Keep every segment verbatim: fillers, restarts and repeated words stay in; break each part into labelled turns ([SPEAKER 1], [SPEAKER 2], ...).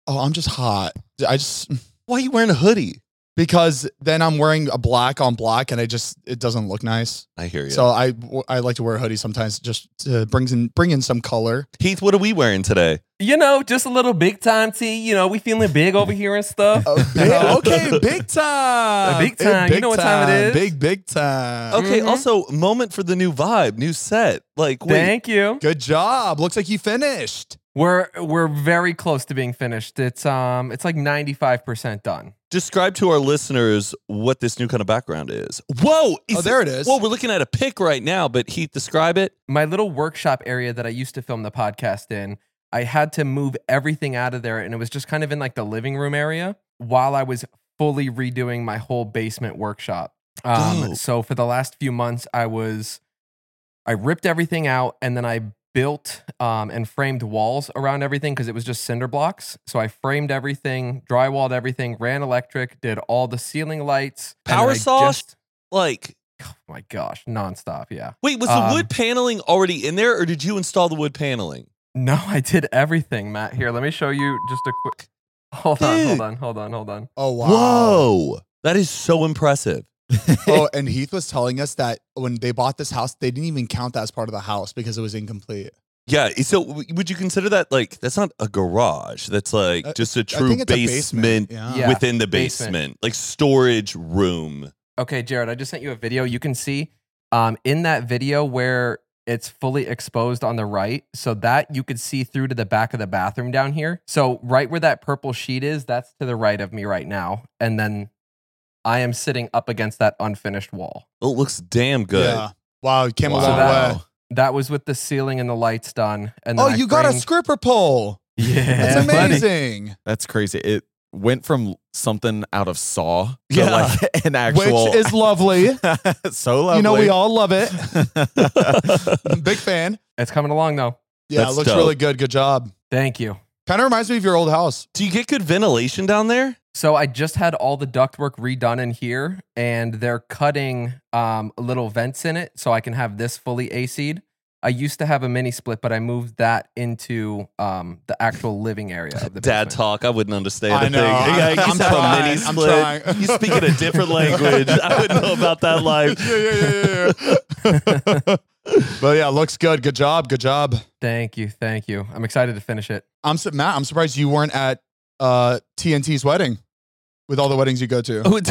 [SPEAKER 1] oh, I'm just hot. I just
[SPEAKER 2] Why are you wearing a hoodie?
[SPEAKER 1] because then I'm wearing a black on black, and I just it doesn't look nice.
[SPEAKER 2] I hear you.
[SPEAKER 1] So I I like to wear a hoodie sometimes, just to brings in bring in some color.
[SPEAKER 2] Heath, what are we wearing today?
[SPEAKER 3] You know, just a little big time tea. You know, we feeling big over here and stuff.
[SPEAKER 1] Oh, big, okay, big time.
[SPEAKER 3] A big time.
[SPEAKER 1] Big
[SPEAKER 3] You know what time it is.
[SPEAKER 1] Big big time.
[SPEAKER 2] Okay,
[SPEAKER 3] Mhm.
[SPEAKER 2] also moment for the new vibe, new set. Like, wait,
[SPEAKER 3] Thank you.
[SPEAKER 1] Good job. Looks like you finished.
[SPEAKER 3] We're we're very close to being finished. It's um it's like ninety-five percent done.
[SPEAKER 2] describe to our listeners what this new kind of background is. Whoa!
[SPEAKER 1] Oh, there it is.
[SPEAKER 2] Whoa, we're looking at a pic right now, but Heath, describe it.
[SPEAKER 3] My little workshop area that I used to film the podcast in, I had to move everything out of there, and it was just kind of in like the living room area while I was fully redoing my whole basement workshop. Um,
[SPEAKER 2] Dope.
[SPEAKER 3] so for the last few months, I was I ripped everything out, and then I built um, and framed walls around everything because it was just cinder blocks. So I framed everything, drywalled everything, ran electric, did all the ceiling lights. and
[SPEAKER 2] Power
[SPEAKER 3] then I
[SPEAKER 2] saw?
[SPEAKER 3] just-
[SPEAKER 2] Like,
[SPEAKER 3] oh my gosh, nonstop, yeah.
[SPEAKER 2] wait, was the
[SPEAKER 3] Um,
[SPEAKER 2] wood paneling already in there, or did you install the wood paneling?
[SPEAKER 3] No, I did everything, Matt. Here, let me show you just a quick. Hold on,
[SPEAKER 2] Dude.
[SPEAKER 3] hold on, hold on, hold on.
[SPEAKER 1] Oh wow.
[SPEAKER 2] Whoa, that is so impressive.
[SPEAKER 1] Oh, and Heath was telling us that when they bought this house, they didn't even count that as part of the house because it was incomplete.
[SPEAKER 2] Yeah, so w- would you consider that like that's not a garage? That's like
[SPEAKER 1] Uh,
[SPEAKER 2] just a
[SPEAKER 1] I
[SPEAKER 2] true
[SPEAKER 1] think it's a
[SPEAKER 2] basement,
[SPEAKER 1] basement. Yeah.
[SPEAKER 3] Yeah.
[SPEAKER 2] within the
[SPEAKER 3] basement.
[SPEAKER 2] basement, like storage room.
[SPEAKER 3] Okay, Jared, I just sent you a video. You can see um, in that video where it's fully exposed on the right, so that you could see through to the back of the bathroom down here. So right where that purple sheet is, that's to the right of me right now, and then I am sitting up against that unfinished wall.
[SPEAKER 2] It looks damn good.
[SPEAKER 1] Yeah. Wow, you came a
[SPEAKER 2] Wow.
[SPEAKER 1] long
[SPEAKER 3] So that-
[SPEAKER 1] way.
[SPEAKER 3] That was with the ceiling and the lights done. And then
[SPEAKER 1] Oh,
[SPEAKER 3] I
[SPEAKER 1] you got a
[SPEAKER 3] framed-
[SPEAKER 1] scripper pole.
[SPEAKER 3] Yeah,
[SPEAKER 1] That's
[SPEAKER 3] buddy.
[SPEAKER 1] amazing.
[SPEAKER 4] That's crazy. It went from something out of Saw to
[SPEAKER 2] Yeah.
[SPEAKER 4] like an actual.
[SPEAKER 1] Which is lovely.
[SPEAKER 4] so lovely.
[SPEAKER 1] You know, we all love it. Big fan.
[SPEAKER 3] It's coming along though.
[SPEAKER 1] Yeah,
[SPEAKER 2] That's
[SPEAKER 1] it looks
[SPEAKER 2] dope.
[SPEAKER 1] really good. Good job.
[SPEAKER 3] Thank you.
[SPEAKER 1] Kind of reminds me of your old house.
[SPEAKER 2] Do you get good ventilation down there?
[SPEAKER 3] So I just had all the ductwork redone in here, and they're cutting um, little vents in it so I can have this fully A C'd. I used to have a mini split, but I moved that into um, the actual living area of the
[SPEAKER 2] Dad
[SPEAKER 3] basement.
[SPEAKER 2] talk, I wouldn't understand
[SPEAKER 1] I
[SPEAKER 2] a
[SPEAKER 1] know.
[SPEAKER 2] thing.
[SPEAKER 1] I'm-
[SPEAKER 2] Yeah, you
[SPEAKER 1] I'm
[SPEAKER 2] used to have a
[SPEAKER 1] trying.
[SPEAKER 2] mini
[SPEAKER 1] I'm
[SPEAKER 2] split.
[SPEAKER 1] trying.
[SPEAKER 2] You speak in a different language. I wouldn't know about that life.
[SPEAKER 1] yeah, yeah, yeah, yeah. But yeah, looks good. Good job. Good job.
[SPEAKER 3] Thank you, thank you. I'm excited to finish it.
[SPEAKER 1] I'm su- Matt. I'm surprised you weren't at uh, T N T's wedding with all the weddings you go to.
[SPEAKER 2] Oh,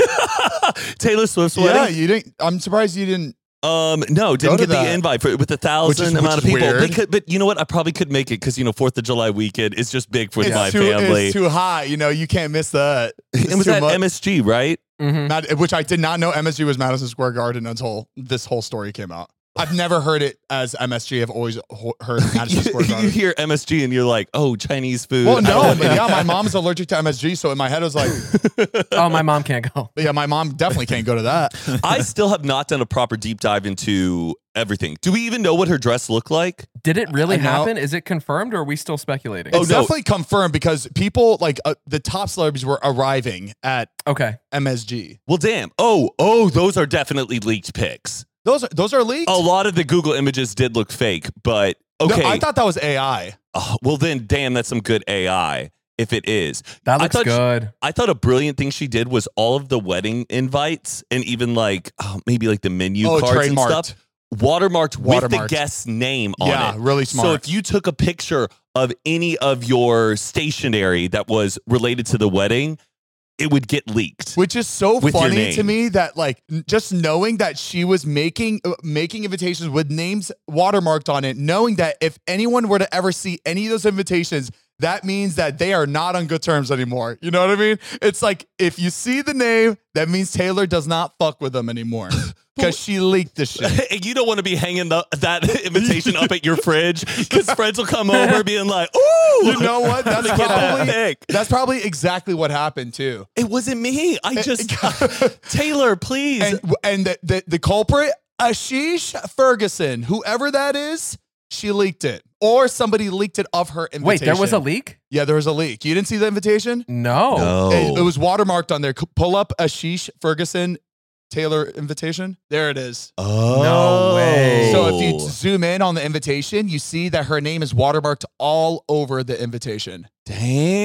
[SPEAKER 2] Ta- Taylor Swift's
[SPEAKER 1] yeah,
[SPEAKER 2] wedding?
[SPEAKER 1] you didn't. I'm surprised you didn't.
[SPEAKER 2] Um, no,
[SPEAKER 1] Go
[SPEAKER 2] didn't
[SPEAKER 1] to
[SPEAKER 2] get the
[SPEAKER 1] that.
[SPEAKER 2] invite for with a
[SPEAKER 1] Which
[SPEAKER 2] thousand
[SPEAKER 1] is-
[SPEAKER 2] amount
[SPEAKER 1] which
[SPEAKER 2] of
[SPEAKER 1] is
[SPEAKER 2] people.
[SPEAKER 1] weird.
[SPEAKER 2] They could, but you know what? I probably could make it because you know Fourth of July weekend is just big for
[SPEAKER 1] It's
[SPEAKER 2] my
[SPEAKER 1] too,
[SPEAKER 2] family.
[SPEAKER 1] It's too high. You know, you can't miss that. It's
[SPEAKER 2] It was
[SPEAKER 1] too
[SPEAKER 2] at
[SPEAKER 1] much.
[SPEAKER 2] M S G, right?
[SPEAKER 3] Mhm.
[SPEAKER 1] Not- which I did not know M S G was Madison Square Garden until this whole story came out. I've never heard it as M S G. I've always ho- heard Madison Square
[SPEAKER 2] you,
[SPEAKER 1] Garden.
[SPEAKER 2] you hear M S G and you're like, oh, Chinese food.
[SPEAKER 1] Well,
[SPEAKER 2] I
[SPEAKER 1] no,
[SPEAKER 2] don't
[SPEAKER 1] but
[SPEAKER 2] know.
[SPEAKER 1] yeah, my mom's allergic to M S G, so in my head I was like,
[SPEAKER 3] Oh, my mom can't go.
[SPEAKER 1] but yeah, my mom definitely can't go to that.
[SPEAKER 2] I still have not done a proper deep dive into everything. Do we even know what her dress looked like?
[SPEAKER 3] Did it really
[SPEAKER 1] I know.
[SPEAKER 3] happen? Is it confirmed, or are we still speculating?
[SPEAKER 2] Oh,
[SPEAKER 1] It's
[SPEAKER 2] no.
[SPEAKER 1] definitely confirmed because people like uh, the top celebrities were arriving at
[SPEAKER 3] Okay.
[SPEAKER 1] M S G.
[SPEAKER 2] Well, damn. Oh, oh, those are definitely leaked pics.
[SPEAKER 1] Those are those are leaked.
[SPEAKER 2] A lot of the Google images did look fake, but
[SPEAKER 1] No,
[SPEAKER 2] okay.
[SPEAKER 1] I thought that was A I.
[SPEAKER 2] Oh, well, then, damn, that's some good A I. If it is,
[SPEAKER 3] That
[SPEAKER 2] I
[SPEAKER 3] looks
[SPEAKER 2] thought she-
[SPEAKER 3] good.
[SPEAKER 2] I thought a brilliant thing she did was all of the wedding invites and even like oh, maybe like the menu
[SPEAKER 1] Oh,
[SPEAKER 2] cards and
[SPEAKER 1] trademarked.
[SPEAKER 2] stuff watermarked, with the
[SPEAKER 1] Watermarked.
[SPEAKER 2] guest's name on
[SPEAKER 1] Yeah,
[SPEAKER 2] it.
[SPEAKER 1] really
[SPEAKER 2] So
[SPEAKER 1] smart.
[SPEAKER 2] if you took a picture of any of your stationery that was related to the wedding, it would get leaked.
[SPEAKER 1] Which is so
[SPEAKER 2] With your
[SPEAKER 1] funny to
[SPEAKER 2] name.
[SPEAKER 1] me that like n- just knowing that she was making uh, making invitations with names watermarked on it, knowing that if anyone were to ever see any of those invitations, that means that they are not on good terms anymore. You know what I mean? It's like if you see the name, that means Taylor does not fuck with them anymore because she leaked the shit.
[SPEAKER 2] And you don't want to be hanging the, that invitation up at your fridge because friends will come over being like, ooh,
[SPEAKER 1] You know what? That's
[SPEAKER 2] Get that
[SPEAKER 1] probably
[SPEAKER 2] pic.
[SPEAKER 1] that's probably exactly what happened too.
[SPEAKER 2] It wasn't me. I just Taylor, please.
[SPEAKER 1] And and the, the the culprit, Ashish Ferguson, whoever that is, she leaked it, or somebody leaked it of her invitation.
[SPEAKER 3] Wait, there was a leak?
[SPEAKER 1] Yeah, there was a leak. You didn't see the invitation?
[SPEAKER 3] No.
[SPEAKER 2] no.
[SPEAKER 1] It, it was watermarked on there. C- Pull up Ashish Ferguson Taylor invitation. There it is.
[SPEAKER 2] Oh.
[SPEAKER 3] No way.
[SPEAKER 1] So if you zoom in on the invitation, you see that her name is watermarked all over the invitation.
[SPEAKER 2] Damn.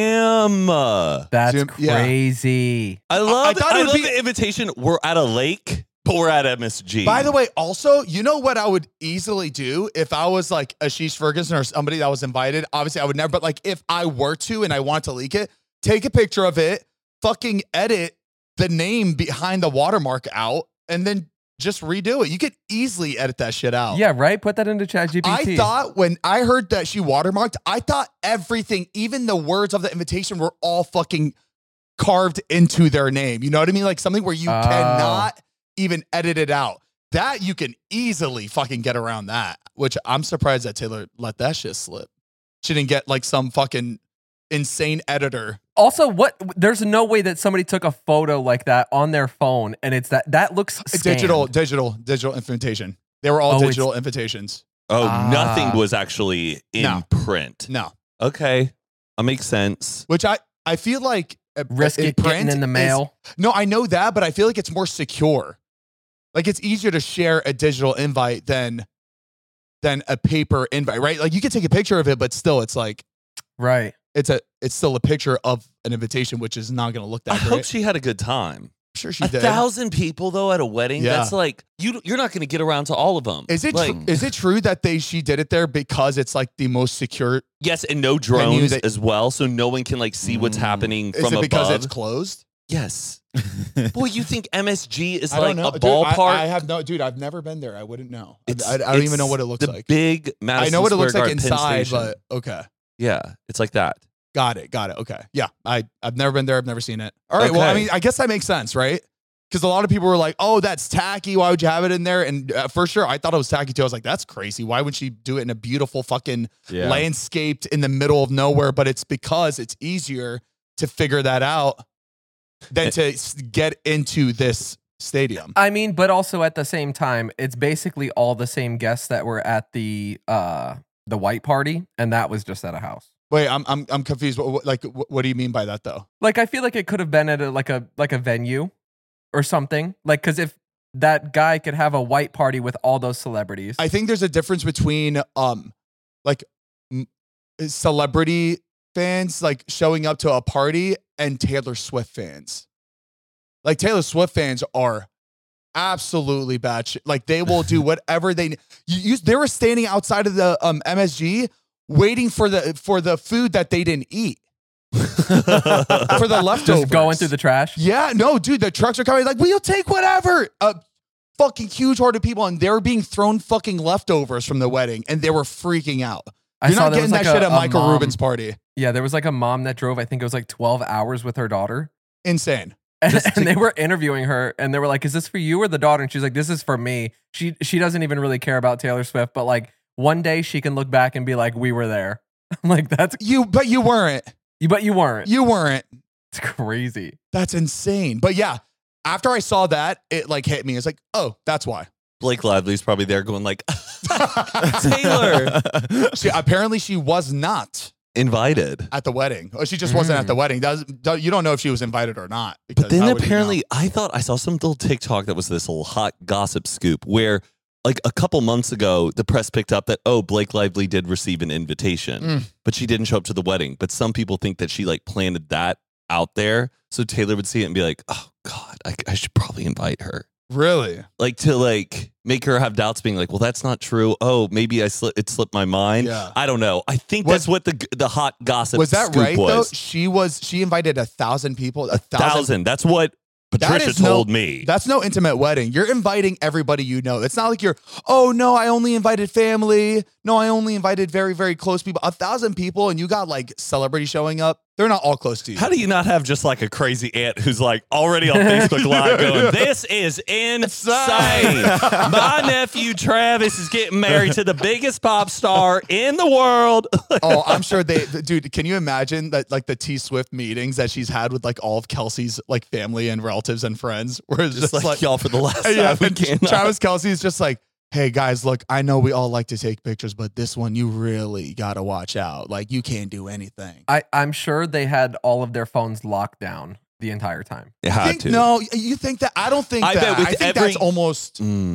[SPEAKER 2] Damn. Uh,
[SPEAKER 3] That's
[SPEAKER 1] Jim- yeah.
[SPEAKER 3] crazy.
[SPEAKER 2] I love,
[SPEAKER 1] I
[SPEAKER 2] I
[SPEAKER 1] thought it
[SPEAKER 2] I
[SPEAKER 1] would
[SPEAKER 2] love
[SPEAKER 1] be-
[SPEAKER 2] the invitation. We're at a lake, but we're at M S G.
[SPEAKER 1] By the way, also, you know what I would easily do if I was like Ashish Ferguson or somebody that was invited? Obviously, I would never, but like if I were to and I want to leak it, take a picture of it, fucking edit the name behind the watermark out, and then just redo it. You could easily edit that shit out.
[SPEAKER 3] Yeah, right? Put that into ChatGPT.
[SPEAKER 1] I thought when I heard that she watermarked, I thought everything, even the words of the invitation, were all fucking carved into their name. You know what I mean? Like something where you
[SPEAKER 3] Oh.
[SPEAKER 1] cannot even edit it out. That you can easily fucking get around that, which I'm surprised that Taylor let that shit slip. She didn't get like some fucking insane editor.
[SPEAKER 3] Also, what? There's no way that somebody took a photo like that on their phone, and it's that that looks scanned.
[SPEAKER 1] Digital, digital, digital invitation. They were all
[SPEAKER 3] Oh,
[SPEAKER 1] digital invitations.
[SPEAKER 2] oh,
[SPEAKER 3] Ah.
[SPEAKER 2] nothing was actually in
[SPEAKER 1] No.
[SPEAKER 2] print.
[SPEAKER 1] No,
[SPEAKER 2] Okay. That makes sense.
[SPEAKER 1] which I, I feel like uh,
[SPEAKER 3] Risk
[SPEAKER 1] in
[SPEAKER 3] it getting
[SPEAKER 1] print
[SPEAKER 3] in the
[SPEAKER 1] is-
[SPEAKER 3] mail.
[SPEAKER 1] No, I know that, but I feel like it's more secure. Like it's easier to share a digital invite than than a paper invite, right? Like you can take a picture of it, but still, it's like
[SPEAKER 3] Right.
[SPEAKER 1] it's a it's still a picture of an invitation, which is not going to look that
[SPEAKER 2] I
[SPEAKER 1] great.
[SPEAKER 2] hope she had a good time.
[SPEAKER 1] I'm sure she
[SPEAKER 2] a
[SPEAKER 1] did.
[SPEAKER 2] thousand people though at a wedding.
[SPEAKER 1] Yeah.
[SPEAKER 2] That's like you. You're not going to get around to all of them.
[SPEAKER 1] Is it
[SPEAKER 2] like
[SPEAKER 1] tr- is it true that they she did it there because it's like the most secure?
[SPEAKER 2] yes, and no drones
[SPEAKER 1] that-
[SPEAKER 2] as well, so no one can like see what's
[SPEAKER 4] Mm.
[SPEAKER 2] happening
[SPEAKER 1] Is
[SPEAKER 2] from
[SPEAKER 1] it because
[SPEAKER 2] above.
[SPEAKER 1] it's closed?
[SPEAKER 2] Yes. Boy, you think M S G is
[SPEAKER 1] I
[SPEAKER 2] like
[SPEAKER 1] don't know.
[SPEAKER 2] a
[SPEAKER 1] Dude, I-
[SPEAKER 2] ballpark?
[SPEAKER 1] I, have no, dude. I've never been there. I wouldn't know. I,
[SPEAKER 2] It's-
[SPEAKER 1] I, I don't even
[SPEAKER 2] it's
[SPEAKER 1] know what it looks
[SPEAKER 2] the
[SPEAKER 1] like.
[SPEAKER 2] big
[SPEAKER 1] I
[SPEAKER 2] Madison
[SPEAKER 1] know what it looks
[SPEAKER 2] Square
[SPEAKER 1] like
[SPEAKER 2] Garden Penn
[SPEAKER 1] inside,
[SPEAKER 2] Station.
[SPEAKER 1] but okay.
[SPEAKER 2] Yeah, it's like that.
[SPEAKER 1] Got it. Got it. Okay. Yeah. I, I've never been there. I've never seen it. All right. Well, I
[SPEAKER 2] Okay.
[SPEAKER 1] mean, I guess that makes sense, right? Because a lot of people were like, oh, that's tacky. Why would you have it in there? And uh, for sure, I thought it was tacky too. I was like, that's crazy. Why would she do it in a beautiful fucking
[SPEAKER 4] Yeah.
[SPEAKER 1] landscaped in the middle of nowhere? But it's because it's easier to figure that out than to s- get into this stadium.
[SPEAKER 3] I mean, but also at the same time, it's basically all the same guests that were at the uh the white party, and that was just at a house.
[SPEAKER 1] Wait, I'm I'm I'm confused. What, what- like, what, what do you mean by that though?
[SPEAKER 3] Like, I feel like it could have been at a, like a like a venue or something. Like, because if that guy could have a white party with all those celebrities,
[SPEAKER 1] I think there's a difference between um like m- celebrity fans like showing up to a party and Taylor Swift fans. Like Taylor Swift fans are absolutely bad shit. Like they will do whatever they you, you they were standing outside of the um M S G waiting for the for the food that they didn't eat. For the leftovers.
[SPEAKER 3] just going through the trash.
[SPEAKER 1] Yeah, no, dude, the trucks are coming. Like, we'll take whatever. A fucking huge horde of people, and they were being thrown fucking leftovers from the wedding, and they were freaking out.
[SPEAKER 3] I
[SPEAKER 1] You're
[SPEAKER 3] saw
[SPEAKER 1] not
[SPEAKER 3] there
[SPEAKER 1] getting
[SPEAKER 3] was
[SPEAKER 1] that
[SPEAKER 3] like
[SPEAKER 1] shit
[SPEAKER 3] a-
[SPEAKER 1] at
[SPEAKER 3] a
[SPEAKER 1] Michael
[SPEAKER 3] mom-
[SPEAKER 1] Rubin's party.
[SPEAKER 3] Yeah, there was like a mom that drove. I think it was like twelve hours with her daughter.
[SPEAKER 1] Insane.
[SPEAKER 3] And,
[SPEAKER 1] Just to-
[SPEAKER 3] and they were interviewing her, and they were like, "Is this for you or the daughter?" And she's like, "This is for me." She she doesn't even really care about Taylor Swift, but like one day she can look back and be like, "We were there." I'm like, "That's
[SPEAKER 1] You, but you weren't.
[SPEAKER 3] you, but you weren't."
[SPEAKER 1] You weren't.
[SPEAKER 3] It's crazy.
[SPEAKER 1] That's insane. But yeah, after I saw that, it like hit me. It's like, oh, that's why.
[SPEAKER 2] Blake Lively's probably there going like, Taylor
[SPEAKER 1] She apparently she was not
[SPEAKER 2] invited.
[SPEAKER 1] at the wedding. Or she just wasn't
[SPEAKER 3] Mm.
[SPEAKER 1] at the wedding. Does do- you don't know if she was invited or not?
[SPEAKER 2] But
[SPEAKER 1] because
[SPEAKER 2] then
[SPEAKER 1] how would you
[SPEAKER 2] apparently,
[SPEAKER 1] know?
[SPEAKER 2] I thought I saw some little TikTok that was this little hot gossip scoop where, like a couple months ago, the press picked up that oh, Blake Lively did receive an invitation,
[SPEAKER 1] Mm.
[SPEAKER 2] but she didn't show up to the wedding. But some people think that she like planted that out there so Taylor would see it and be like, oh God, I, I should probably invite her.
[SPEAKER 1] Really?
[SPEAKER 2] Like to like make her have doubts, being like, well, that's not true. Oh, maybe I sli- it slipped my mind.
[SPEAKER 1] Yeah.
[SPEAKER 2] I don't know. I think
[SPEAKER 1] Was-
[SPEAKER 2] that's what the the hot gossip
[SPEAKER 1] Was that
[SPEAKER 2] scoop
[SPEAKER 1] right
[SPEAKER 2] was.
[SPEAKER 1] though? She was. She invited a thousand people. A thousand.
[SPEAKER 2] Thousand. That's what
[SPEAKER 1] That
[SPEAKER 2] Patricia
[SPEAKER 1] is no-
[SPEAKER 2] told me.
[SPEAKER 1] That's no intimate wedding. You're inviting everybody you know. It's not like you're, oh no, I only invited family. No, I only invited very, very close people. A thousand people and you got like celebrity showing up. They're not all close to you.
[SPEAKER 2] How do you not have just like a crazy aunt who's like already on Facebook Live going, this is insane. My nephew Travis is getting married to the biggest pop star in the world.
[SPEAKER 1] Oh, I'm sure they, dude, can you imagine that like the T Swift meetings that she's had with like all of Kelsey's like family and relatives and friends where it's
[SPEAKER 2] just
[SPEAKER 1] just,
[SPEAKER 2] like,
[SPEAKER 1] like,
[SPEAKER 2] y'all for the last
[SPEAKER 1] yeah,
[SPEAKER 2] time we
[SPEAKER 1] and
[SPEAKER 2] can.
[SPEAKER 1] Travis Kelsey's just like, hey guys, look, I know we all like to take pictures, but this one you really gotta watch out. Like you can't do anything.
[SPEAKER 3] I I'm sure they had all of their phones locked down the entire time.
[SPEAKER 2] It had
[SPEAKER 1] Think-
[SPEAKER 2] to.
[SPEAKER 1] no, you think that? I don't think
[SPEAKER 2] I
[SPEAKER 1] that.
[SPEAKER 2] bet with
[SPEAKER 1] I think
[SPEAKER 2] every-
[SPEAKER 1] that's almost.
[SPEAKER 2] Mm.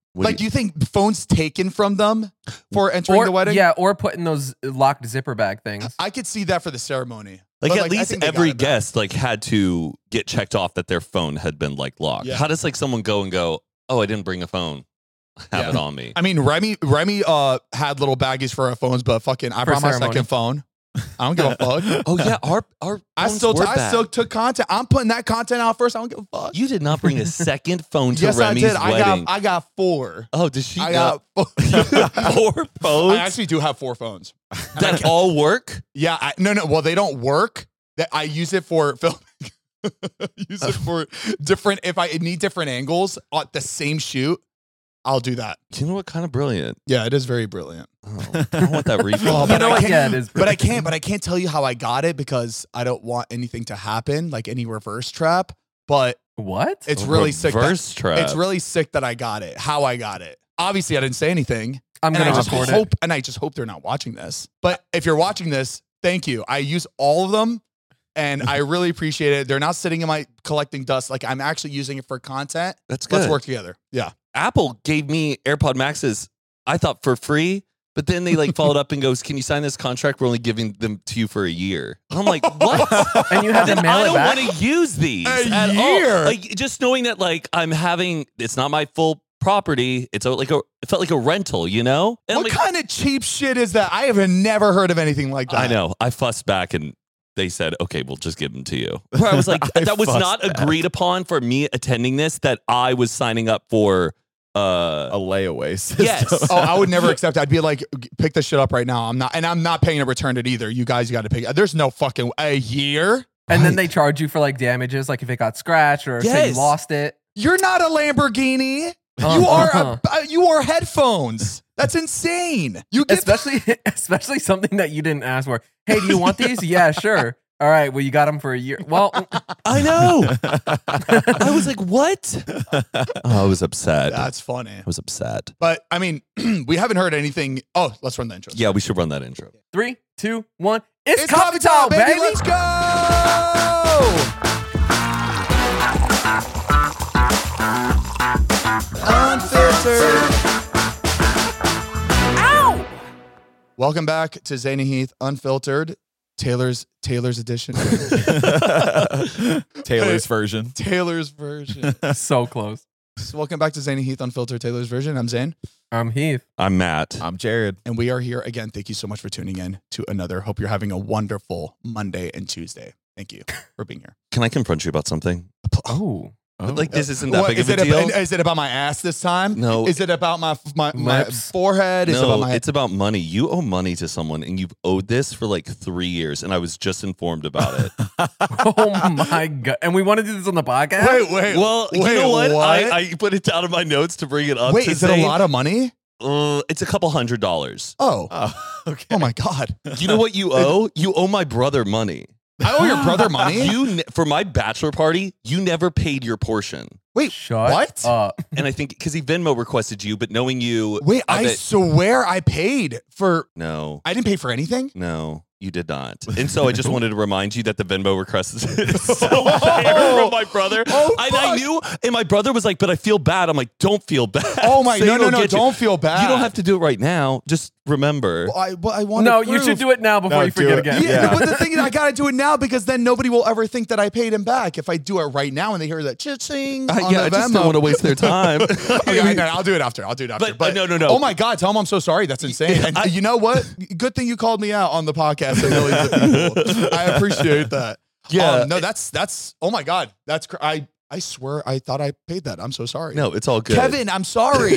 [SPEAKER 2] What
[SPEAKER 1] Like,
[SPEAKER 2] do
[SPEAKER 1] do you think phones taken from them for entering
[SPEAKER 3] Or,
[SPEAKER 1] the wedding?
[SPEAKER 3] yeah, or putting those locked zipper bag things.
[SPEAKER 1] I could see that for the ceremony.
[SPEAKER 2] Like,
[SPEAKER 1] But,
[SPEAKER 2] at
[SPEAKER 1] I
[SPEAKER 2] least
[SPEAKER 1] think they got
[SPEAKER 2] every
[SPEAKER 1] it back.
[SPEAKER 2] guest like had to get checked off that their phone had been like locked.
[SPEAKER 1] Yeah.
[SPEAKER 2] How does like someone go and go, oh, I didn't bring a phone, have
[SPEAKER 1] Yeah.
[SPEAKER 2] it on me?
[SPEAKER 1] I mean, Remy Remy uh had little baggies for our phones, but fucking, I
[SPEAKER 3] For
[SPEAKER 1] brought my
[SPEAKER 3] ceremony.
[SPEAKER 1] second phone. I don't give a fuck.
[SPEAKER 2] Oh yeah, our our
[SPEAKER 1] I
[SPEAKER 2] phones
[SPEAKER 1] still
[SPEAKER 2] were
[SPEAKER 1] I
[SPEAKER 2] bad.
[SPEAKER 1] still took content. I'm putting that content out first. I don't give a fuck.
[SPEAKER 2] You did not bring a second phone to
[SPEAKER 1] yes,
[SPEAKER 2] Remy's
[SPEAKER 1] I did. I
[SPEAKER 2] wedding.
[SPEAKER 1] got I got four.
[SPEAKER 2] oh, did she?
[SPEAKER 1] I
[SPEAKER 2] not-
[SPEAKER 1] got four.
[SPEAKER 2] four phones
[SPEAKER 1] I actually do have four phones.
[SPEAKER 2] that all work.
[SPEAKER 1] Yeah, I, no, no. Well, they don't work. That I use it for filming. use it for different. If I need different angles at the same shoot, I'll do that.
[SPEAKER 2] You know what? Kind of brilliant.
[SPEAKER 1] Yeah, it is very brilliant.
[SPEAKER 2] Oh, I want that refund.
[SPEAKER 1] Oh,
[SPEAKER 3] You
[SPEAKER 1] but
[SPEAKER 3] know
[SPEAKER 1] I
[SPEAKER 3] what?
[SPEAKER 1] can't-
[SPEAKER 3] Yeah, it is.
[SPEAKER 1] But I can't. But I can't tell you how I got it because I don't want anything to happen, like any reverse trap. But
[SPEAKER 3] What?
[SPEAKER 1] it's really sick. That,
[SPEAKER 2] Reverse trap.
[SPEAKER 1] it's really sick that I got it. How I got it. Obviously, I didn't say anything.
[SPEAKER 3] I'm
[SPEAKER 1] and
[SPEAKER 3] gonna
[SPEAKER 1] I just
[SPEAKER 3] report
[SPEAKER 1] hope,
[SPEAKER 3] it.
[SPEAKER 1] and I just hope they're not watching this. But if you're watching this, thank you. I use all of them, and I really appreciate it. They're not sitting in my collecting dust. Like, I'm actually using it for content.
[SPEAKER 2] That's good.
[SPEAKER 1] Let's work together. Yeah.
[SPEAKER 2] Apple gave me AirPod Maxes, I thought for free, but then they like followed up and goes, "Can you sign this contract? We're only giving them to you for a year." I'm like, "What?"
[SPEAKER 3] And you had to
[SPEAKER 2] Then
[SPEAKER 3] mail
[SPEAKER 2] I
[SPEAKER 3] it
[SPEAKER 2] don't
[SPEAKER 3] back.
[SPEAKER 2] want to use these
[SPEAKER 1] A
[SPEAKER 2] at
[SPEAKER 1] year?
[SPEAKER 2] all. Like, just knowing that like I'm having, it's not my full property. It's a, like a, it felt like a rental, you know? And I'm
[SPEAKER 1] What
[SPEAKER 2] like,
[SPEAKER 1] kind of cheap shit is that? I have never heard of anything like that.
[SPEAKER 2] I know. I fussed back and they said, "Okay, we'll just give them to you." Where I was like,
[SPEAKER 4] I
[SPEAKER 2] that was
[SPEAKER 4] fussed
[SPEAKER 2] not
[SPEAKER 4] back.
[SPEAKER 2] agreed upon for me attending this. That I was signing up for. Uh,
[SPEAKER 4] A layaway system.
[SPEAKER 2] Yes.
[SPEAKER 1] Oh, I would never accept. I'd be like, pick this shit up right now. I'm not, and I'm not paying to return it either. You guys, you got to pay. There's no fucking a year.
[SPEAKER 3] And then they charge you for like damages, like if it got scratched or say
[SPEAKER 2] Yes.
[SPEAKER 3] you lost it.
[SPEAKER 1] You're not a Lamborghini. You
[SPEAKER 3] Uh-huh.
[SPEAKER 1] are a, uh, you are headphones. That's insane. You get
[SPEAKER 3] Especially, especially something that you didn't ask for. Hey, do you want these? Yeah, sure. All right. Well, you got them for a year. Well,
[SPEAKER 2] I know. I was like, "What?" Oh, I was upset.
[SPEAKER 1] That's funny.
[SPEAKER 2] I was upset.
[SPEAKER 1] But I mean, we haven't heard anything. Oh, let's run the intro.
[SPEAKER 2] Yeah, we should run that intro.
[SPEAKER 3] three, two, one. It's,
[SPEAKER 1] It's
[SPEAKER 3] coffee time, baby.
[SPEAKER 1] Let's go. Unfiltered.
[SPEAKER 3] Ow!
[SPEAKER 1] Welcome back to Zane and Heath Unfiltered, Taylor's Taylor's edition.
[SPEAKER 4] Taylor's version.
[SPEAKER 1] Taylor's version.
[SPEAKER 3] So close.
[SPEAKER 1] So welcome back to Zane and Heath Unfiltered, Taylor's version. I'm Zane,
[SPEAKER 3] I'm Heath.
[SPEAKER 2] I'm Matt.
[SPEAKER 4] I'm Jared.
[SPEAKER 1] and we are here again. Thank you so much for tuning in to another. Hope you're having a wonderful Monday and Tuesday. Thank you for being here.
[SPEAKER 2] Can I confront you about something?
[SPEAKER 3] Oh.
[SPEAKER 4] Oh.
[SPEAKER 2] Like, this isn't that
[SPEAKER 1] What,
[SPEAKER 2] big
[SPEAKER 1] is
[SPEAKER 2] of a
[SPEAKER 1] it
[SPEAKER 2] deal.
[SPEAKER 1] ab- is it about my ass this time?
[SPEAKER 2] No.
[SPEAKER 1] Is it about my my, my
[SPEAKER 3] Lips.
[SPEAKER 1] forehead? Is it
[SPEAKER 2] No,
[SPEAKER 1] about my
[SPEAKER 2] it's about money. You owe money to someone, and you've owed this for like three years, and I was just informed about it.
[SPEAKER 3] Oh my god! And we want to do this on the podcast.
[SPEAKER 1] Wait, wait.
[SPEAKER 2] Well, you
[SPEAKER 1] wait,
[SPEAKER 2] know what?
[SPEAKER 1] what?
[SPEAKER 2] I, I put it down in my notes to bring it up.
[SPEAKER 1] Wait,
[SPEAKER 2] to
[SPEAKER 1] is it a
[SPEAKER 2] say,
[SPEAKER 1] lot of money?
[SPEAKER 2] Uh, it's a couple hundred dollars.
[SPEAKER 1] Oh,
[SPEAKER 4] Oh, okay.
[SPEAKER 1] oh my God.
[SPEAKER 2] You know what you owe? You owe my brother money.
[SPEAKER 1] I owe your brother money?
[SPEAKER 2] You ne- for my bachelor party, you never paid your portion,
[SPEAKER 1] Wait,
[SPEAKER 3] Shut
[SPEAKER 1] what?
[SPEAKER 3] up.
[SPEAKER 2] and I think because he Venmo requested you, but knowing you,
[SPEAKER 1] Wait,
[SPEAKER 2] I
[SPEAKER 1] I
[SPEAKER 2] bet-
[SPEAKER 1] swear I paid for,
[SPEAKER 2] no,
[SPEAKER 1] I didn't pay for anything?
[SPEAKER 2] no, you did not. And so I just wanted to remind you that the Venmo request is still there from my brother.
[SPEAKER 1] Oh,
[SPEAKER 2] and I
[SPEAKER 1] fuck.
[SPEAKER 2] knew, and my brother was like, "But I feel bad." I'm like, "Don't feel bad."
[SPEAKER 1] Oh my,
[SPEAKER 2] Say
[SPEAKER 1] no, no,
[SPEAKER 2] it'll
[SPEAKER 1] no,
[SPEAKER 2] get you.
[SPEAKER 1] don't feel bad.
[SPEAKER 2] You don't have to do it right now. Just remember.
[SPEAKER 1] Well, I, well, I want
[SPEAKER 3] No, you should do it now before
[SPEAKER 4] No,
[SPEAKER 3] you
[SPEAKER 4] do
[SPEAKER 3] forget
[SPEAKER 4] it.
[SPEAKER 3] again.
[SPEAKER 1] Yeah,
[SPEAKER 4] Yeah.
[SPEAKER 1] but the thing is, I gotta do it now because then nobody will ever think that I paid him back. If I do it right now and they hear that ching,
[SPEAKER 2] Uh, yeah, I just don't want to waste their time.
[SPEAKER 1] Okay, I know, I'll do it after. I'll do it after.
[SPEAKER 2] But, uh, no, no, no.
[SPEAKER 1] Oh my God, tell him I'm so sorry. That's insane. And
[SPEAKER 2] I-
[SPEAKER 1] you know what? Good thing you called me out on the podcast to millions of people. I appreciate that.
[SPEAKER 2] Yeah.
[SPEAKER 1] Um, no, that's that's. Oh my God, that's. Cr- I I swear I thought I paid that. I'm so sorry.
[SPEAKER 2] No, it's all good.
[SPEAKER 1] Kevin, I'm sorry.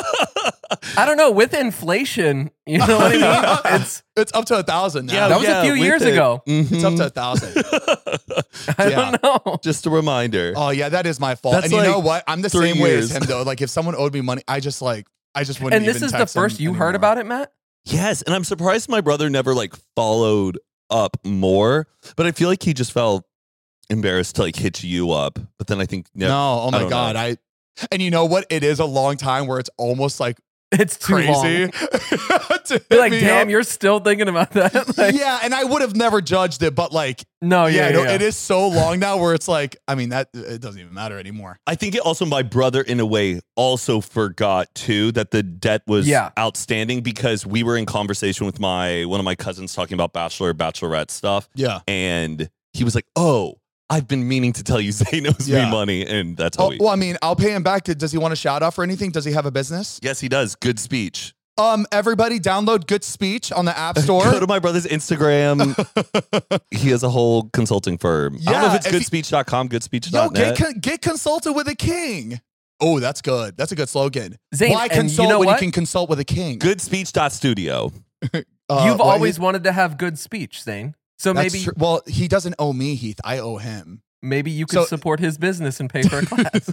[SPEAKER 3] I don't know. With inflation, you know what I mean? It's
[SPEAKER 1] It's up to a thousand now.
[SPEAKER 2] Yeah,
[SPEAKER 3] that was
[SPEAKER 2] yeah,
[SPEAKER 3] a few
[SPEAKER 2] with
[SPEAKER 3] years
[SPEAKER 2] it.
[SPEAKER 3] ago.
[SPEAKER 2] Mhm.
[SPEAKER 1] It's up to a thousand.
[SPEAKER 3] I
[SPEAKER 1] Yeah.
[SPEAKER 3] don't know.
[SPEAKER 2] Just a reminder.
[SPEAKER 1] Oh yeah, that is my fault.
[SPEAKER 2] That's
[SPEAKER 1] and you
[SPEAKER 2] like
[SPEAKER 1] know what? I'm the
[SPEAKER 2] three
[SPEAKER 1] same way as
[SPEAKER 2] years.
[SPEAKER 1] him though. Like if someone owed me money, I just like I just wouldn't.
[SPEAKER 3] And this
[SPEAKER 1] even
[SPEAKER 3] is the
[SPEAKER 1] text him
[SPEAKER 3] first you heard
[SPEAKER 1] anymore.
[SPEAKER 3] about it, Matt?
[SPEAKER 2] Yes, and I'm surprised my brother never like followed up more, but I feel like he just felt embarrassed to like hit you up. But then I think
[SPEAKER 1] No, oh
[SPEAKER 2] I
[SPEAKER 1] my
[SPEAKER 2] don't
[SPEAKER 1] God,
[SPEAKER 2] know.
[SPEAKER 1] I. And you know what? It is a long time where it's almost like
[SPEAKER 3] It's too
[SPEAKER 1] crazy.
[SPEAKER 3] long.
[SPEAKER 1] to
[SPEAKER 3] You're like,
[SPEAKER 1] me
[SPEAKER 3] damn,
[SPEAKER 1] up.
[SPEAKER 3] you're still thinking about that. Like,
[SPEAKER 1] Yeah, and I would have never judged it, but like,
[SPEAKER 3] no, yeah,
[SPEAKER 1] yeah,
[SPEAKER 3] yeah,
[SPEAKER 1] no,
[SPEAKER 3] yeah.
[SPEAKER 1] it is so long now where it's like, I mean, that it doesn't even matter anymore.
[SPEAKER 2] I think it also my brother in a way also forgot too that the debt was
[SPEAKER 3] Yeah.
[SPEAKER 2] outstanding because we were in conversation with my one of my cousins talking about bachelor bachelorette stuff.
[SPEAKER 1] Yeah.
[SPEAKER 2] And he was like, "Oh, I've been meaning to tell you Zane owes
[SPEAKER 1] Yeah.
[SPEAKER 2] me money," and that's how
[SPEAKER 1] Oh,
[SPEAKER 2] we.
[SPEAKER 1] well, I mean, I'll pay him back. Does he want a shout out for anything? Does he have a business?
[SPEAKER 2] Yes, he does. Good speech.
[SPEAKER 1] Um, everybody download Good Speech on the App Store.
[SPEAKER 2] Go to my brother's Instagram. He has a whole consulting firm. I don't know
[SPEAKER 1] Yeah,
[SPEAKER 2] if it's
[SPEAKER 1] if you-
[SPEAKER 2] good speech dot com, good speech
[SPEAKER 1] Yo,
[SPEAKER 2] dot
[SPEAKER 1] get
[SPEAKER 2] net.
[SPEAKER 1] con- get consulted with a king. Oh, that's good. That's a good slogan.
[SPEAKER 3] Zane,
[SPEAKER 1] Why
[SPEAKER 3] and
[SPEAKER 1] consult
[SPEAKER 3] you know
[SPEAKER 1] when
[SPEAKER 3] what?
[SPEAKER 1] you can consult with a king?
[SPEAKER 2] good speech dot studio.
[SPEAKER 1] Uh,
[SPEAKER 3] You've
[SPEAKER 1] well,
[SPEAKER 3] always
[SPEAKER 1] he-
[SPEAKER 3] wanted to have good speech, Zane. So
[SPEAKER 1] that's
[SPEAKER 3] maybe
[SPEAKER 1] true. Well, he doesn't owe me, Heath. I owe him.
[SPEAKER 3] maybe you could
[SPEAKER 1] So-
[SPEAKER 3] support his business and pay for a class.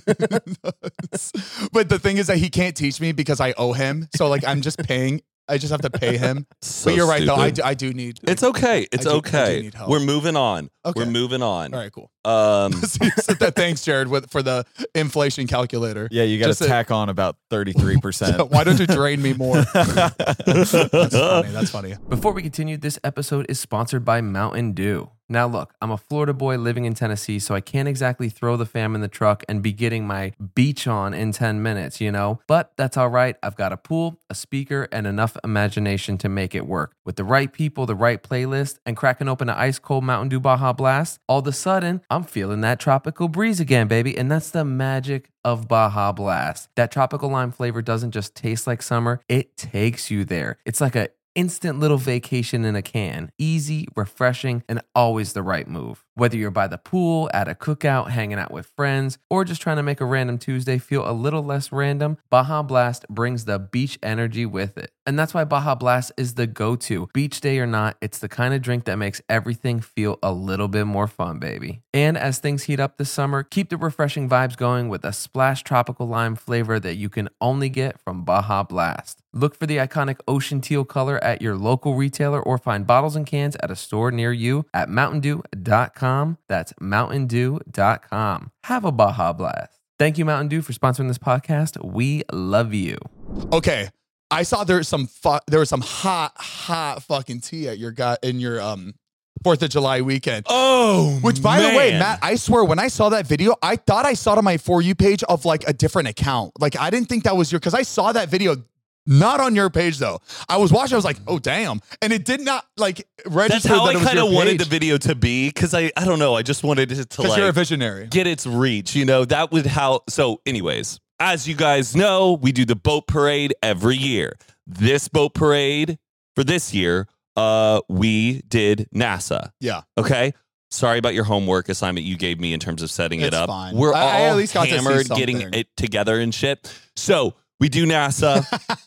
[SPEAKER 1] But the thing is that he can't teach me because I owe him. So like I'm just paying. I just have to pay him.
[SPEAKER 2] So
[SPEAKER 1] but you're right though. I
[SPEAKER 2] stupid.
[SPEAKER 1] do, I do need.
[SPEAKER 2] It's okay. It's
[SPEAKER 1] I do- I do
[SPEAKER 2] okay.
[SPEAKER 1] need help.
[SPEAKER 2] We're moving on.
[SPEAKER 1] Okay.
[SPEAKER 2] We're moving on.
[SPEAKER 1] All right, cool.
[SPEAKER 2] Um,
[SPEAKER 1] Thanks, Jared, with, for the inflation calculator.
[SPEAKER 4] Yeah, you got
[SPEAKER 1] Just
[SPEAKER 4] to
[SPEAKER 1] a-
[SPEAKER 4] tack on about thirty-three percent.
[SPEAKER 1] Why don't you drain me more? That's funny. That's funny.
[SPEAKER 3] Before we continue, this episode is sponsored by Mountain Dew. Now, look, I'm a Florida boy living in Tennessee, so I can't exactly throw the fam in the truck and be getting my beach on in ten minutes, you know? But that's all right. I've got a pool, a speaker, and enough imagination to make it work. With the right people, the right playlist, and cracking open an ice cold Mountain Dew Baja Blast, all of a sudden, I'm feeling that tropical breeze again, baby. And that's the magic of Baja Blast. That tropical lime flavor doesn't just taste like summer, it takes you there. It's like a instant little vacation in a can. Easy, refreshing, and always the right move. Whether you're by the pool, at a cookout, hanging out with friends, or just trying to make a random Tuesday feel a little less random, Baja Blast brings the beach energy with it. And that's why Baja Blast is the go-to. Beach day or not, it's the kind of drink that makes everything feel a little bit more fun, baby. And as things heat up this summer, keep the refreshing vibes going with a splash tropical lime flavor that you can only get from Baja Blast. Look for the iconic ocean teal color at your local retailer or find bottles and cans at a store near you at mountain dew dot com. That's mountain dew dot com. Have a Baja Blast. Thank you, Mountain Dew, for sponsoring this podcast. We love you.
[SPEAKER 1] Okay, I saw there was some fu- there was some hot, hot fucking tea at your guy in your um Fourth of July weekend.
[SPEAKER 2] oh,
[SPEAKER 1] Which, by the way,
[SPEAKER 2] man.
[SPEAKER 1] Matt, I swear, when I saw that video, I thought I saw it on my For You page of like a different account. Like I didn't think that was your, because I saw that video. Not on your page though. I was watching. I was like, "Oh damn!" And it did not like register
[SPEAKER 2] That's how
[SPEAKER 1] that
[SPEAKER 2] I
[SPEAKER 1] it was
[SPEAKER 2] kind
[SPEAKER 1] your
[SPEAKER 2] of wanted
[SPEAKER 1] page.
[SPEAKER 2] the video to be because I, I don't know. I just wanted it to
[SPEAKER 1] Because you're a
[SPEAKER 2] like
[SPEAKER 1] visionary.
[SPEAKER 2] get its reach. You know, that would how. So, anyways, as you guys know, we do the boat parade every year. This boat parade for this year, uh, we did NASA.
[SPEAKER 1] Yeah.
[SPEAKER 2] Okay. Sorry about your homework assignment you gave me in terms of setting it
[SPEAKER 1] It's
[SPEAKER 2] up.
[SPEAKER 1] fine.
[SPEAKER 2] We're
[SPEAKER 1] I-
[SPEAKER 2] all
[SPEAKER 1] I at least got to see
[SPEAKER 2] hammered getting
[SPEAKER 1] something.
[SPEAKER 2] it together and shit. So we do NASA.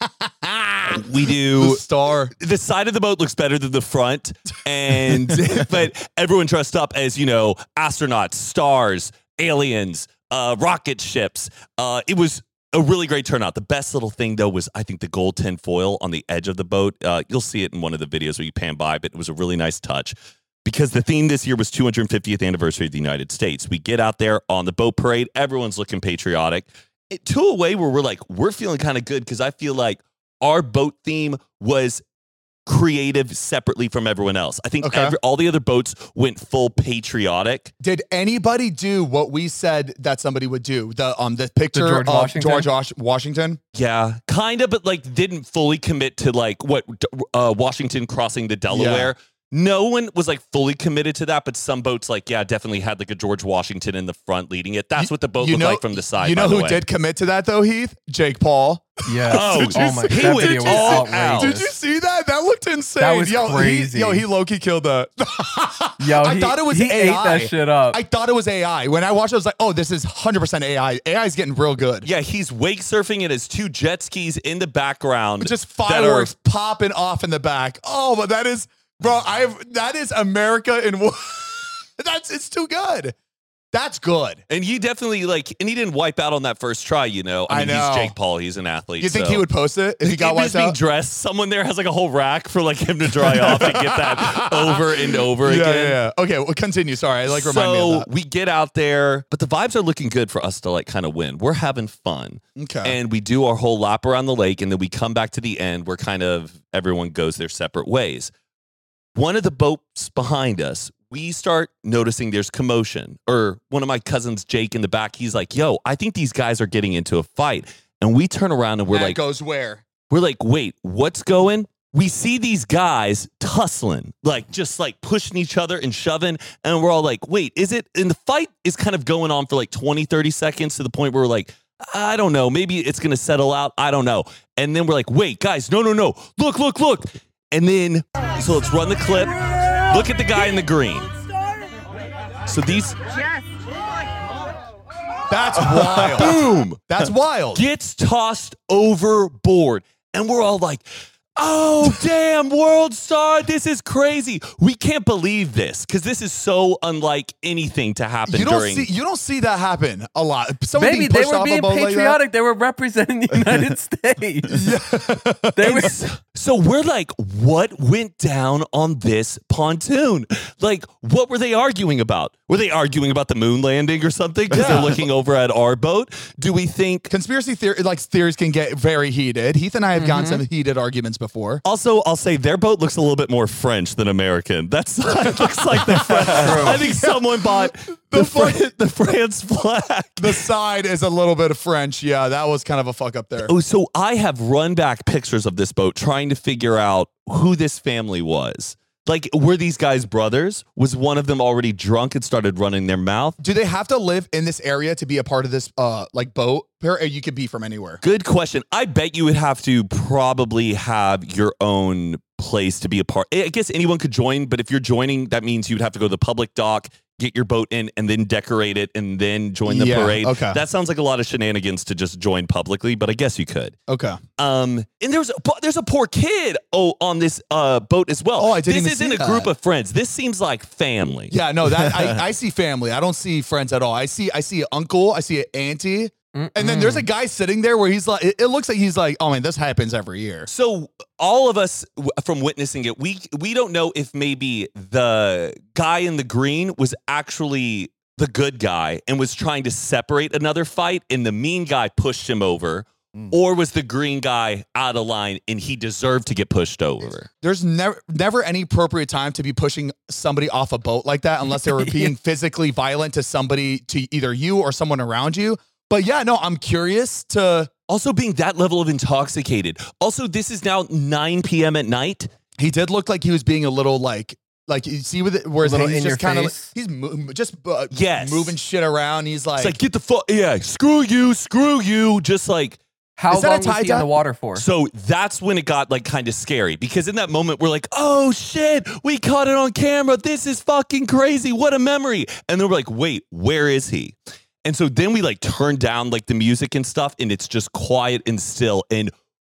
[SPEAKER 2] We
[SPEAKER 1] The
[SPEAKER 2] do
[SPEAKER 1] star.
[SPEAKER 2] the side of the boat looks better than the front, and but everyone dressed up as, you know, astronauts, stars, aliens, uh, rocket ships. Uh, it was a really great turnout. The best little thing though was I think the gold tin foil on the edge of the boat. Uh, you'll see it in one of the videos where you pan by, but it was a really nice touch. Because the theme this year was two hundred fiftieth anniversary of the United States. We get out there on the boat parade. Everyone's looking patriotic. It, to a way where we're like, we're feeling kind of good because I feel like our boat theme was creative separately from everyone else. I think
[SPEAKER 1] Okay.
[SPEAKER 2] every, all the other boats went full patriotic.
[SPEAKER 1] Did anybody do what we said that somebody would do? The um the picture
[SPEAKER 3] George
[SPEAKER 1] of
[SPEAKER 3] Washington?
[SPEAKER 1] George Wash- Washington.
[SPEAKER 2] Yeah, kind of, but like didn't fully commit to like what uh, Washington crossing the Delaware. No one was like fully committed to that, but some boats like, yeah, definitely had like a George Washington in the front leading it. That's what the boat
[SPEAKER 1] You
[SPEAKER 2] looked
[SPEAKER 1] know-
[SPEAKER 2] like from the side.
[SPEAKER 1] You know
[SPEAKER 2] by the
[SPEAKER 1] who
[SPEAKER 2] way.
[SPEAKER 1] did commit to that though, Heath? Jake Paul.
[SPEAKER 3] Yes.
[SPEAKER 2] Oh,
[SPEAKER 3] oh
[SPEAKER 2] did you
[SPEAKER 3] my!
[SPEAKER 2] see- he
[SPEAKER 3] That
[SPEAKER 2] went
[SPEAKER 3] video was
[SPEAKER 2] all out.
[SPEAKER 3] outrageous.
[SPEAKER 1] Did you see that? That looked insane.
[SPEAKER 3] That was
[SPEAKER 1] yo,
[SPEAKER 3] crazy.
[SPEAKER 1] He, yo, he low-key killed that.
[SPEAKER 3] Yo,
[SPEAKER 1] I
[SPEAKER 3] he-
[SPEAKER 1] thought it was
[SPEAKER 3] he
[SPEAKER 1] A I.
[SPEAKER 3] ate that shit up.
[SPEAKER 1] I thought it was A I. When I watched it, I was like, oh, this is one hundred percent A I. A I is getting real good.
[SPEAKER 2] Yeah, he's wake surfing and his two jet skis in the background.
[SPEAKER 1] Just
[SPEAKER 2] that are-
[SPEAKER 1] fireworks popping off in the back. Oh, but that is, bro, I've that is America in one. That's it's too good. That's good.
[SPEAKER 2] And he definitely like, and he didn't wipe out on that first try. You know, I,
[SPEAKER 1] I
[SPEAKER 2] mean,
[SPEAKER 1] know.
[SPEAKER 2] he's Jake Paul. He's an athlete.
[SPEAKER 1] You think
[SPEAKER 2] so.
[SPEAKER 1] he would post it if he got
[SPEAKER 2] He was
[SPEAKER 1] wiped
[SPEAKER 2] being
[SPEAKER 1] out?
[SPEAKER 2] dressed. Someone there has like a whole rack for like him to dry off and get that over and over
[SPEAKER 1] Yeah,
[SPEAKER 2] again.
[SPEAKER 1] yeah, yeah. Okay, well, continue. Sorry, like remind me
[SPEAKER 2] So
[SPEAKER 1] of that.
[SPEAKER 2] we get out there, but the vibes are looking good for us to like kind of win. We're having fun.
[SPEAKER 1] Okay.
[SPEAKER 2] And we do our whole lap around the lake, and then we come back to the end where kind of everyone goes their separate ways. One of the boats behind us, we start noticing there's commotion. Or one of my cousins, Jake, in the back, he's like, yo, I think these guys are getting into a fight. And we turn around and we're
[SPEAKER 1] That
[SPEAKER 2] like,
[SPEAKER 1] goes where?
[SPEAKER 2] we're like, wait, what's going? We see these guys tussling, like just like pushing each other and shoving. And we're all like, wait, is it? And the fight is kind of going on for like twenty, thirty seconds to the point where we're like, I don't know. Maybe it's going to settle out. I don't know. And then we're like, wait, guys, no, no, no. Look, look, look. And then, so let's run the clip. Look at the guy in the green. So these,
[SPEAKER 1] That's wild.
[SPEAKER 2] boom,
[SPEAKER 1] That's wild.
[SPEAKER 2] gets tossed overboard. And we're all like, oh, damn, World Star, this is crazy. We can't believe this because this is so unlike anything to happen
[SPEAKER 1] You don't
[SPEAKER 2] during.
[SPEAKER 1] see you don't see that happen a lot. Someone
[SPEAKER 3] Maybe
[SPEAKER 1] being
[SPEAKER 3] they
[SPEAKER 1] pushed
[SPEAKER 3] were
[SPEAKER 1] off a
[SPEAKER 3] being
[SPEAKER 1] boat like that.
[SPEAKER 3] patriotic. They were representing the United States. They were.
[SPEAKER 2] So we're like, what went down on this pontoon? Like, what were they arguing about? Were they arguing about the moon landing or something? Because
[SPEAKER 1] Yeah.
[SPEAKER 2] they're looking over at our boat. Do we think?
[SPEAKER 1] Conspiracy theory, like theories, can get very heated. Heath and I have gotten some heated arguments before.
[SPEAKER 2] Also, I'll say their boat looks a little bit more French than American. That's it looks like the French. I think someone bought the Fran- the France flag.
[SPEAKER 1] The side is a little bit of French. Yeah, that was kind of a fuck up there.
[SPEAKER 2] Oh, so I have run back pictures of this boat trying to figure out who this family was. Like, were these guys brothers? Was one of them already drunk and started running their mouth?
[SPEAKER 1] Do they have to live in this area to be a part of this uh like boat? Or you could be from anywhere.
[SPEAKER 2] Good question. I bet you would have to probably have your own place to be a part. I guess anyone could join, but if you're joining, that means you'd have to go to the public dock, get your boat in, and then decorate it, and then join the
[SPEAKER 1] Yeah,
[SPEAKER 2] parade.
[SPEAKER 1] okay.
[SPEAKER 2] That sounds like a lot of shenanigans to just join publicly, but I guess you could.
[SPEAKER 1] Okay.
[SPEAKER 2] Um, and there's a, there's a poor kid oh on this uh boat as well.
[SPEAKER 1] Oh, I didn't
[SPEAKER 2] This
[SPEAKER 1] even
[SPEAKER 2] isn't
[SPEAKER 1] see
[SPEAKER 2] a group
[SPEAKER 1] that.
[SPEAKER 2] of friends. This seems like family.
[SPEAKER 1] Yeah, no, that I, I see family. I don't see friends at all. I see I see an uncle, I see an auntie. And then there's a guy sitting there where he's like, it, it looks like he's like, oh man, this happens every year.
[SPEAKER 2] So all of us w- from witnessing it, we we don't know if maybe the guy in the green was actually the good guy and was trying to separate another fight, and the mean guy pushed him over, or was the green guy out of line and he deserved to get pushed over.
[SPEAKER 1] There's never never any appropriate time to be pushing somebody off a boat like that unless they were being physically violent to somebody, to either you or someone around you. But yeah, no, I'm curious to.
[SPEAKER 2] Also being that level of intoxicated. Also, this is now nine p.m. at night.
[SPEAKER 1] He did look like he was being a little like, like you see with it, where his
[SPEAKER 3] Little
[SPEAKER 1] he's
[SPEAKER 3] in
[SPEAKER 1] just
[SPEAKER 3] your
[SPEAKER 1] kind of,
[SPEAKER 3] face?
[SPEAKER 1] he's mo- just uh,
[SPEAKER 2] Yes.
[SPEAKER 1] moving shit around. He's like,
[SPEAKER 2] It's like, get the fuck, yeah, screw you, screw you. Just like,
[SPEAKER 3] How
[SPEAKER 1] Is that a
[SPEAKER 3] long was
[SPEAKER 1] tie
[SPEAKER 3] he in
[SPEAKER 1] dye?
[SPEAKER 3] the water for?
[SPEAKER 2] so that's when it got like kind of scary because in that moment we're like, oh shit, we caught it on camera. This is fucking crazy. What a memory. And then we're like, wait, where is he? And so then we like turn down like the music and stuff and it's just quiet and still. And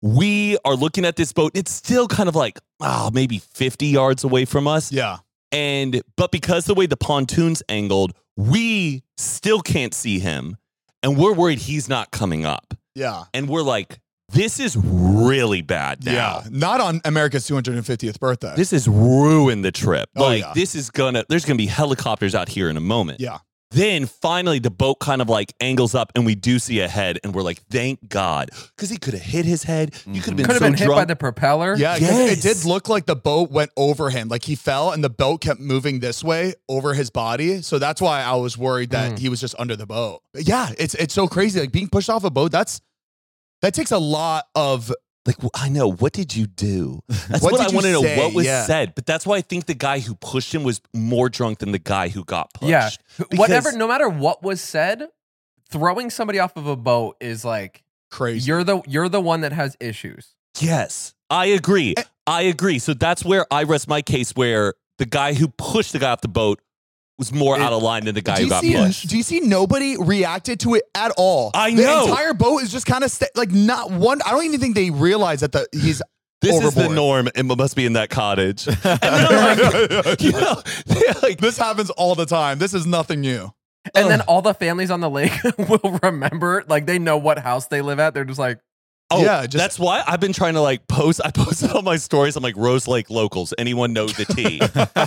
[SPEAKER 2] we are looking at this boat. It's still kind of like, oh, maybe fifty yards away from us.
[SPEAKER 1] yeah,
[SPEAKER 2] And, but because the way the pontoon's angled, we still can't see him. And we're worried he's not coming up.
[SPEAKER 1] yeah,
[SPEAKER 2] And we're like, this is really bad now.
[SPEAKER 1] yeah. Not on America's two hundred fiftieth birthday.
[SPEAKER 2] This has ruined the trip.
[SPEAKER 1] Oh,
[SPEAKER 2] like,
[SPEAKER 1] yeah.
[SPEAKER 2] this is gonna, there's gonna be helicopters out here in a moment.
[SPEAKER 1] yeah.
[SPEAKER 2] Then finally the boat kind of like angles up and we do see a head and we're like, thank God. Because he could have hit his head. You could have been
[SPEAKER 3] Could have
[SPEAKER 2] so
[SPEAKER 3] been hit
[SPEAKER 2] drunk.
[SPEAKER 3] by the propeller.
[SPEAKER 1] Yeah, 'cause
[SPEAKER 2] Yes.
[SPEAKER 1] it did look like the boat went over him. Like he fell and the boat kept moving this way over his body. So that's why I was worried that
[SPEAKER 3] Mm.
[SPEAKER 1] he was just under the boat. But yeah, it's it's so crazy. Like being pushed off a boat, that's that takes a lot of
[SPEAKER 2] Like, w- I know. What did you do? That's
[SPEAKER 1] What
[SPEAKER 2] what,
[SPEAKER 1] did
[SPEAKER 2] I
[SPEAKER 1] you
[SPEAKER 2] want to know.
[SPEAKER 1] say?
[SPEAKER 2] What was
[SPEAKER 1] Yeah.
[SPEAKER 2] said? But that's why I think the guy who pushed him was more drunk than the guy who got pushed.
[SPEAKER 3] Yeah.
[SPEAKER 2] Because-
[SPEAKER 3] Whatever, no matter what was said, throwing somebody off of a boat is like
[SPEAKER 1] crazy.
[SPEAKER 3] you're the you're the one that has issues.
[SPEAKER 2] Yes, I agree.
[SPEAKER 1] Eh.
[SPEAKER 2] I agree. So that's where I rest my case where the guy who pushed the guy off the boat was more
[SPEAKER 1] It-
[SPEAKER 2] out of line than the guy
[SPEAKER 1] do
[SPEAKER 2] who
[SPEAKER 1] you
[SPEAKER 2] got
[SPEAKER 1] see?
[SPEAKER 2] pushed.
[SPEAKER 1] Do you see? Nobody reacted to it at all.
[SPEAKER 2] I
[SPEAKER 1] the
[SPEAKER 2] know.
[SPEAKER 1] entire boat is just kind of sta like not one. I don't even think they realize that the he's
[SPEAKER 2] This is the
[SPEAKER 1] overboard.
[SPEAKER 2] norm. It must be in that cottage. And they're like, you know, they're like,
[SPEAKER 1] This happens all the time. This is nothing new.
[SPEAKER 3] And then
[SPEAKER 1] Ugh.
[SPEAKER 3] all the families on the lake will remember, like they know what house they live at. They're just like,
[SPEAKER 2] Oh,
[SPEAKER 1] Yeah, just-
[SPEAKER 2] that's why I've been trying to like post. I posted on my stories. I'm like, Rose Lake locals. Anyone know the tea?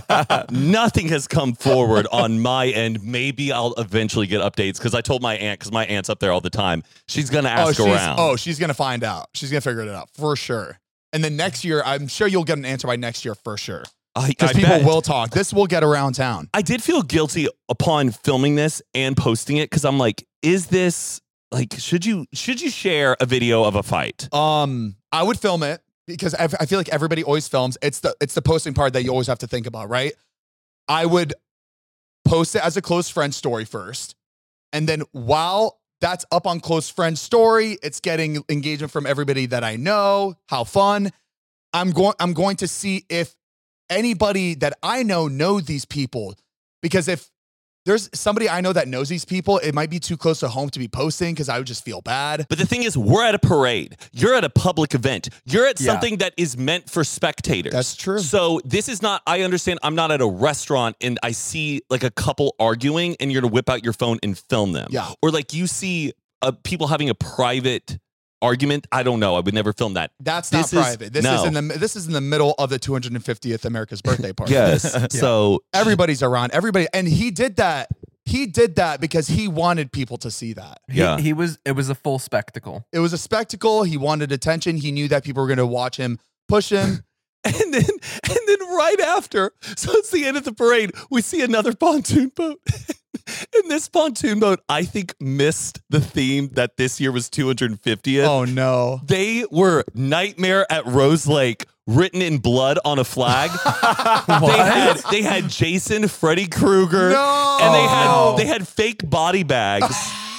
[SPEAKER 2] Nothing has come forward on my end. Maybe I'll eventually get updates because I told my aunt, because my aunt's up there all the time. She's gonna
[SPEAKER 1] Oh,
[SPEAKER 2] ask
[SPEAKER 1] she's,
[SPEAKER 2] around.
[SPEAKER 1] oh, she's gonna find out. She's gonna figure it out for sure. And then next year, I'm sure you'll get an answer by next year for sure.
[SPEAKER 2] I,
[SPEAKER 1] Because
[SPEAKER 2] I
[SPEAKER 1] people
[SPEAKER 2] bet.
[SPEAKER 1] will talk. This will get around town.
[SPEAKER 2] I did feel guilty upon filming this and posting it because I'm like, is this like should you should you share a video of a fight?
[SPEAKER 1] Um, I would film it because I, I feel like everybody always films. It's the it's the posting part that you always have to think about, right? I would post it as a close friend story first, and then while that's up on close friend story, it's getting engagement from everybody that I know. How fun! I'm going. I'm going to see if anybody that I know know these people, because if there's somebody I know that knows these people, it might be too close to home to be posting because I would just feel bad.
[SPEAKER 2] But the thing is, we're at a parade. You're at a public event. You're at
[SPEAKER 3] Yeah.
[SPEAKER 2] something that is meant for spectators.
[SPEAKER 1] That's true.
[SPEAKER 2] So this is not, I understand I'm not at a restaurant and I see like a couple arguing and you're going to whip out your phone and film them.
[SPEAKER 1] Yeah.
[SPEAKER 2] Or like you see uh, people having a private argument. I don't know. I would never film that.
[SPEAKER 1] That's
[SPEAKER 2] This
[SPEAKER 1] not
[SPEAKER 2] is-
[SPEAKER 1] private. This
[SPEAKER 2] no.
[SPEAKER 1] is in the this is in the middle of the two hundred fiftieth America's birthday party.
[SPEAKER 2] Yes. So
[SPEAKER 1] Everybody's around. Everybody, and he did that. He did that because he wanted people to see that.
[SPEAKER 3] he,
[SPEAKER 2] Yeah.
[SPEAKER 3] he was, it was a full spectacle.
[SPEAKER 1] It was a spectacle. He wanted attention. He knew that people were going to watch him push him.
[SPEAKER 2] And then, and then right after, so it's the end of the parade, we see another pontoon boat. And this pontoon boat, I think, missed the theme that this year was two hundred fiftieth.
[SPEAKER 1] Oh no!
[SPEAKER 2] They were Nightmare at Rose Lake written in blood on a flag. They had they had Jason, Freddy Krueger,
[SPEAKER 1] No!
[SPEAKER 2] and they had they had fake body bags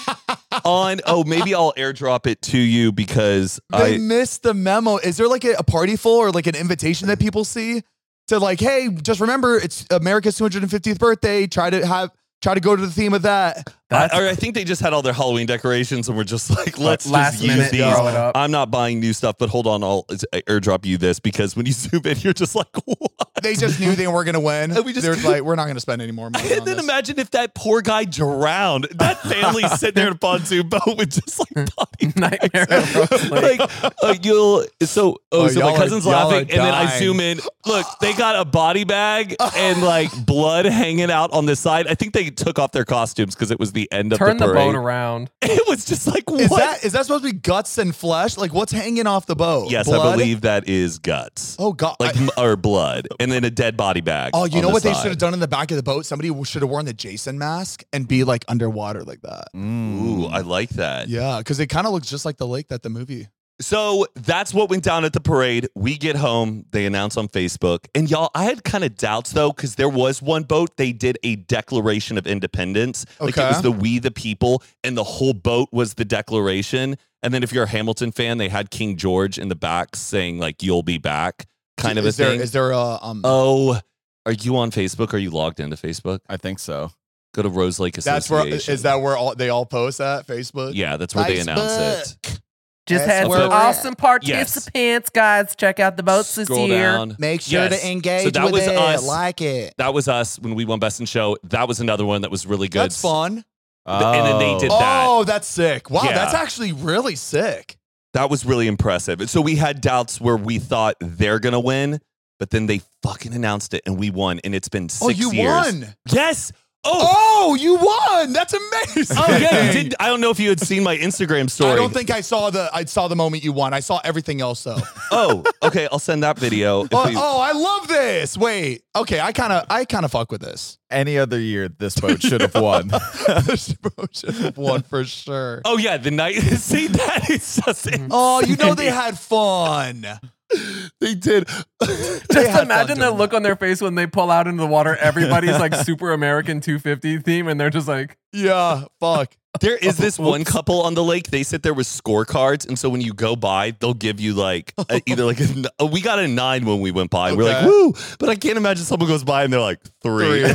[SPEAKER 2] on. Oh, maybe I'll airdrop it to you because
[SPEAKER 1] They
[SPEAKER 2] I
[SPEAKER 1] missed the memo. Is there like a, a party full or like an invitation that people see to like, hey, just remember it's America's two hundred fiftieth birthday. Try to have try to go to the theme of that.
[SPEAKER 2] I, or I think they just had all their Halloween decorations and were just like, let's
[SPEAKER 3] Last
[SPEAKER 2] just use
[SPEAKER 3] minute,
[SPEAKER 2] these.
[SPEAKER 3] throw it up.
[SPEAKER 2] I'm not buying new stuff, but hold on, I'll airdrop you this because when you zoom in, you're just like, what?
[SPEAKER 1] They just knew they weren't going to win.
[SPEAKER 2] And we just-
[SPEAKER 1] They're like, we're not going to spend any more money
[SPEAKER 2] And
[SPEAKER 1] on
[SPEAKER 2] then
[SPEAKER 1] this.
[SPEAKER 2] imagine if that poor guy drowned. That family sitting there in a pontoon boat with just like body
[SPEAKER 3] Nightmare at Rose Lake.
[SPEAKER 2] like uh, you'll so oh,
[SPEAKER 1] Oh,
[SPEAKER 2] so
[SPEAKER 1] y'all
[SPEAKER 2] my
[SPEAKER 1] are-
[SPEAKER 2] cousin's
[SPEAKER 1] y'all
[SPEAKER 2] laughing,
[SPEAKER 1] are
[SPEAKER 2] and then I
[SPEAKER 1] dying.
[SPEAKER 2] zoom in. Look, they got a body bag and like blood hanging out on the side. I think they took off their costumes because it was the end of
[SPEAKER 3] Turn
[SPEAKER 2] the
[SPEAKER 3] the
[SPEAKER 2] parade.
[SPEAKER 3] boat around.
[SPEAKER 2] It was just like what?
[SPEAKER 1] Is that is that supposed to be guts and flesh? Like what's hanging off the boat?
[SPEAKER 2] yes,
[SPEAKER 1] Blood?
[SPEAKER 2] I believe that is guts.
[SPEAKER 1] Oh God!
[SPEAKER 2] Like
[SPEAKER 1] I-
[SPEAKER 2] m or blood, and then a dead body bag.
[SPEAKER 1] oh, you
[SPEAKER 2] on
[SPEAKER 1] know
[SPEAKER 2] the
[SPEAKER 1] what they
[SPEAKER 2] side.
[SPEAKER 1] should have done in the back of the boat? Somebody should have worn the Jason mask and be like underwater like that.
[SPEAKER 2] Ooh, I like that.
[SPEAKER 1] Yeah, because it kind of looks just like the lake that the movie.
[SPEAKER 2] So that's what went down at the parade. We get home, they announce on Facebook. And y'all, I had kind of doubts though, because there was one boat, they did a Declaration of Independence. Like it
[SPEAKER 1] Okay.
[SPEAKER 2] was the We the People, and the whole boat was the Declaration. And then if you're a Hamilton fan, they had King George in the back saying, like, you'll be back, kind of
[SPEAKER 1] is
[SPEAKER 2] a
[SPEAKER 1] there,
[SPEAKER 2] thing.
[SPEAKER 1] Is there a um?
[SPEAKER 2] Oh, are you on Facebook? Are you logged into Facebook?
[SPEAKER 4] I think so.
[SPEAKER 2] Go to Rose Lake
[SPEAKER 1] that's
[SPEAKER 2] Association.
[SPEAKER 1] where is that where all they all post at Facebook?
[SPEAKER 2] Yeah, that's where they announce it.
[SPEAKER 1] Facebook.
[SPEAKER 3] Just
[SPEAKER 1] That's
[SPEAKER 3] had
[SPEAKER 1] where
[SPEAKER 3] some
[SPEAKER 1] we're at.
[SPEAKER 3] awesome participants, guys. Check out the boats this
[SPEAKER 2] Scroll
[SPEAKER 3] year.
[SPEAKER 2] down.
[SPEAKER 1] Make sure
[SPEAKER 2] Yes.
[SPEAKER 1] to engage
[SPEAKER 2] So that
[SPEAKER 1] with
[SPEAKER 2] was
[SPEAKER 1] it,
[SPEAKER 2] us.
[SPEAKER 1] like it.
[SPEAKER 2] That was us when we won Best in Show. That was another one that was really good.
[SPEAKER 1] That's fun.
[SPEAKER 2] And then they did that.
[SPEAKER 1] Oh, that's sick. Wow,
[SPEAKER 2] Yeah.
[SPEAKER 1] that's actually really sick.
[SPEAKER 2] That was really impressive. And so we had doubts where we thought they're going to win, but then they fucking announced it and we won. And it's been six
[SPEAKER 1] Oh, you
[SPEAKER 2] years.
[SPEAKER 1] won.
[SPEAKER 2] Yes. Oh.
[SPEAKER 1] Oh, you won. That's amazing.
[SPEAKER 2] Oh, yeah, you did. I don't know if you had seen my Instagram story.
[SPEAKER 1] I don't think I saw the I saw the moment you won. I saw everything else though.
[SPEAKER 2] Oh, okay. I'll send that video. If
[SPEAKER 1] oh,
[SPEAKER 2] we-
[SPEAKER 1] oh, I love this. Wait. Okay, I kind of I kind of fuck with this.
[SPEAKER 4] Any other year, this boat should have won.
[SPEAKER 1] This boat should have won for sure.
[SPEAKER 2] oh, yeah. The night. See, that is just.
[SPEAKER 1] Oh, you know they had fun.
[SPEAKER 2] They did.
[SPEAKER 3] Just imagine the look on their face when they pull out into the water. Everybody's like super American two fifty theme, and they're just like,
[SPEAKER 1] Yeah, fuck.
[SPEAKER 2] There is this one couple on the lake. They sit there with scorecards, and so when you go by, they'll give you like a, either like a, n- oh, we got a nine when we went by. We're like
[SPEAKER 1] Okay.
[SPEAKER 2] woo, but I can't imagine someone goes by and they're like three.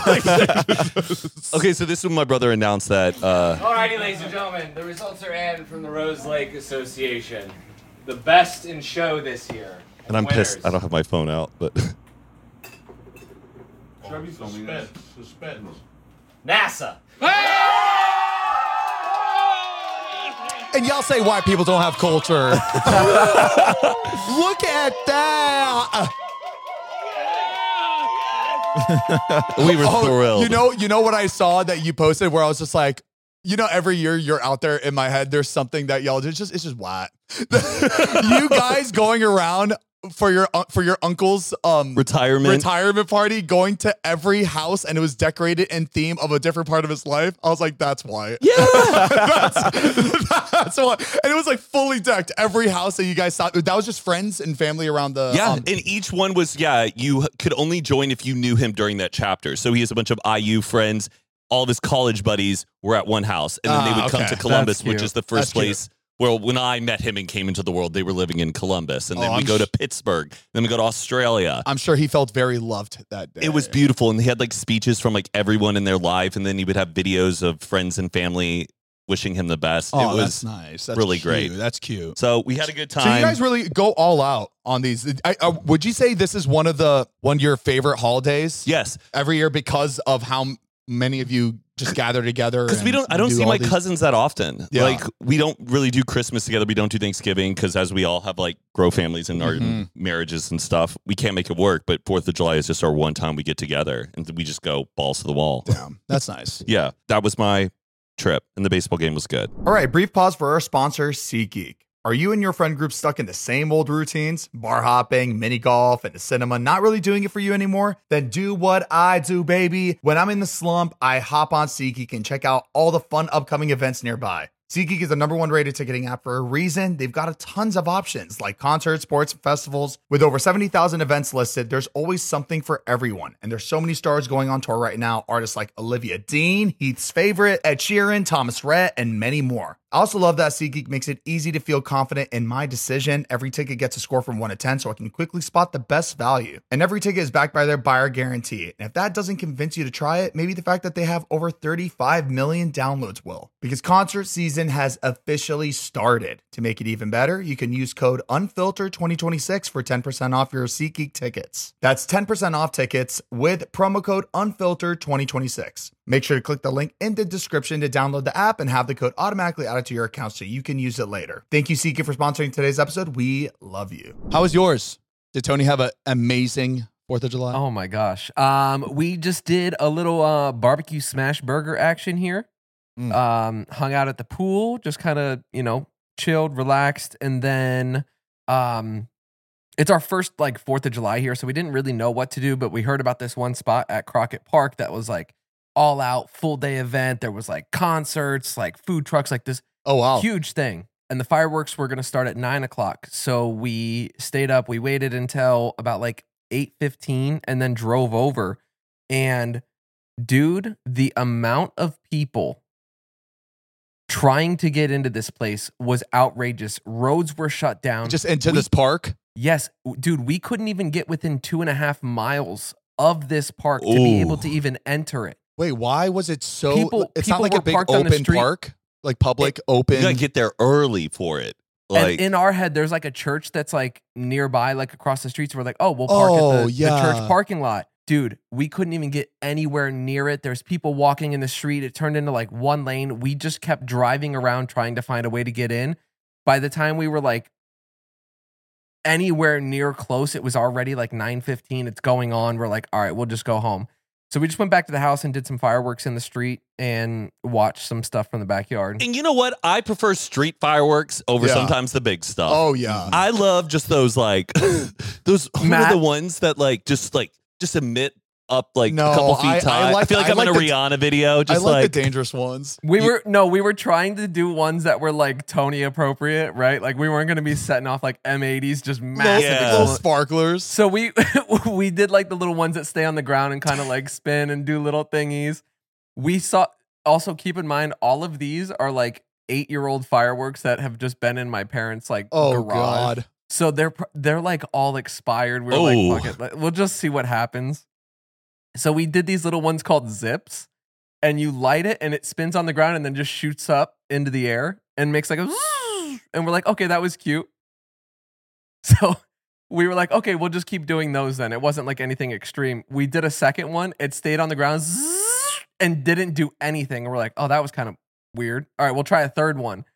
[SPEAKER 2] Okay, so this is when my brother announced that. Uh,
[SPEAKER 5] Alrighty, ladies and gentlemen, the results are in from the Rose Lake Association. The best in show this year.
[SPEAKER 2] and I'm
[SPEAKER 5] winners.
[SPEAKER 2] pissed. I don't have my phone out, but
[SPEAKER 6] Suspense. Suspense.
[SPEAKER 5] NASA.
[SPEAKER 1] And y'all say white people don't have culture. Look at that.
[SPEAKER 2] We were
[SPEAKER 1] Oh,
[SPEAKER 2] thrilled.
[SPEAKER 1] You know, you know what I saw that you posted where I was just like, you know, every year you're out there in my head, there's something that y'all do. It's just, it's just what you guys going around for your uh, for your uncle's um
[SPEAKER 2] retirement
[SPEAKER 1] retirement party, going to every house, and it was decorated in theme of a different part of his life. I was like, that's why.
[SPEAKER 2] Yeah,
[SPEAKER 1] that's, that's why. And it was like fully decked. Every house that you guys saw, that was just friends and family around the.
[SPEAKER 2] Yeah,
[SPEAKER 1] um,
[SPEAKER 2] and each one was, yeah, you could only join if you knew him during that chapter. So he has a bunch of I U friends. All of his college buddies were at one house, and then they
[SPEAKER 1] Ah,
[SPEAKER 2] would come
[SPEAKER 1] okay.
[SPEAKER 2] to Columbus,
[SPEAKER 3] That's cute.
[SPEAKER 2] which is the
[SPEAKER 1] That's
[SPEAKER 2] first
[SPEAKER 1] cute.
[SPEAKER 2] place. Well, when I met him and came into the world, they were living in Columbus. And then
[SPEAKER 1] Oh,
[SPEAKER 2] we
[SPEAKER 1] I'm
[SPEAKER 2] go to
[SPEAKER 1] sh-
[SPEAKER 2] Pittsburgh. Then we go to Australia.
[SPEAKER 1] I'm sure he felt very loved that day.
[SPEAKER 2] It was beautiful. And they had like speeches from like everyone in their life. And then he would have videos of friends and family wishing him the best.
[SPEAKER 1] Oh,
[SPEAKER 2] it was
[SPEAKER 1] that's nice. That's
[SPEAKER 2] really
[SPEAKER 1] cute.
[SPEAKER 2] great.
[SPEAKER 1] That's cute.
[SPEAKER 2] So we had a good time.
[SPEAKER 1] So you guys really go all out on these. I, I, would you say this is one of the one of your favorite holidays?
[SPEAKER 2] Yes.
[SPEAKER 1] Every year because of how m- many of you just gather together.
[SPEAKER 2] Because we
[SPEAKER 1] and
[SPEAKER 2] don't, I don't
[SPEAKER 1] do
[SPEAKER 2] see
[SPEAKER 1] all
[SPEAKER 2] my
[SPEAKER 1] these-
[SPEAKER 2] cousins that often.
[SPEAKER 1] Yeah.
[SPEAKER 2] Like we don't really do Christmas together. We don't do Thanksgiving because as we all have like grow families and our
[SPEAKER 1] Mhm.
[SPEAKER 2] marriages and stuff, we can't make it work. But Fourth of July is just our one time we get together and we just go balls to the wall.
[SPEAKER 1] Damn, that's nice.
[SPEAKER 2] Yeah, that was my trip, and the baseball game was good.
[SPEAKER 1] All right, brief pause for our sponsor, SeatGeek. Are you and your friend group stuck in the same old routines? Bar hopping, mini golf, and the cinema not really doing it for you anymore? Then do what I do, baby. When I'm in the slump, I hop on SeatGeek and check out all the fun upcoming events nearby. SeatGeek is the number one rated ticketing app for a reason. They've got a tons of options like concerts, sports, and festivals. With over seventy thousand events listed, there's always something for everyone. And there's so many stars going on tour right now. Artists like Olivia Dean, Heath's favorite, Ed Sheeran, Thomas Rhett, and many more. I also love that SeatGeek makes it easy to feel confident in my decision. Every ticket gets a score from one to ten, so I can quickly spot the best value. And every ticket is backed by their buyer guarantee. And if that doesn't convince you to try it, maybe the fact that they have over thirty-five million downloads will. Because concert season has officially started. To make it even better, you can use code unfiltered twenty twenty-six for ten percent off your SeatGeek tickets. That's ten percent off tickets with promo code unfiltered twenty twenty-six. Make sure to click the link in the description to download the app and have the code automatically added to your account so you can use it later. Thank you, SeatGeek, for sponsoring today's episode. We love you. How was yours? Did Tony have an amazing fourth of July?
[SPEAKER 3] Oh my gosh. Um, we just did a little uh barbecue smash burger action here.
[SPEAKER 1] Mm.
[SPEAKER 3] Um, hung out at the pool, just kind of, you know, chilled, relaxed, and then um it's our first like fourth of July here, so we didn't really know what to do, but we heard about this one spot at Crockett Park that was like all out full day event. There was like concerts, like food trucks, like this
[SPEAKER 1] Oh, wow.
[SPEAKER 3] huge thing. And the fireworks were going to start at nine o'clock. So we stayed up. We waited until about like eight fifteen and then drove over. And dude, the amount of people trying to get into this place was outrageous. Roads were shut down.
[SPEAKER 1] Just into
[SPEAKER 3] We-
[SPEAKER 1] this park?
[SPEAKER 3] Yes, dude, we couldn't even get within two and a half miles of this park to be able
[SPEAKER 2] Ooh.
[SPEAKER 3] to even enter it.
[SPEAKER 1] Wait, why was it so?
[SPEAKER 3] People-
[SPEAKER 1] it's
[SPEAKER 3] people
[SPEAKER 1] not like
[SPEAKER 3] were
[SPEAKER 1] a big
[SPEAKER 3] parked on the
[SPEAKER 1] open
[SPEAKER 3] street.
[SPEAKER 1] park, like public open.
[SPEAKER 2] You gotta get there early for it. Like
[SPEAKER 3] and in our head, there's like a church that's like nearby, like across the street. So we're like, oh, we'll park
[SPEAKER 1] Oh,
[SPEAKER 3] at the, the
[SPEAKER 1] yeah.
[SPEAKER 3] church parking lot. Dude, we couldn't even get anywhere near it. There's people walking in the street. It turned into like one lane. We just kept driving around trying to find a way to get in. By the time we were like anywhere near close, it was already like nine fifteen. It's going on. We're like, all right, we'll just go home. So we just went back to the house and did some fireworks in the street and watched some stuff from the backyard.
[SPEAKER 2] and you know what? I prefer street fireworks over
[SPEAKER 1] Yeah.
[SPEAKER 2] sometimes the big stuff.
[SPEAKER 1] Oh, yeah.
[SPEAKER 2] I love just those like those what are
[SPEAKER 3] Matt-
[SPEAKER 2] the ones that like just like just emit up like
[SPEAKER 1] No,
[SPEAKER 2] a couple feet
[SPEAKER 1] I- I
[SPEAKER 2] high. I,
[SPEAKER 1] like-
[SPEAKER 2] feel like
[SPEAKER 1] I
[SPEAKER 2] I'm
[SPEAKER 1] like
[SPEAKER 2] in a
[SPEAKER 1] the-
[SPEAKER 2] Rihanna video.
[SPEAKER 1] I
[SPEAKER 2] Just
[SPEAKER 1] like,
[SPEAKER 2] like,
[SPEAKER 1] the dangerous ones.
[SPEAKER 3] We
[SPEAKER 1] You-
[SPEAKER 3] were no, we were trying to do ones that were like Tony appropriate, right? Like we weren't going to be setting off like M eighties, just massive.
[SPEAKER 2] Yeah.
[SPEAKER 1] little
[SPEAKER 3] explo-
[SPEAKER 1] sparklers.
[SPEAKER 3] So we we did like the little ones that stay on the ground and kind of like spin and do little thingies. We saw. Also, keep in mind, all of these are like eight year old fireworks that have just been in my parents' like
[SPEAKER 1] Oh,
[SPEAKER 3] garage.
[SPEAKER 1] God.
[SPEAKER 3] So they're pr- they're like all expired. We We're
[SPEAKER 2] Oh.
[SPEAKER 3] like, fuck it, like, we'll just see what happens. So we did these little ones called zips, and you light it and it spins on the ground and then just shoots up into the air and makes like a zzz, and we're like, okay, that was cute. So we were like, okay, we'll just keep doing those then. It wasn't like anything extreme. We did a second one. It stayed on the ground zzz, and didn't do anything. And we're like, oh, that was kind of weird. All right, we'll try a third one.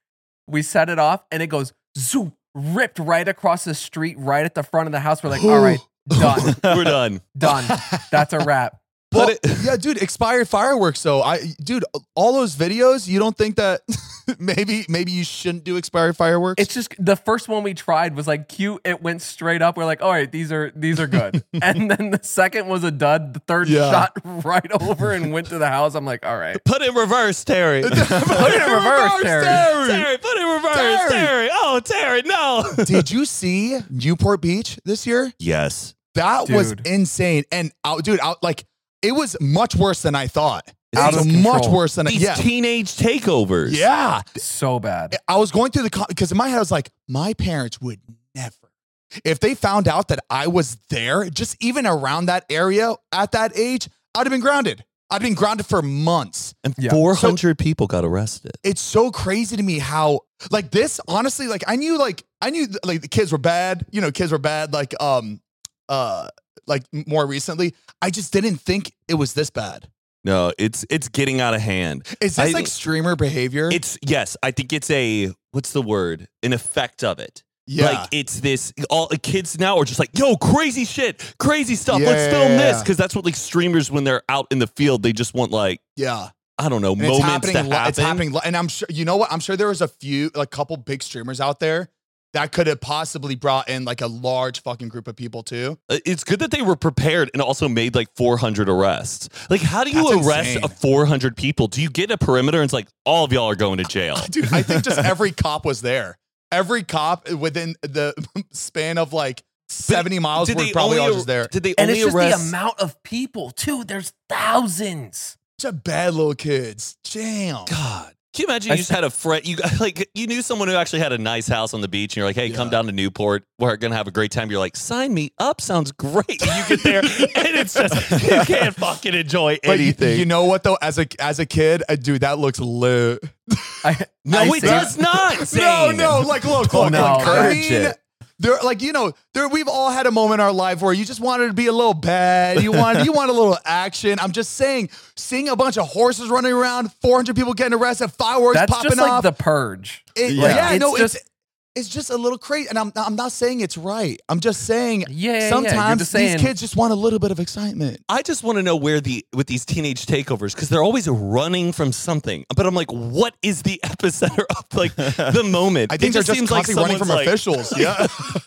[SPEAKER 3] We set it off, and it goes zoom, ripped right across the street, right at the front of the house. We're like, all right, done,
[SPEAKER 2] We're done.
[SPEAKER 3] done. That's a wrap.
[SPEAKER 1] Well,
[SPEAKER 2] But it-
[SPEAKER 1] yeah, dude, expired fireworks. So I, dude, all those videos. You don't think that maybe maybe you shouldn't do expired fireworks?
[SPEAKER 3] It's just the first one we tried was like cute. It went straight up. We're like, all right, these are these are good. And then the second was a dud. The third
[SPEAKER 1] Yeah.
[SPEAKER 3] shot right over and went to the house. I'm like, all right,
[SPEAKER 2] Put it in reverse, Terry.
[SPEAKER 3] put it in reverse, Terry.
[SPEAKER 2] Terry, put it in reverse,
[SPEAKER 1] Terry.
[SPEAKER 2] Terry. Oh, Terry, no.
[SPEAKER 1] Did you see Newport Beach this year?
[SPEAKER 2] Yes.
[SPEAKER 1] That was
[SPEAKER 3] Dude.
[SPEAKER 1] insane. And out, dude, out like it was much worse than I thought. It
[SPEAKER 3] Out
[SPEAKER 1] was
[SPEAKER 3] of
[SPEAKER 1] much
[SPEAKER 3] control.
[SPEAKER 1] worse than I,
[SPEAKER 2] These
[SPEAKER 1] yeah.
[SPEAKER 2] teenage takeovers.
[SPEAKER 1] Yeah.
[SPEAKER 3] So bad.
[SPEAKER 1] I was going through the because in my head I was like, my parents would never. If they found out that I was there, just even around that area at that age, I'd have been grounded. I'd been grounded for months.
[SPEAKER 2] And
[SPEAKER 3] Yeah.
[SPEAKER 2] four hundred people got arrested.
[SPEAKER 1] It's so crazy to me how like this, honestly, like I knew like I knew like the kids were bad, you know, kids were bad, like um uh like more recently. I just didn't think it was this bad.
[SPEAKER 2] No, it's it's getting out of hand.
[SPEAKER 1] Is this
[SPEAKER 2] I
[SPEAKER 1] like
[SPEAKER 2] think-
[SPEAKER 1] streamer behavior?
[SPEAKER 2] It's yes, I think it's a what's the word? An effect of it.
[SPEAKER 1] yeah.
[SPEAKER 2] Like it's this all the kids now are just like, yo, crazy shit, crazy stuff.
[SPEAKER 1] Yeah,
[SPEAKER 2] Let's
[SPEAKER 1] yeah,
[SPEAKER 2] film
[SPEAKER 1] yeah,
[SPEAKER 2] this.
[SPEAKER 1] yeah.
[SPEAKER 2] Cause that's what like streamers when they're out in the field, they just want like,
[SPEAKER 1] yeah.
[SPEAKER 2] I don't know,
[SPEAKER 1] And it's
[SPEAKER 2] moments
[SPEAKER 1] happening.
[SPEAKER 2] to
[SPEAKER 1] li-
[SPEAKER 2] happen.
[SPEAKER 1] It's happening. li- And I'm sure, you know what? I'm sure there was a few, like couple big streamers out there that could have possibly brought in like a large fucking group of people too.
[SPEAKER 2] Uh, It's good that they were prepared and also made like four hundred arrests. Like, how do you
[SPEAKER 1] That's
[SPEAKER 2] arrest
[SPEAKER 1] insane.
[SPEAKER 2] a four hundred people? Do you get a perimeter and it's like, all of y'all are going to jail?
[SPEAKER 1] Dude, I think just every cop was there. Every cop within the span of like seventy miles
[SPEAKER 2] Did
[SPEAKER 1] were
[SPEAKER 2] they
[SPEAKER 1] probably
[SPEAKER 2] only
[SPEAKER 1] all
[SPEAKER 2] ar-
[SPEAKER 1] just there.
[SPEAKER 2] Did they
[SPEAKER 3] And
[SPEAKER 2] only
[SPEAKER 3] it's just
[SPEAKER 2] arrest?
[SPEAKER 3] the amount of people too. There's thousands.
[SPEAKER 1] Such bad little kids. Damn.
[SPEAKER 2] God. Can you imagine
[SPEAKER 3] I
[SPEAKER 2] you just had a friend, you got like, you knew someone who actually had a nice house on the beach and you're like, hey, come
[SPEAKER 1] Yeah.
[SPEAKER 2] down to Newport. We're going to have a great time. You're like, sign me up. Sounds great. And you get there and it's just, you can't fucking enjoy
[SPEAKER 1] But you,
[SPEAKER 2] anything.
[SPEAKER 1] you know what though? As a as a kid, uh, dude, that looks lit.
[SPEAKER 3] I,
[SPEAKER 2] no,
[SPEAKER 3] I
[SPEAKER 2] it
[SPEAKER 3] say-
[SPEAKER 2] does not.
[SPEAKER 1] No,
[SPEAKER 2] Zane.
[SPEAKER 1] no, like look,
[SPEAKER 3] Don't
[SPEAKER 1] look, look. I
[SPEAKER 3] encourage
[SPEAKER 1] mean,
[SPEAKER 3] it.
[SPEAKER 1] there, like you know, there we've all had a moment in our life where you just wanted to be a little bad. You want, you want a little action. I'm just saying, seeing a bunch of horses running around, four hundred people getting arrested, fireworks
[SPEAKER 3] That's
[SPEAKER 1] popping
[SPEAKER 3] just like
[SPEAKER 1] off.
[SPEAKER 3] the purge.
[SPEAKER 1] It-
[SPEAKER 4] Yeah.
[SPEAKER 1] yeah,
[SPEAKER 3] It's
[SPEAKER 1] no,
[SPEAKER 3] just-
[SPEAKER 1] it's it's just a little crazy. And I'm I'm not saying it's right. I'm just saying
[SPEAKER 3] Yeah, yeah, yeah. You're
[SPEAKER 1] sometimes
[SPEAKER 3] just
[SPEAKER 1] these
[SPEAKER 3] saying-
[SPEAKER 1] kids just want a little bit of excitement.
[SPEAKER 2] I just want to know where the with these teenage takeovers because they're always running from something. But I'm like, what is the epicenter of like the moment?
[SPEAKER 1] I think
[SPEAKER 2] It
[SPEAKER 1] they're just
[SPEAKER 2] seems like
[SPEAKER 1] constantly running from
[SPEAKER 2] someone's like-
[SPEAKER 1] officials. Yeah.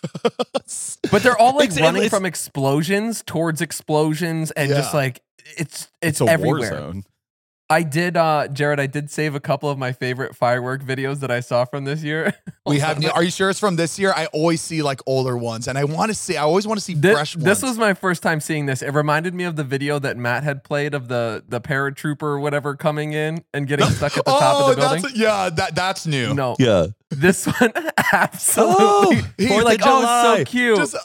[SPEAKER 3] But they're all like
[SPEAKER 2] It's-
[SPEAKER 3] running
[SPEAKER 2] it's-
[SPEAKER 3] from explosions towards explosions and just
[SPEAKER 1] Yeah.
[SPEAKER 3] like it's it's,
[SPEAKER 4] It's a
[SPEAKER 3] everywhere.
[SPEAKER 4] war zone.
[SPEAKER 3] I did, uh, Jared. I did save a couple of my favorite firework videos that I saw from this year.
[SPEAKER 1] We have. Are you sure it's from this year? I always see like older ones, and I want to see. I always want to see
[SPEAKER 3] This,
[SPEAKER 1] fresh ones.
[SPEAKER 3] this was my first time seeing this. It reminded me of the video that Matt had played of the the paratrooper or whatever coming in and getting stuck at the top
[SPEAKER 1] oh,
[SPEAKER 3] of the building.
[SPEAKER 1] that's yeah. That that's new.
[SPEAKER 3] No,
[SPEAKER 2] Yeah.
[SPEAKER 3] this one absolutely.
[SPEAKER 1] he-
[SPEAKER 3] We're like,
[SPEAKER 2] Fourth of
[SPEAKER 3] oh,
[SPEAKER 2] July.
[SPEAKER 3] so cute.
[SPEAKER 1] Just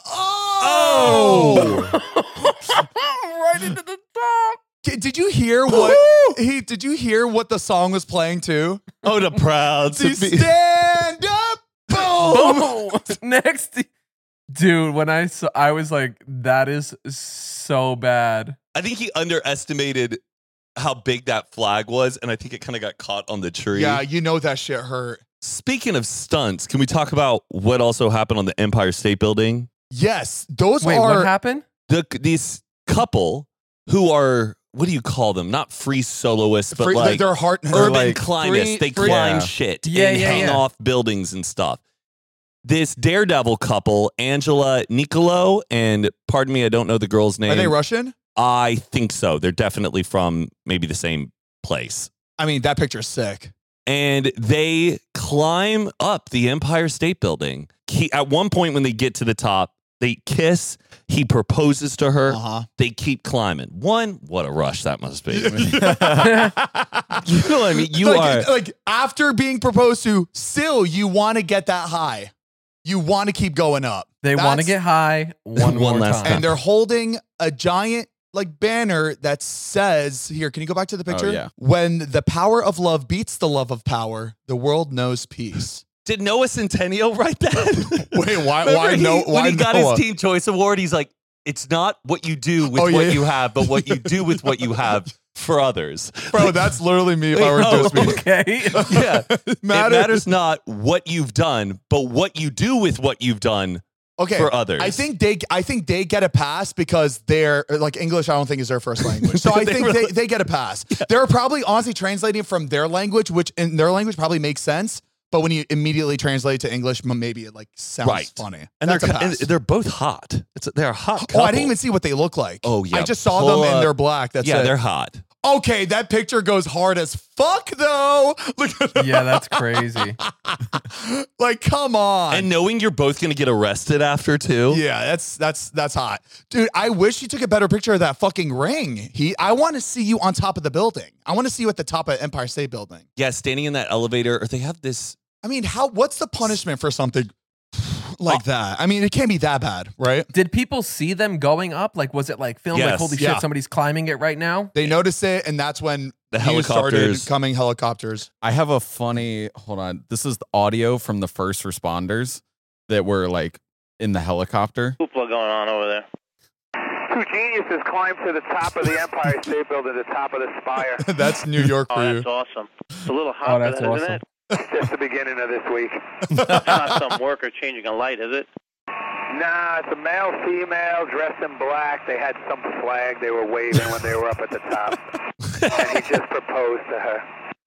[SPEAKER 1] oh.
[SPEAKER 3] right into the top.
[SPEAKER 1] K- Did you hear what he? Did you hear what the song was playing too?
[SPEAKER 2] Oh, the proud to
[SPEAKER 1] See,
[SPEAKER 2] be.
[SPEAKER 1] stand up, boom.
[SPEAKER 3] Boom. Next, dude. When I saw, I was like, that is so bad.
[SPEAKER 2] I think he underestimated how big that flag was, and I think it kind of got caught on the tree.
[SPEAKER 1] Yeah, you know that shit hurt.
[SPEAKER 2] Speaking of stunts, can we talk about what also happened on the Empire State Building?
[SPEAKER 1] Yes, those
[SPEAKER 3] Wait,
[SPEAKER 1] are.
[SPEAKER 3] what happened?
[SPEAKER 2] The these couple who are what do you call them? Not free soloists, but
[SPEAKER 1] free-
[SPEAKER 2] like
[SPEAKER 1] they're heart.
[SPEAKER 2] urban
[SPEAKER 4] like
[SPEAKER 2] climbers.
[SPEAKER 1] free-
[SPEAKER 2] they
[SPEAKER 1] free-
[SPEAKER 2] climb
[SPEAKER 4] Yeah.
[SPEAKER 2] shit
[SPEAKER 3] Yeah,
[SPEAKER 2] and
[SPEAKER 3] yeah,
[SPEAKER 2] hang
[SPEAKER 3] yeah.
[SPEAKER 2] off buildings and stuff. This daredevil couple, Angela Nicolo, and pardon me, I don't know the girl's name.
[SPEAKER 1] Are they Russian?
[SPEAKER 2] I think so. They're definitely from maybe the same place.
[SPEAKER 1] I mean, that picture's sick.
[SPEAKER 2] And they climb up the Empire State Building. He, at one point, when they get to the top, they kiss. He proposes to her.
[SPEAKER 1] Uh huh.
[SPEAKER 2] They keep climbing. One, what a rush that must be. You know what I mean? You
[SPEAKER 1] like,
[SPEAKER 2] are.
[SPEAKER 1] like after being proposed to, still you want to get that high. You want to keep going up.
[SPEAKER 3] They want to
[SPEAKER 1] That's-
[SPEAKER 3] get high one,
[SPEAKER 2] One
[SPEAKER 3] more
[SPEAKER 2] last
[SPEAKER 3] time.
[SPEAKER 1] and they're holding a giant like banner that says here, can you go back to the picture?
[SPEAKER 4] yeah.
[SPEAKER 1] When the power of love beats the love of power, the world knows peace.
[SPEAKER 2] Did Noah Centennial write that?
[SPEAKER 1] Wait, why
[SPEAKER 2] Remember
[SPEAKER 1] why
[SPEAKER 2] he-
[SPEAKER 1] no
[SPEAKER 2] when
[SPEAKER 1] why
[SPEAKER 2] he got
[SPEAKER 1] Noah?
[SPEAKER 2] his Teen Choice Award, he's like, it's not what you do with
[SPEAKER 1] Oh, yeah,
[SPEAKER 2] what
[SPEAKER 1] yeah.
[SPEAKER 2] you have, but what you do with what you have for others.
[SPEAKER 1] Bro, that's literally me if I were
[SPEAKER 2] Oh,
[SPEAKER 1] to speak.
[SPEAKER 3] Okay.
[SPEAKER 2] Yeah. It
[SPEAKER 1] Matters-
[SPEAKER 2] matters not what you've done, but what you do with what you've done
[SPEAKER 1] Okay,
[SPEAKER 2] for others.
[SPEAKER 1] I think they, I think they get a pass because they're like English. I don't think is their first language, so I
[SPEAKER 2] They
[SPEAKER 1] think
[SPEAKER 2] really-
[SPEAKER 1] they, they get a pass. They're probably honestly translating from their language, which in their language probably makes sense. But when you immediately translate to English, m- maybe it like sounds
[SPEAKER 2] Right.
[SPEAKER 1] funny.
[SPEAKER 2] and
[SPEAKER 1] That's
[SPEAKER 2] they're
[SPEAKER 1] a
[SPEAKER 2] ki- and
[SPEAKER 1] pass.
[SPEAKER 2] they're both hot. It's they're a hot couple.
[SPEAKER 1] Oh, I didn't even see what they look like.
[SPEAKER 2] Oh, yeah.
[SPEAKER 1] I just saw
[SPEAKER 2] Pull
[SPEAKER 1] them and
[SPEAKER 2] up.
[SPEAKER 1] they're black. That's
[SPEAKER 2] yeah,
[SPEAKER 1] it.
[SPEAKER 2] they're hot.
[SPEAKER 1] Okay, that picture goes hard as fuck though. Look at that.
[SPEAKER 3] Yeah, that's crazy.
[SPEAKER 1] Like, come on.
[SPEAKER 2] And knowing you're both going to get arrested after too.
[SPEAKER 1] Yeah, that's that's that's hot, dude. I wish you took a better picture of that fucking ring. He, I want to see you on top of the building. I want to see you at the top of Empire State Building.
[SPEAKER 2] Yeah, standing in that elevator, or they have this.
[SPEAKER 1] I mean, how? What's the punishment for something like that? I mean, it can't be that bad, right?
[SPEAKER 3] Did people see them going up? Like, was it like filmed? Like,
[SPEAKER 2] Yes.
[SPEAKER 3] holy
[SPEAKER 1] Yeah.
[SPEAKER 3] shit, somebody's climbing it right now.
[SPEAKER 1] They notice it, and that's when
[SPEAKER 2] The
[SPEAKER 1] news started
[SPEAKER 2] helicopters.
[SPEAKER 1] coming helicopters.
[SPEAKER 4] I have a funny. Hold on. This is the audio from the first responders that were like in the helicopter.
[SPEAKER 6] Hoopla going on over there. Two geniuses climbed to the top of the Empire State Building, the top of the spire.
[SPEAKER 1] That's New York
[SPEAKER 6] Oh,
[SPEAKER 1] for you.
[SPEAKER 6] that's awesome. It's a little hot
[SPEAKER 3] Oh,
[SPEAKER 6] for
[SPEAKER 3] that's
[SPEAKER 6] that, isn't
[SPEAKER 3] awesome.
[SPEAKER 6] it? It's just the beginning of this week. It's not some worker changing a light, is it? Nah, it's a male, female, dressed in black. They had some flag they were waving when they were up at the top. And he just proposed to her.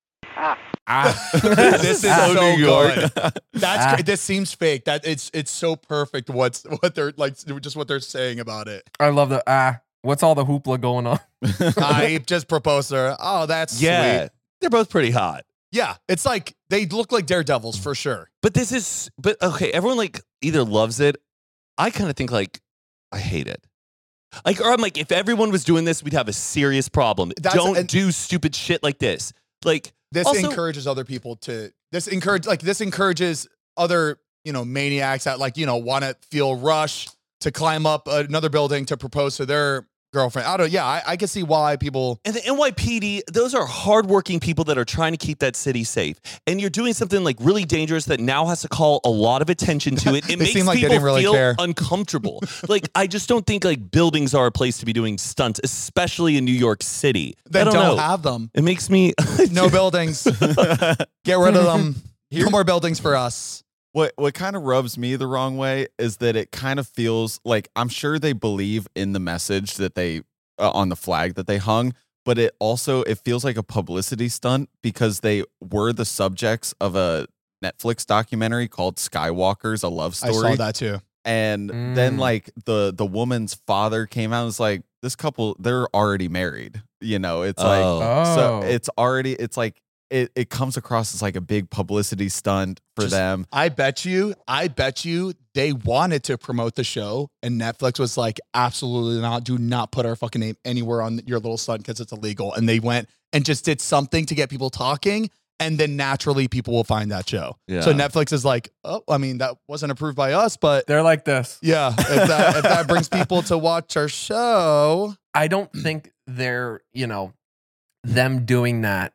[SPEAKER 1] This is so,
[SPEAKER 2] so New York.
[SPEAKER 1] good. That's
[SPEAKER 3] Ah.
[SPEAKER 1] cra- this seems fake. That it's it's so perfect. What's what they're like, just what they're saying about it.
[SPEAKER 3] I love the ah. What's all the hoopla going on?
[SPEAKER 1] I just proposed to her. Oh, that's
[SPEAKER 2] Yeah,
[SPEAKER 1] sweet.
[SPEAKER 2] they're both pretty hot.
[SPEAKER 1] Yeah, it's like they look like daredevils for sure.
[SPEAKER 2] But this is, but okay, everyone like either loves it. I kind of think like I hate it. Like, or I'm like, if everyone was doing this, we'd have a serious problem.
[SPEAKER 1] That's-
[SPEAKER 2] Don't
[SPEAKER 1] and-
[SPEAKER 2] do stupid shit like this. Like,
[SPEAKER 1] This
[SPEAKER 2] Also-
[SPEAKER 1] encourages other people to this encourage like this encourages other, you know, maniacs that like, you know, want to feel rush to climb up another building to propose to their girlfriend. I don't yeah, I, I can see why people
[SPEAKER 2] and the N Y P D, those are hardworking people that are trying to keep that city safe. And you're doing something like really dangerous that now has to call a lot of attention to it. It
[SPEAKER 1] They
[SPEAKER 2] makes
[SPEAKER 1] seem like they
[SPEAKER 2] people
[SPEAKER 1] didn't really
[SPEAKER 2] feel
[SPEAKER 1] care.
[SPEAKER 2] uncomfortable. Like, I just don't think like buildings are a place to be doing stunts, especially in New York City. I
[SPEAKER 1] that
[SPEAKER 2] don't,
[SPEAKER 1] don't,
[SPEAKER 2] know.
[SPEAKER 1] have them.
[SPEAKER 2] It makes me
[SPEAKER 1] No buildings. Get rid of them. No more buildings for us.
[SPEAKER 4] What what kind of rubs me the wrong way is that it kind of feels like I'm sure they believe in the message that they uh, on the flag that they hung, but it also it feels like a publicity stunt because they were the subjects of a Netflix documentary called Skywalker's A Love
[SPEAKER 1] I
[SPEAKER 4] Story.
[SPEAKER 1] saw that too.
[SPEAKER 4] And
[SPEAKER 3] Mm.
[SPEAKER 4] then like the the woman's father came out and was like, this couple, they're already married. You know, it's like
[SPEAKER 2] Oh.
[SPEAKER 4] so
[SPEAKER 3] Oh.
[SPEAKER 4] it's already it's like it, it comes across as like a big publicity stunt for
[SPEAKER 1] Just-
[SPEAKER 4] them.
[SPEAKER 1] I bet you, I bet you they wanted to promote the show and Netflix was like, absolutely not. Do not put our fucking name anywhere on your little stunt because it's illegal. And they went and just did something to get people talking. And then naturally people will find that show.
[SPEAKER 2] Yeah.
[SPEAKER 1] So Netflix is like, oh, I mean, that wasn't approved by us, but
[SPEAKER 3] They're like this.
[SPEAKER 1] yeah, if that, if that brings people to watch our show.
[SPEAKER 3] I don't think they're, you know, them doing that.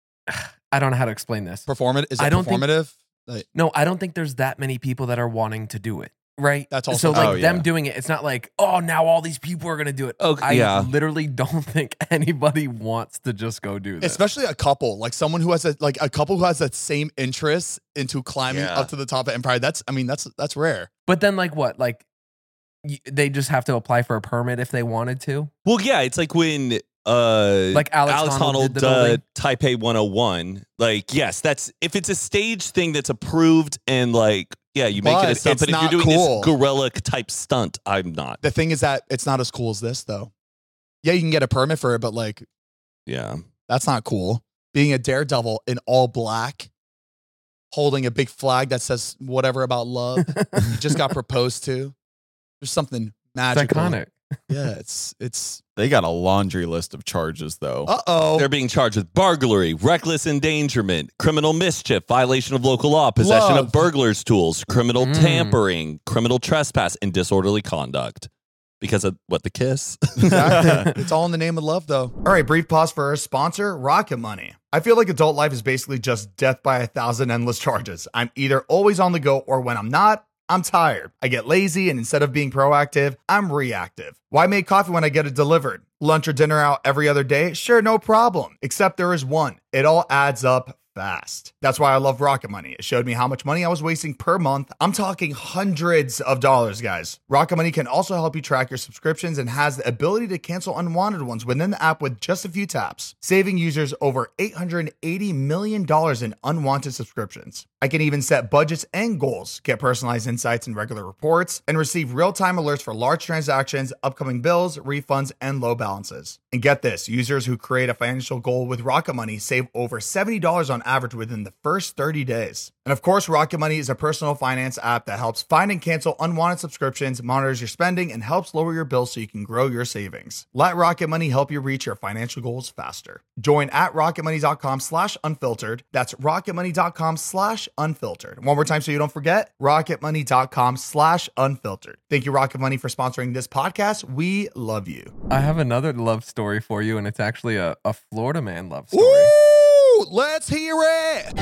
[SPEAKER 3] I don't know how to explain this.
[SPEAKER 1] Performative? Is
[SPEAKER 3] I
[SPEAKER 1] it
[SPEAKER 3] don't think-
[SPEAKER 1] performative? Like,
[SPEAKER 3] No, I don't think there's that many people that are wanting to do it. Right.
[SPEAKER 1] That's also-
[SPEAKER 3] so like
[SPEAKER 4] Oh,
[SPEAKER 3] them
[SPEAKER 4] yeah.
[SPEAKER 3] doing it. It's not like, oh, now all these people are gonna do it.
[SPEAKER 2] Okay,
[SPEAKER 3] I
[SPEAKER 2] yeah.
[SPEAKER 3] literally don't think anybody wants to just go do this.
[SPEAKER 1] especially a couple, like someone who has a like a couple who has that same interest into climbing
[SPEAKER 2] Yeah.
[SPEAKER 1] up to the top of Empire. That's, I mean, that's that's rare.
[SPEAKER 3] But then like what? Like y- they just have to apply for a permit if they wanted to.
[SPEAKER 2] Well, yeah, it's like when uh
[SPEAKER 3] Like Alex Honnold did the
[SPEAKER 2] uh,
[SPEAKER 3] building.
[SPEAKER 2] Taipei one oh one. Like, yes, that's if it's a stage thing that's approved and like, yeah, you make
[SPEAKER 1] But
[SPEAKER 2] it a stunt.
[SPEAKER 1] it's
[SPEAKER 2] But if you're
[SPEAKER 1] not
[SPEAKER 2] doing
[SPEAKER 1] cool.
[SPEAKER 2] this gorilla type stunt, I'm not.
[SPEAKER 1] The thing is that it's not as cool as this, though. Yeah, you can get a permit for it, but like
[SPEAKER 2] Yeah.
[SPEAKER 1] that's not cool. Being a daredevil in all black, holding a big flag that says whatever about love, you just got proposed to. There's something
[SPEAKER 3] It's
[SPEAKER 1] magical.
[SPEAKER 3] iconic.
[SPEAKER 1] Yeah, it's it's.
[SPEAKER 4] They got a laundry list of charges though.
[SPEAKER 1] Uh oh.
[SPEAKER 2] They're being charged with burglary, reckless endangerment, criminal mischief, violation of local law, possession
[SPEAKER 1] Love.
[SPEAKER 2] of burglars' tools, criminal
[SPEAKER 3] Mm.
[SPEAKER 2] tampering, criminal trespass, and disorderly conduct. Because of what, the kiss?
[SPEAKER 1] Exactly. It's all in the name of love, though. All right, brief pause for our sponsor, Rocket Money. I feel like adult life is basically just death by a thousand endless charges. I'm either always on the go or when I'm not, I'm tired. I get lazy, and instead of being proactive, I'm reactive. Why make coffee when I get it delivered? Lunch or dinner out every other day? Sure, no problem. Except there is one. It all adds up fast. That's why I love Rocket Money. It showed me how much money I was wasting per month. I'm talking hundreds of dollars, guys. Rocket Money can also help you track your subscriptions and has the ability to cancel unwanted ones within the app with just a few taps, saving users over eight hundred eighty million dollars in unwanted subscriptions. I can even set budgets and goals, get personalized insights and regular reports, and receive real-time alerts for large transactions, upcoming bills, refunds, and low balances. And get this, users who create a financial goal with Rocket Money save over seventy dollars on average within the first thirty days. And of course, Rocket Money is a personal finance app that helps find and cancel unwanted subscriptions, monitors your spending, and helps lower your bills so you can grow your savings. Let Rocket Money help you reach your financial goals faster. Join at rocketmoney.com slash unfiltered. That's rocketmoney.com slash unfiltered. One more time so you don't forget, rocketmoney.com slash unfiltered. Thank you, Rocket Money, for sponsoring this podcast. We love you.
[SPEAKER 3] I have another love story for you, and it's actually a, a Florida man love story.
[SPEAKER 1] Woo! Let's hear it.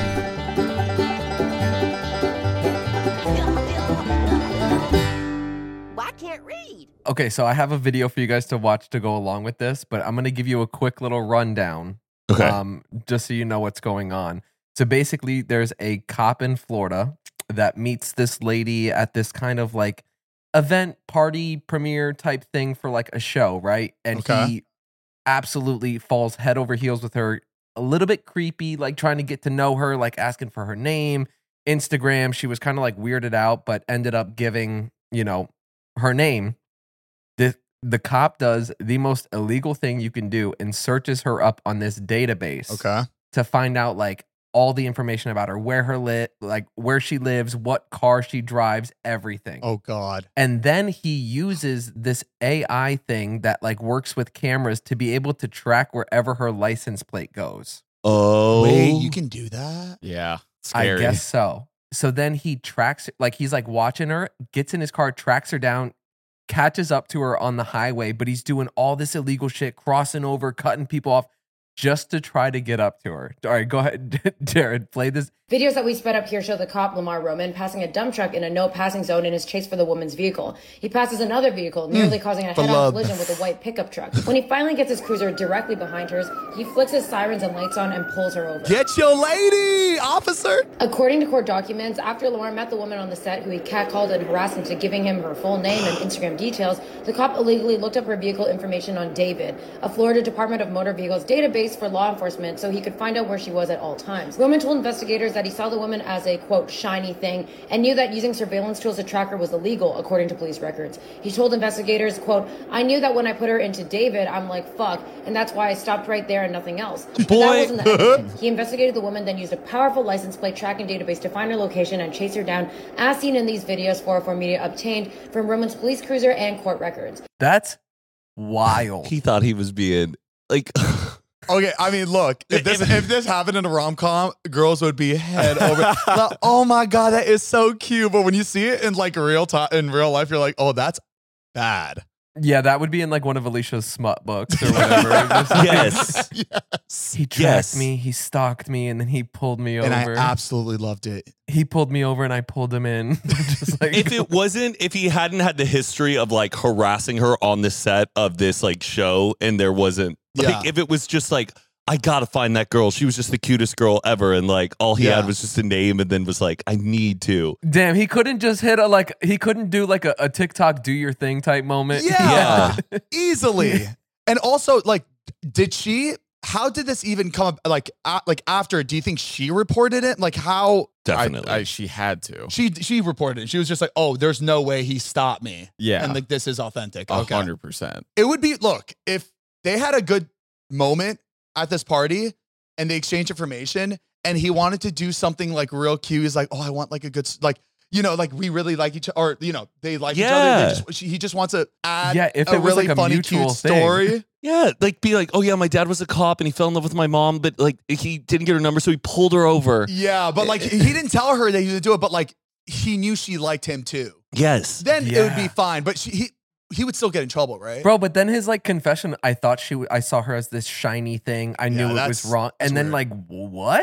[SPEAKER 7] I can't read.
[SPEAKER 3] Okay, so I have a video for you guys to watch to go along with this, but I'm going to give you a quick little rundown.
[SPEAKER 2] Okay.
[SPEAKER 3] Um, just so you know what's going on. So basically, there's a cop in Florida that meets this lady at this kind of like event party premiere type thing for like a show, right? And
[SPEAKER 1] Okay.
[SPEAKER 3] he absolutely falls head over heels with her, a little bit creepy, like trying to get to know her, like asking for her name, Instagram. She was kind of like weirded out, but ended up giving, you know, her name. The the cop does the most illegal thing you can do and searches her up on this database
[SPEAKER 1] Okay.
[SPEAKER 3] to find out like all the information about her, where her lit, like where she lives, what car she drives, everything.
[SPEAKER 1] Oh, God.
[SPEAKER 3] And then he uses this A I thing that like works with cameras to be able to track wherever her license plate goes.
[SPEAKER 2] Oh,
[SPEAKER 1] Wait, you can do that?
[SPEAKER 4] Yeah. Scary.
[SPEAKER 3] I guess so. So then he tracks, like he's like watching her, gets in his car, tracks her down, catches up to her on the highway, but he's doing all this illegal shit, crossing over, cutting people off just to try to get up to her. All right, go ahead, Jared, play this.
[SPEAKER 8] Videos that we sped up here show the cop, Lamar Roman, passing a dump truck in a no passing zone in his chase for the woman's vehicle. He passes another vehicle, nearly causing a head-on
[SPEAKER 1] love.
[SPEAKER 8] collision with a white pickup truck. When he finally gets his cruiser directly behind hers, he flicks his sirens and lights on and pulls her over.
[SPEAKER 1] Get your lady, officer.
[SPEAKER 8] According to court documents, after Lamar met the woman on the set who he catcalled and harassed into giving him her full name and Instagram details, the cop illegally looked up her vehicle information on David, a Florida Department of Motor Vehicles database for law enforcement, so he could find out where she was at all times. Roman told investigators that he saw the woman as a, quote, shiny thing, and knew that using surveillance tools to track her was illegal, according to police records. He told investigators, quote, I knew that when I put her into David, I'm like, fuck, and that's why I stopped right there and nothing else. But
[SPEAKER 2] Boy.
[SPEAKER 8] that wasn't the end of it. He investigated the woman, then used a powerful license plate tracking database to find her location and chase her down, as seen in these videos four oh four Media obtained from Roman's police cruiser and court records.
[SPEAKER 3] That's wild.
[SPEAKER 2] he thought he was being like.
[SPEAKER 1] Okay, I mean, look, if this if this happened in a rom com, girls would be head over. Like, oh my God, that is so cute. But when you see it in like real time in real life, you're like, oh, that's bad.
[SPEAKER 3] Yeah, that would be in like one of Alicia's smut books or whatever. Just like,
[SPEAKER 2] Yes.
[SPEAKER 1] Yes.
[SPEAKER 3] He tracked
[SPEAKER 2] Yes.
[SPEAKER 3] me, he stalked me, and then he pulled me over.
[SPEAKER 1] And I absolutely loved it.
[SPEAKER 3] he pulled me over and I pulled him in. Just like,
[SPEAKER 2] If it wasn't, if he hadn't had the history of like harassing her on the set of this like show, and there wasn't, like,
[SPEAKER 1] Yeah.
[SPEAKER 2] if it was just like, I gotta find that girl. She was just the cutest girl ever, and like all he
[SPEAKER 1] Yeah.
[SPEAKER 2] had was just a name, and then was like, I need to.
[SPEAKER 3] damn, he couldn't just hit a like he couldn't do like a, a TikTok do your thing type moment.
[SPEAKER 1] Yeah, easily. And also, like, did she? How did this even come up? Like, a, like after? Do you think she reported it? Like, how?
[SPEAKER 2] Definitely.
[SPEAKER 4] I, I, she had to.
[SPEAKER 1] She she reported it. She was just like, oh, there's no way he stopped me.
[SPEAKER 4] Yeah.
[SPEAKER 1] and like this is authentic.
[SPEAKER 4] A
[SPEAKER 1] Okay,
[SPEAKER 4] hundred percent.
[SPEAKER 1] it would be. Look, if they had a good moment at this party and they exchanged information, and he wanted to do something like real cute. He's like, oh, I want like a good s- like. You know, like we really like each other, or you know, they like each other.
[SPEAKER 2] Yeah.
[SPEAKER 1] They just, she, he just wants to add
[SPEAKER 3] Yeah, if
[SPEAKER 1] a
[SPEAKER 3] it was,
[SPEAKER 1] really
[SPEAKER 3] like, a
[SPEAKER 1] funny,
[SPEAKER 3] mutual
[SPEAKER 1] cute
[SPEAKER 3] thing.
[SPEAKER 1] story.
[SPEAKER 2] Yeah, like be like, oh yeah, my dad was a cop and he fell in love with my mom, but like he didn't get her number, so he pulled her over.
[SPEAKER 1] Yeah, but like he didn't tell her that he would do it, but like he knew she liked him too.
[SPEAKER 2] Yes.
[SPEAKER 1] Then it would be
[SPEAKER 3] Yeah.
[SPEAKER 1] fine, but she, he he would still get in trouble, right?
[SPEAKER 3] Bro, but then his like confession, I thought she, w- I saw her as this shiny thing. I knew
[SPEAKER 1] Yeah,
[SPEAKER 3] it was
[SPEAKER 1] that's-
[SPEAKER 3] wrong.
[SPEAKER 1] that's
[SPEAKER 3] And then
[SPEAKER 1] weird.
[SPEAKER 3] like, what?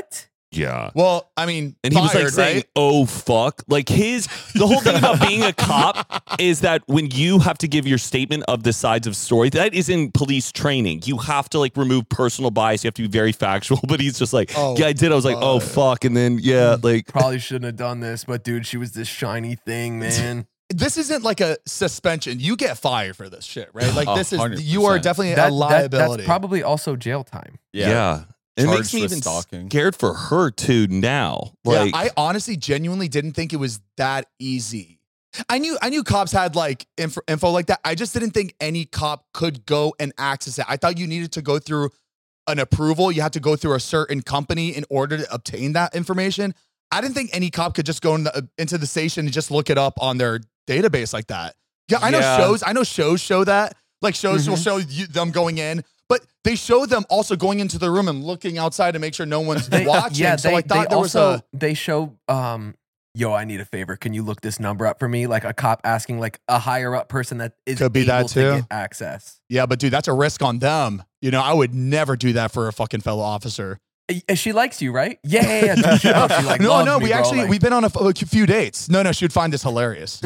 [SPEAKER 2] Yeah.
[SPEAKER 1] Well, I mean,
[SPEAKER 2] And he was like
[SPEAKER 1] fired,
[SPEAKER 2] saying,
[SPEAKER 1] right?
[SPEAKER 2] oh, fuck. Like his, the whole thing about being a cop is that when you have to give your statement of the sides of story, that is in police training. You have to like remove personal bias. You have to be very factual. But he's just like,
[SPEAKER 1] Oh,
[SPEAKER 2] yeah, I did. I was like, oh,
[SPEAKER 1] God.
[SPEAKER 2] fuck. And then, yeah, like,
[SPEAKER 3] Probably shouldn't have done this, but dude, she was this shiny thing, man.
[SPEAKER 1] This isn't like a suspension. You get fired for this shit, right? Like
[SPEAKER 4] A
[SPEAKER 1] this is
[SPEAKER 4] hundred
[SPEAKER 1] you are
[SPEAKER 4] percent.
[SPEAKER 1] definitely
[SPEAKER 3] That-
[SPEAKER 1] a
[SPEAKER 3] that-
[SPEAKER 1] liability.
[SPEAKER 3] that's probably also jail time.
[SPEAKER 2] yeah. It
[SPEAKER 4] Charged
[SPEAKER 2] makes me
[SPEAKER 4] with
[SPEAKER 2] even
[SPEAKER 4] stalking.
[SPEAKER 2] scared for her too now. Like,
[SPEAKER 1] yeah, I honestly genuinely didn't think it was that easy. I knew I knew cops had like info, info like that. I just didn't think any cop could go and access it. I thought you needed to go through an approval. You had to go through a certain company in order to obtain that information. I didn't think any cop could just go in the, into the station and just look it up on their database like that. Yeah, I know
[SPEAKER 2] Yeah.
[SPEAKER 1] shows. I know shows show that. Like shows will
[SPEAKER 3] Mhm.
[SPEAKER 1] show you, them going in, but they show them also going into the room and looking outside to make sure no one's
[SPEAKER 3] They,
[SPEAKER 1] watching.
[SPEAKER 3] yeah,
[SPEAKER 1] so
[SPEAKER 3] they,
[SPEAKER 1] I thought
[SPEAKER 3] they
[SPEAKER 1] there was
[SPEAKER 3] also
[SPEAKER 1] a.
[SPEAKER 3] they show um yo, I need a favor. Can you look this number up for me? Like a cop asking like a higher up person that is
[SPEAKER 1] Could be
[SPEAKER 3] able
[SPEAKER 1] that
[SPEAKER 3] to
[SPEAKER 1] too.
[SPEAKER 3] get access.
[SPEAKER 1] Yeah, but dude, that's a risk on them. You know, I would never do that for a fucking fellow officer.
[SPEAKER 3] Uh, She likes you, right? Yeah, yeah, yeah. Dude, she, oh, she, like,
[SPEAKER 1] no,
[SPEAKER 3] loves
[SPEAKER 1] no,
[SPEAKER 3] me,
[SPEAKER 1] we
[SPEAKER 3] bro.
[SPEAKER 1] actually
[SPEAKER 3] Like,
[SPEAKER 1] we've been on a, f- a few dates. No, no, she would find this hilarious.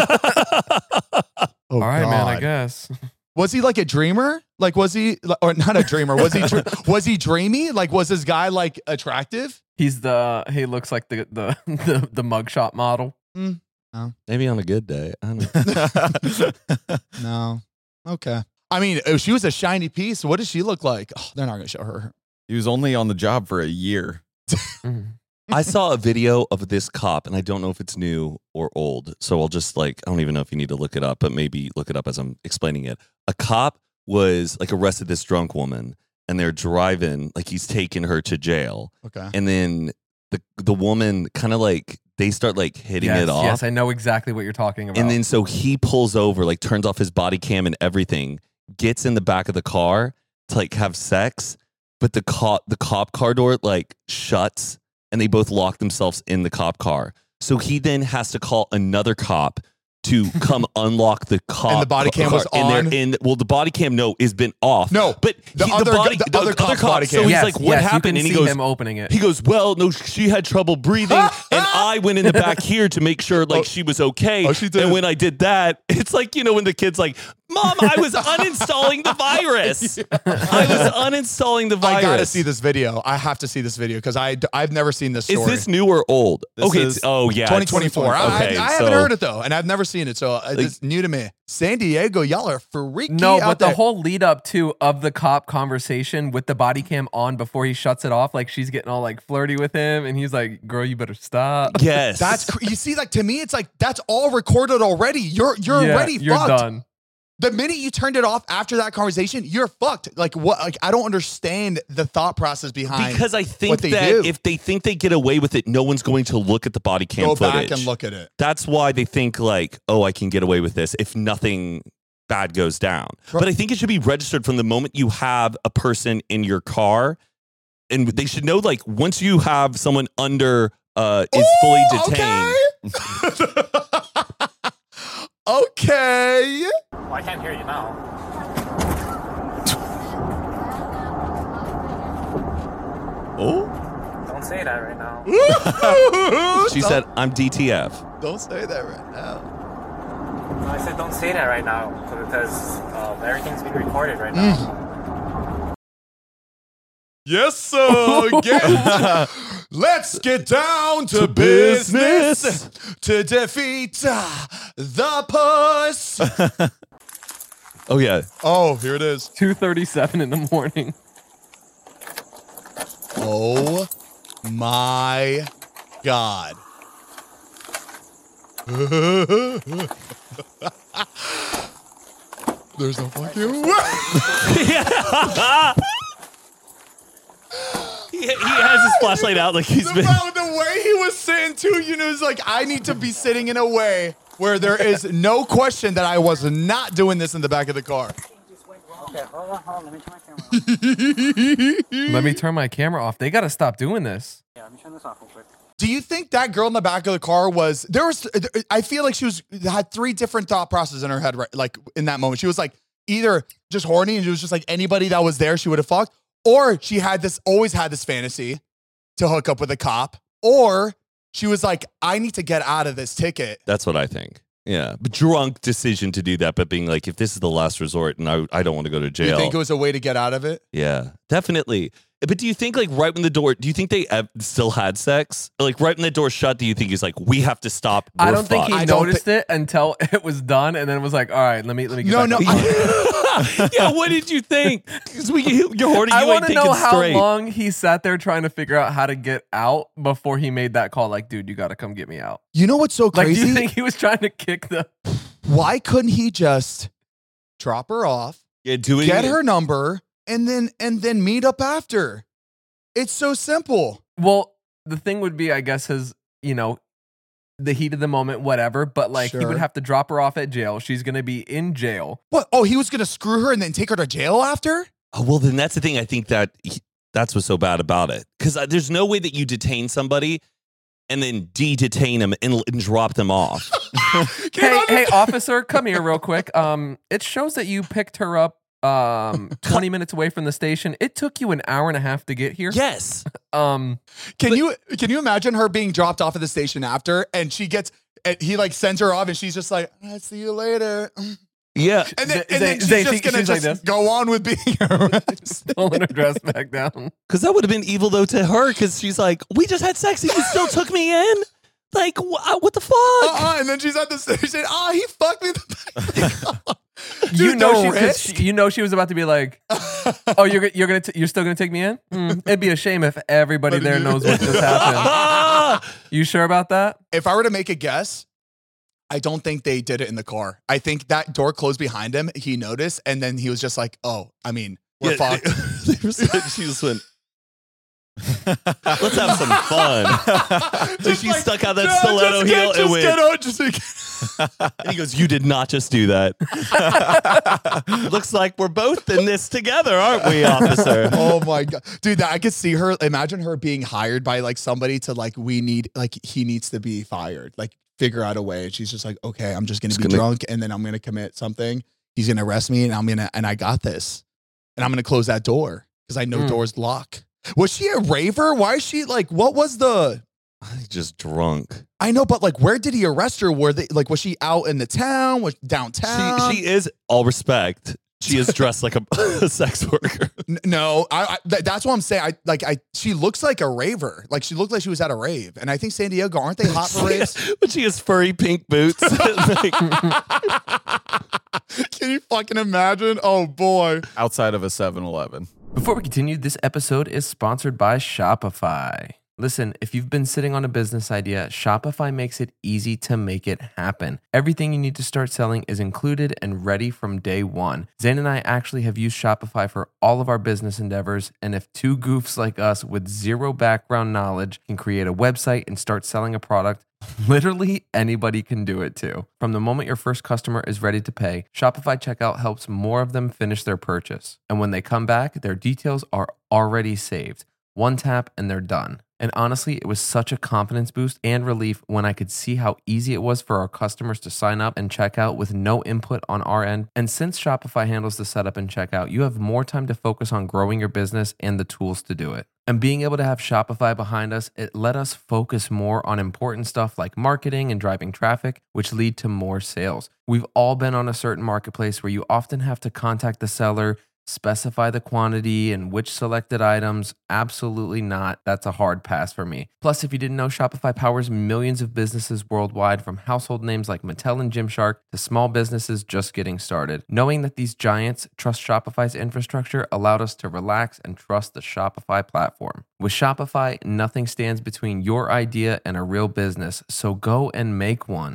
[SPEAKER 1] Oh,
[SPEAKER 3] all right, man. I
[SPEAKER 1] God.
[SPEAKER 3] guess.
[SPEAKER 1] Was he like a dreamer? Like, was he or not a dreamer? Was he dr- was he dreamy? Like, was this guy like attractive?
[SPEAKER 3] He's the he looks like the the the, the mugshot model.
[SPEAKER 2] maybe on a good day. I don't know.
[SPEAKER 1] No. Okay. I mean, if she was a shiny piece, what does she look like? Oh, they're not gonna show her.
[SPEAKER 4] He was only on the job for a year.
[SPEAKER 3] Mhm.
[SPEAKER 2] I saw a video of this cop, and I don't know if it's new or old. So I'll just like, I don't even know if you need to look it up, but maybe look it up as I'm explaining it. A cop was like arrested this drunk woman, and they're driving, like he's taking her to jail.
[SPEAKER 1] Okay.
[SPEAKER 2] And then the the woman kind of like, they start like hitting
[SPEAKER 3] Yes,
[SPEAKER 2] it off.
[SPEAKER 3] yes, I know exactly what you're talking about.
[SPEAKER 2] And then so he pulls over, like turns off his body cam and everything, gets in the back of the car to like have sex, but the cop the cop car door like shuts and they both lock themselves in the cop car. So he then has to call another cop to come unlock the cop.
[SPEAKER 1] And the body cam
[SPEAKER 2] car.
[SPEAKER 1] was
[SPEAKER 2] And
[SPEAKER 1] on?
[SPEAKER 2] they're in. Well, the body cam no has been off.
[SPEAKER 1] No,
[SPEAKER 2] but
[SPEAKER 1] the
[SPEAKER 2] he,
[SPEAKER 1] other-
[SPEAKER 2] body,
[SPEAKER 1] the other cop's
[SPEAKER 2] cop.
[SPEAKER 1] body
[SPEAKER 2] So
[SPEAKER 1] cam.
[SPEAKER 2] he's
[SPEAKER 3] yes,
[SPEAKER 2] like, "What
[SPEAKER 3] yes,
[SPEAKER 2] happened?"
[SPEAKER 3] You
[SPEAKER 2] And
[SPEAKER 3] can
[SPEAKER 2] he
[SPEAKER 3] see
[SPEAKER 2] goes,
[SPEAKER 3] him opening it.
[SPEAKER 2] He goes, well, no, she had trouble breathing, and I went in the back here to make sure like
[SPEAKER 1] Oh.
[SPEAKER 2] she was okay.
[SPEAKER 1] Oh, she did.
[SPEAKER 2] And when I did that, it's like, you know, when the kid's like, Mom, I was uninstalling the virus. I was uninstalling the virus.
[SPEAKER 1] I gotta see this video. I have to see this video because I I've never seen this
[SPEAKER 2] Is
[SPEAKER 1] story.
[SPEAKER 2] this new or old?
[SPEAKER 4] This
[SPEAKER 2] okay,
[SPEAKER 4] is
[SPEAKER 2] it's, oh yeah,
[SPEAKER 1] twenty
[SPEAKER 2] it's-
[SPEAKER 1] twenty-four. I,
[SPEAKER 2] Okay,
[SPEAKER 1] I, I
[SPEAKER 2] so-
[SPEAKER 1] haven't heard it though, and I've never seen it, so uh, it's new to me. San Diego, y'all are freaky.
[SPEAKER 3] No,
[SPEAKER 1] out
[SPEAKER 3] but the
[SPEAKER 1] there.
[SPEAKER 3] whole lead up to of the cop conversation with the body cam on before he shuts it off, like she's getting all like flirty with him, and he's like, "Girl, you better stop."
[SPEAKER 2] Yes,
[SPEAKER 1] That's cr- you see, like to me, it's like that's all recorded already. You're you're
[SPEAKER 3] Yeah,
[SPEAKER 1] already
[SPEAKER 3] You're
[SPEAKER 1] fucked.
[SPEAKER 3] done.
[SPEAKER 1] The minute you turned it off after that conversation, you're fucked. Like what? Like I don't understand the thought process behind.
[SPEAKER 2] because I think
[SPEAKER 1] what they
[SPEAKER 2] that
[SPEAKER 1] do.
[SPEAKER 2] if they think they get away with it, no one's going to look at the body cam
[SPEAKER 1] go
[SPEAKER 2] footage.
[SPEAKER 1] back and look at it.
[SPEAKER 2] That's why they think like, oh, I can get away with this if nothing bad goes down.
[SPEAKER 1] Bro-
[SPEAKER 2] But I think it should be registered from the moment you have a person in your car, and they should know like once you have someone under uh is fully
[SPEAKER 1] Ooh,
[SPEAKER 2] detained.
[SPEAKER 1] Okay. okay.
[SPEAKER 7] Well, I can't hear you now.
[SPEAKER 4] Oh,
[SPEAKER 7] Don't say that right now.
[SPEAKER 2] She said, "I'm D T F."
[SPEAKER 1] Don't say that right now.
[SPEAKER 7] No, I said don't say that right now because uh, everything's being recorded right now.
[SPEAKER 1] Yes, sir. Get, let's get down to,
[SPEAKER 2] To
[SPEAKER 1] business,
[SPEAKER 2] business.
[SPEAKER 1] to defeat uh, the puss.
[SPEAKER 2] Oh yeah,
[SPEAKER 1] Oh, here it is.
[SPEAKER 3] two thirty-seven in the morning.
[SPEAKER 1] Oh my God. There's no fucking way.
[SPEAKER 2] he, he has his flashlight out like he's
[SPEAKER 1] the,
[SPEAKER 2] been.
[SPEAKER 1] bro, the way he was sitting too, you know, it's like I need to be sitting in a way where there is no question that I was not doing this in the back of the car.
[SPEAKER 7] Okay, hold on, hold on. Let me turn my camera off.
[SPEAKER 3] Let me turn my camera off. They got to stop doing this.
[SPEAKER 7] Yeah, let me turn this off real quick.
[SPEAKER 1] Do you think that girl in the back of the car was there was I feel like she was had three different thought processes in her head, right? Like in that moment. She was like either just horny and she was just like anybody that was there she would have fucked, or she had this always had this fantasy to hook up with a cop, or she was like, I need to get out of this ticket.
[SPEAKER 2] That's what I think. Yeah. But drunk decision to do that, but being like, if this is the last resort and I, I don't want to go to jail.
[SPEAKER 1] You think it was a way to get out of it?
[SPEAKER 2] Yeah, definitely. But do you think like right when the door, do you think they ev- still had sex? Like right when the door shut, do you think he's like, we have to stop?
[SPEAKER 3] I
[SPEAKER 2] We're
[SPEAKER 3] don't think he
[SPEAKER 2] fucked.
[SPEAKER 3] noticed it until it was done, and then was like, all right, let me let me get
[SPEAKER 1] No,
[SPEAKER 3] back
[SPEAKER 1] no.
[SPEAKER 3] up.
[SPEAKER 1] I,
[SPEAKER 2] Yeah, what did you think? Because we, you're hoarding.
[SPEAKER 3] I
[SPEAKER 2] You
[SPEAKER 3] want
[SPEAKER 2] ain't
[SPEAKER 3] to know
[SPEAKER 2] thinking
[SPEAKER 3] how
[SPEAKER 2] straight.
[SPEAKER 3] long he sat there trying to figure out how to get out before he made that call. Like, dude, you got to come get me out.
[SPEAKER 1] you know what's so
[SPEAKER 3] Like,
[SPEAKER 1] crazy?
[SPEAKER 3] do you think he was trying to kick the?
[SPEAKER 1] Why couldn't he just drop her off,
[SPEAKER 2] Yeah, doing
[SPEAKER 1] get
[SPEAKER 2] it-
[SPEAKER 1] her number, and then and then meet up after? It's so simple.
[SPEAKER 3] Well, the thing would be, I guess, his, you know, the heat of the moment, whatever. But like, he
[SPEAKER 1] Sure.
[SPEAKER 3] would have to drop her off at jail. She's gonna be in jail.
[SPEAKER 1] What? Oh, he was gonna screw her and then take her to jail after?
[SPEAKER 2] Oh, well, then that's the thing. I think that he, that's what's so bad about it. Because uh, there's no way that you detain somebody and then de-detain them and, and drop them off.
[SPEAKER 3] Hey, hey, officer, come here real quick. Um, it shows that you picked her up um twenty minutes away from the station. It took you an hour and a half to get here.
[SPEAKER 2] Yes.
[SPEAKER 3] Um,
[SPEAKER 1] Can you can you imagine her being dropped off at the station after, and she gets and he like sends her off, and she's just like, I'll see you later.
[SPEAKER 2] Yeah.
[SPEAKER 1] And then,
[SPEAKER 3] Zay-
[SPEAKER 1] and then
[SPEAKER 3] Zay-
[SPEAKER 1] she's
[SPEAKER 3] Zay,
[SPEAKER 1] just
[SPEAKER 3] she-
[SPEAKER 1] gonna
[SPEAKER 3] she's like
[SPEAKER 1] just
[SPEAKER 3] this.
[SPEAKER 1] go on with being arrested.
[SPEAKER 3] pulling her dress back down.
[SPEAKER 2] Because that would have been evil, though, to her. Because she's like, we just had sex and you still took me in? Like, wh- what the fuck?
[SPEAKER 1] Uh-uh, and then she's at the station. Oh, he fucked me. The
[SPEAKER 3] You
[SPEAKER 1] Dude,
[SPEAKER 3] know
[SPEAKER 1] the
[SPEAKER 3] she, 'cause
[SPEAKER 1] risk.
[SPEAKER 3] she, you know she was about to be like, "Oh, you're go- you're gonna t- you're still gonna take me in? Mm, it'd be a shame if everybody there knows what just happened."
[SPEAKER 2] Ah!
[SPEAKER 3] You sure about that?
[SPEAKER 1] If I were to make a guess, I don't think they did it in the car. I think that door closed behind him. He noticed, and then he was just like, "Oh, I mean, we're
[SPEAKER 2] Yeah,
[SPEAKER 1] fucked."
[SPEAKER 2] they were so- she just went, let's have some fun. So she stuck out that
[SPEAKER 1] "No,
[SPEAKER 2] stiletto
[SPEAKER 1] just get-
[SPEAKER 2] heel and
[SPEAKER 1] just
[SPEAKER 2] went.
[SPEAKER 1] get out, just
[SPEAKER 2] And he goes, you did not just do that. Looks like we're both in this together, aren't we, officer?
[SPEAKER 1] Oh my god, dude! That I could see her. Imagine her being hired by like somebody to like we need like he needs to be fired. Like figure out a way. And she's just like, okay, I'm just gonna
[SPEAKER 2] Just
[SPEAKER 1] be
[SPEAKER 2] gonna-
[SPEAKER 1] drunk and then I'm gonna commit something. He's gonna arrest me and I'm gonna and I got this. And I'm gonna close that door because I know
[SPEAKER 3] Mm.
[SPEAKER 1] doors lock. Was she a raver? Why is she like? What was the?
[SPEAKER 2] Just drunk.
[SPEAKER 1] I know, but like, where did he arrest her? Were they like? Was she out in the town? Was downtown?
[SPEAKER 2] She, she is, all respect, she is dressed like a, a sex worker.
[SPEAKER 1] N- No, I, I th- that's what I'm saying. I like I she looks like a raver. Like she looked like she was at a rave. And I think San Diego, aren't they hot for raves?
[SPEAKER 2] But she has furry pink boots. Like,
[SPEAKER 1] Can you fucking imagine? Oh boy.
[SPEAKER 4] Outside of a seven eleven.
[SPEAKER 3] Before we continue, this episode is sponsored by Shopify. Listen, if you've been sitting on a business idea, Shopify makes it easy to make it happen. Everything you need to start selling is included and ready from day one. Zane and I actually have used Shopify for all of our business endeavors, and if two goofs like us with zero background knowledge can create a website and start selling a product, literally anybody can do it too. From the moment your first customer is ready to pay, Shopify Checkout helps more of them finish their purchase. And when they come back, their details are already saved. One tap and they're done. And honestly, it was such a confidence boost and relief when I could see how easy it was for our customers to sign up and check out with no input on our end. And since Shopify handles the setup and checkout, you have more time to focus on growing your business and the tools to do it. And being able to have Shopify behind us, it let us focus more on important stuff like marketing and driving traffic, which lead to more sales. We've all been on a certain marketplace where you often have to contact the seller, specify the quantity and which selected items. Absolutely not. That's a hard pass for me. Plus, if you didn't know, Shopify powers millions of businesses worldwide, from household names like Mattel and Gymshark to small businesses just getting started. Knowing that these giants trust Shopify's infrastructure allowed us to relax and trust the Shopify platform. With Shopify, nothing stands between your idea and a real business, so go and make one.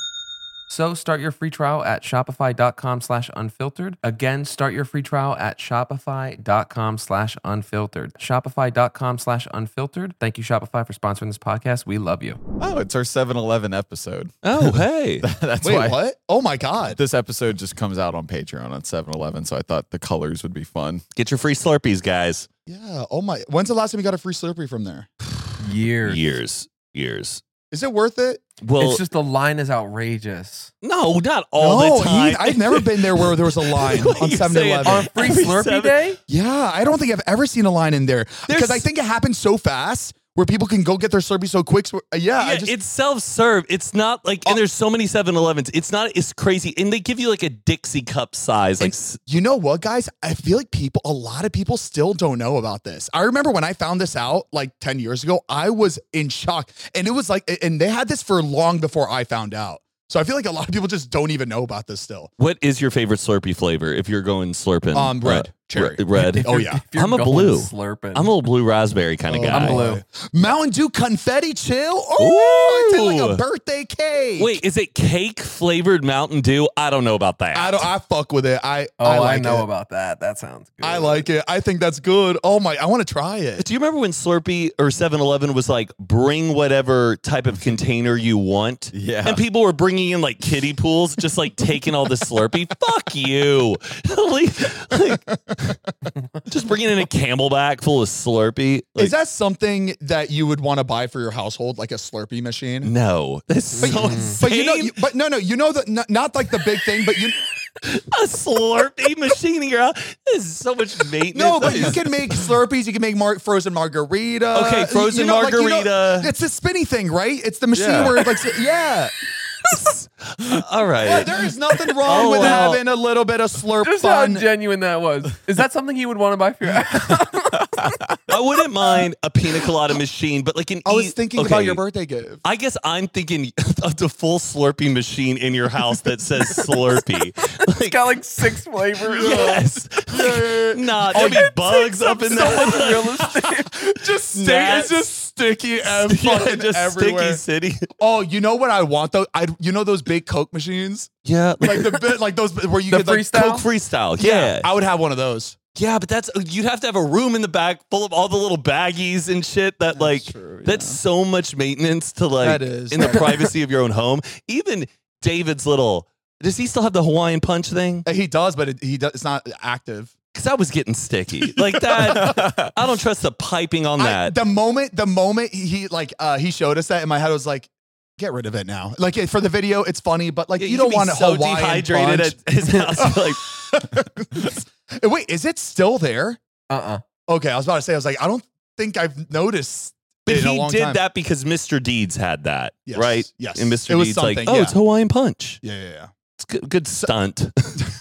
[SPEAKER 3] So start your free trial at shopify.com slash unfiltered. Again, start your free trial at shopify.com slash unfiltered. Shopify.com slash unfiltered. Thank you, Shopify, for sponsoring this podcast. We love you.
[SPEAKER 4] Oh, it's our seven eleven episode.
[SPEAKER 2] oh, hey.
[SPEAKER 4] That's
[SPEAKER 1] Wait,
[SPEAKER 4] why
[SPEAKER 1] what? Oh my god.
[SPEAKER 4] this episode just comes out on Patreon on seven eleven. So I thought the colors would be fun.
[SPEAKER 2] Get your free Slurpees, guys.
[SPEAKER 1] Yeah. Oh my. When's the last time you got a free Slurpee from there?
[SPEAKER 3] Years.
[SPEAKER 2] Years. Years.
[SPEAKER 1] Is it worth it?
[SPEAKER 2] Well,
[SPEAKER 3] It's just the line is outrageous.
[SPEAKER 2] no, not all
[SPEAKER 1] no,
[SPEAKER 2] the time.
[SPEAKER 1] He, I've never been there where there was a line
[SPEAKER 2] What are
[SPEAKER 1] on
[SPEAKER 2] you
[SPEAKER 1] seven
[SPEAKER 2] saying?
[SPEAKER 1] eleven.
[SPEAKER 3] On Free
[SPEAKER 2] Every
[SPEAKER 3] Slurpee
[SPEAKER 2] seven-
[SPEAKER 3] Day?
[SPEAKER 1] Yeah, I don't think I've ever seen a line in there because
[SPEAKER 2] There's-
[SPEAKER 1] I think it happens so fast where people can go get their Slurpee so quick. So, uh, yeah,
[SPEAKER 2] Yeah,
[SPEAKER 1] I just,
[SPEAKER 2] it's self-serve. It's not like, and
[SPEAKER 1] Oh.
[SPEAKER 2] there's so many seven elevens. It's not, it's crazy. And they give you like a Dixie cup size. Like,
[SPEAKER 1] And
[SPEAKER 2] s-
[SPEAKER 1] you know what, guys? I feel like people, a lot of people still don't know about this. I remember when I found this out like ten years ago, I was in shock. And it was like, and they had this for long before I found out. So I feel like a lot of people just don't even know about this still.
[SPEAKER 2] what is your favorite Slurpee flavor if you're going slurping?
[SPEAKER 1] Um, red. Cherry.
[SPEAKER 2] re- Red.
[SPEAKER 3] If
[SPEAKER 1] Oh,
[SPEAKER 3] you're-
[SPEAKER 1] yeah.
[SPEAKER 3] if you're
[SPEAKER 2] I'm a
[SPEAKER 3] going
[SPEAKER 2] blue.
[SPEAKER 3] Slurping.
[SPEAKER 2] I'm a little blue raspberry kind of
[SPEAKER 1] Oh,
[SPEAKER 2] guy.
[SPEAKER 3] I'm
[SPEAKER 1] boy.
[SPEAKER 3] blue.
[SPEAKER 1] Mountain Dew confetti chill. Oh, it's like
[SPEAKER 2] Ooh.
[SPEAKER 1] a birthday cake.
[SPEAKER 2] Wait, is it cake flavored Mountain Dew? I don't know about that.
[SPEAKER 1] I don't. I fuck with it. I.
[SPEAKER 3] Oh,
[SPEAKER 1] I,
[SPEAKER 3] I,
[SPEAKER 1] like
[SPEAKER 3] know
[SPEAKER 1] it.
[SPEAKER 3] about that. That sounds good.
[SPEAKER 1] I like it. I think that's good. Oh my! I want to try it.
[SPEAKER 2] Do you remember when Slurpee or seven eleven was like, bring whatever type of container you want?
[SPEAKER 4] Yeah.
[SPEAKER 2] And people were bringing in like kiddie pools, just like taking all the Slurpee. Fuck you. like, like, just bringing in a Camelback full of Slurpee. Like,
[SPEAKER 1] Is that something that you would want to buy for your household, like a Slurpee machine?
[SPEAKER 2] no. That's so insane.
[SPEAKER 1] But you know, you, but no, no, you know that not, not like the big thing, but you
[SPEAKER 2] a Slurpee machine in your house. This is so much maintenance.
[SPEAKER 1] no, but you can make Slurpees. You can make mar- frozen margarita.
[SPEAKER 2] Okay, frozen
[SPEAKER 1] You know, like, you know,
[SPEAKER 2] margarita.
[SPEAKER 1] it's the spinny thing, right? It's the machine
[SPEAKER 2] Yeah.
[SPEAKER 1] where it's like, yeah.
[SPEAKER 2] All right.
[SPEAKER 1] Well, there is nothing wrong
[SPEAKER 2] Oh,
[SPEAKER 1] with
[SPEAKER 2] well.
[SPEAKER 1] having a little bit of slurp
[SPEAKER 3] Just
[SPEAKER 1] fun.
[SPEAKER 3] how genuine that was. Is that something you would want to buy for your
[SPEAKER 2] I wouldn't mind a pina colada machine, but like an
[SPEAKER 1] I was
[SPEAKER 2] e-
[SPEAKER 1] thinking
[SPEAKER 2] okay.
[SPEAKER 1] about your birthday gift.
[SPEAKER 2] I guess I'm thinking of the full Slurpee machine in your house that says Slurpee.
[SPEAKER 3] It's
[SPEAKER 2] Like,
[SPEAKER 3] got like six flavors.
[SPEAKER 2] yes. Like, nah, there'd be
[SPEAKER 3] It
[SPEAKER 2] bugs
[SPEAKER 3] takes
[SPEAKER 2] up in
[SPEAKER 3] so
[SPEAKER 2] there.
[SPEAKER 3] much real estate.
[SPEAKER 1] Just stick,
[SPEAKER 2] Gnats.
[SPEAKER 1] it's just sticky and
[SPEAKER 2] Yeah,
[SPEAKER 1] fucking
[SPEAKER 2] just
[SPEAKER 1] everywhere.
[SPEAKER 2] sticky city.
[SPEAKER 1] Oh, you know what I want though? I you know those big Coke machines,
[SPEAKER 2] Yeah,
[SPEAKER 1] like the bit, like those where you
[SPEAKER 3] The
[SPEAKER 1] get like
[SPEAKER 3] freestyle?
[SPEAKER 2] Coke freestyle. Yeah.
[SPEAKER 1] I would have one of those.
[SPEAKER 2] Yeah, but that's you'd have to have a room in the back full of all the little baggies and shit. That like
[SPEAKER 1] true,
[SPEAKER 2] that's
[SPEAKER 1] yeah.
[SPEAKER 2] so much maintenance to like
[SPEAKER 1] That is,
[SPEAKER 2] in the
[SPEAKER 1] that is.
[SPEAKER 2] privacy of your own home. Even David's little. Does he still have the Hawaiian Punch thing?
[SPEAKER 1] He does, but it, he does. It's not active.
[SPEAKER 2] Because I was getting sticky like that. I don't trust the piping on
[SPEAKER 1] I,
[SPEAKER 2] that.
[SPEAKER 1] the moment, the moment he, he like uh, he showed us that, in my head I was like, get rid of it now. Like for the video, it's funny, but like
[SPEAKER 2] Yeah,
[SPEAKER 1] you,
[SPEAKER 2] could
[SPEAKER 1] don't
[SPEAKER 2] be
[SPEAKER 1] want a
[SPEAKER 2] so
[SPEAKER 1] Hawaiian
[SPEAKER 2] dehydrated
[SPEAKER 1] punch.
[SPEAKER 2] at his house. Like,
[SPEAKER 1] Wait, is it still there?
[SPEAKER 3] Uh-uh.
[SPEAKER 1] Okay, I was about to say. I was like, I don't think I've noticed.
[SPEAKER 2] but
[SPEAKER 1] it in a
[SPEAKER 2] he
[SPEAKER 1] long
[SPEAKER 2] did
[SPEAKER 1] time.
[SPEAKER 2] that because Mister Deeds had that,
[SPEAKER 1] Yes,
[SPEAKER 2] right?
[SPEAKER 1] yes.
[SPEAKER 2] And Mister
[SPEAKER 1] It was
[SPEAKER 2] Deeds like,
[SPEAKER 1] something,
[SPEAKER 2] oh,
[SPEAKER 1] yeah.
[SPEAKER 2] it's Hawaiian Punch.
[SPEAKER 1] Yeah, yeah, yeah.
[SPEAKER 2] It's good, good stunt.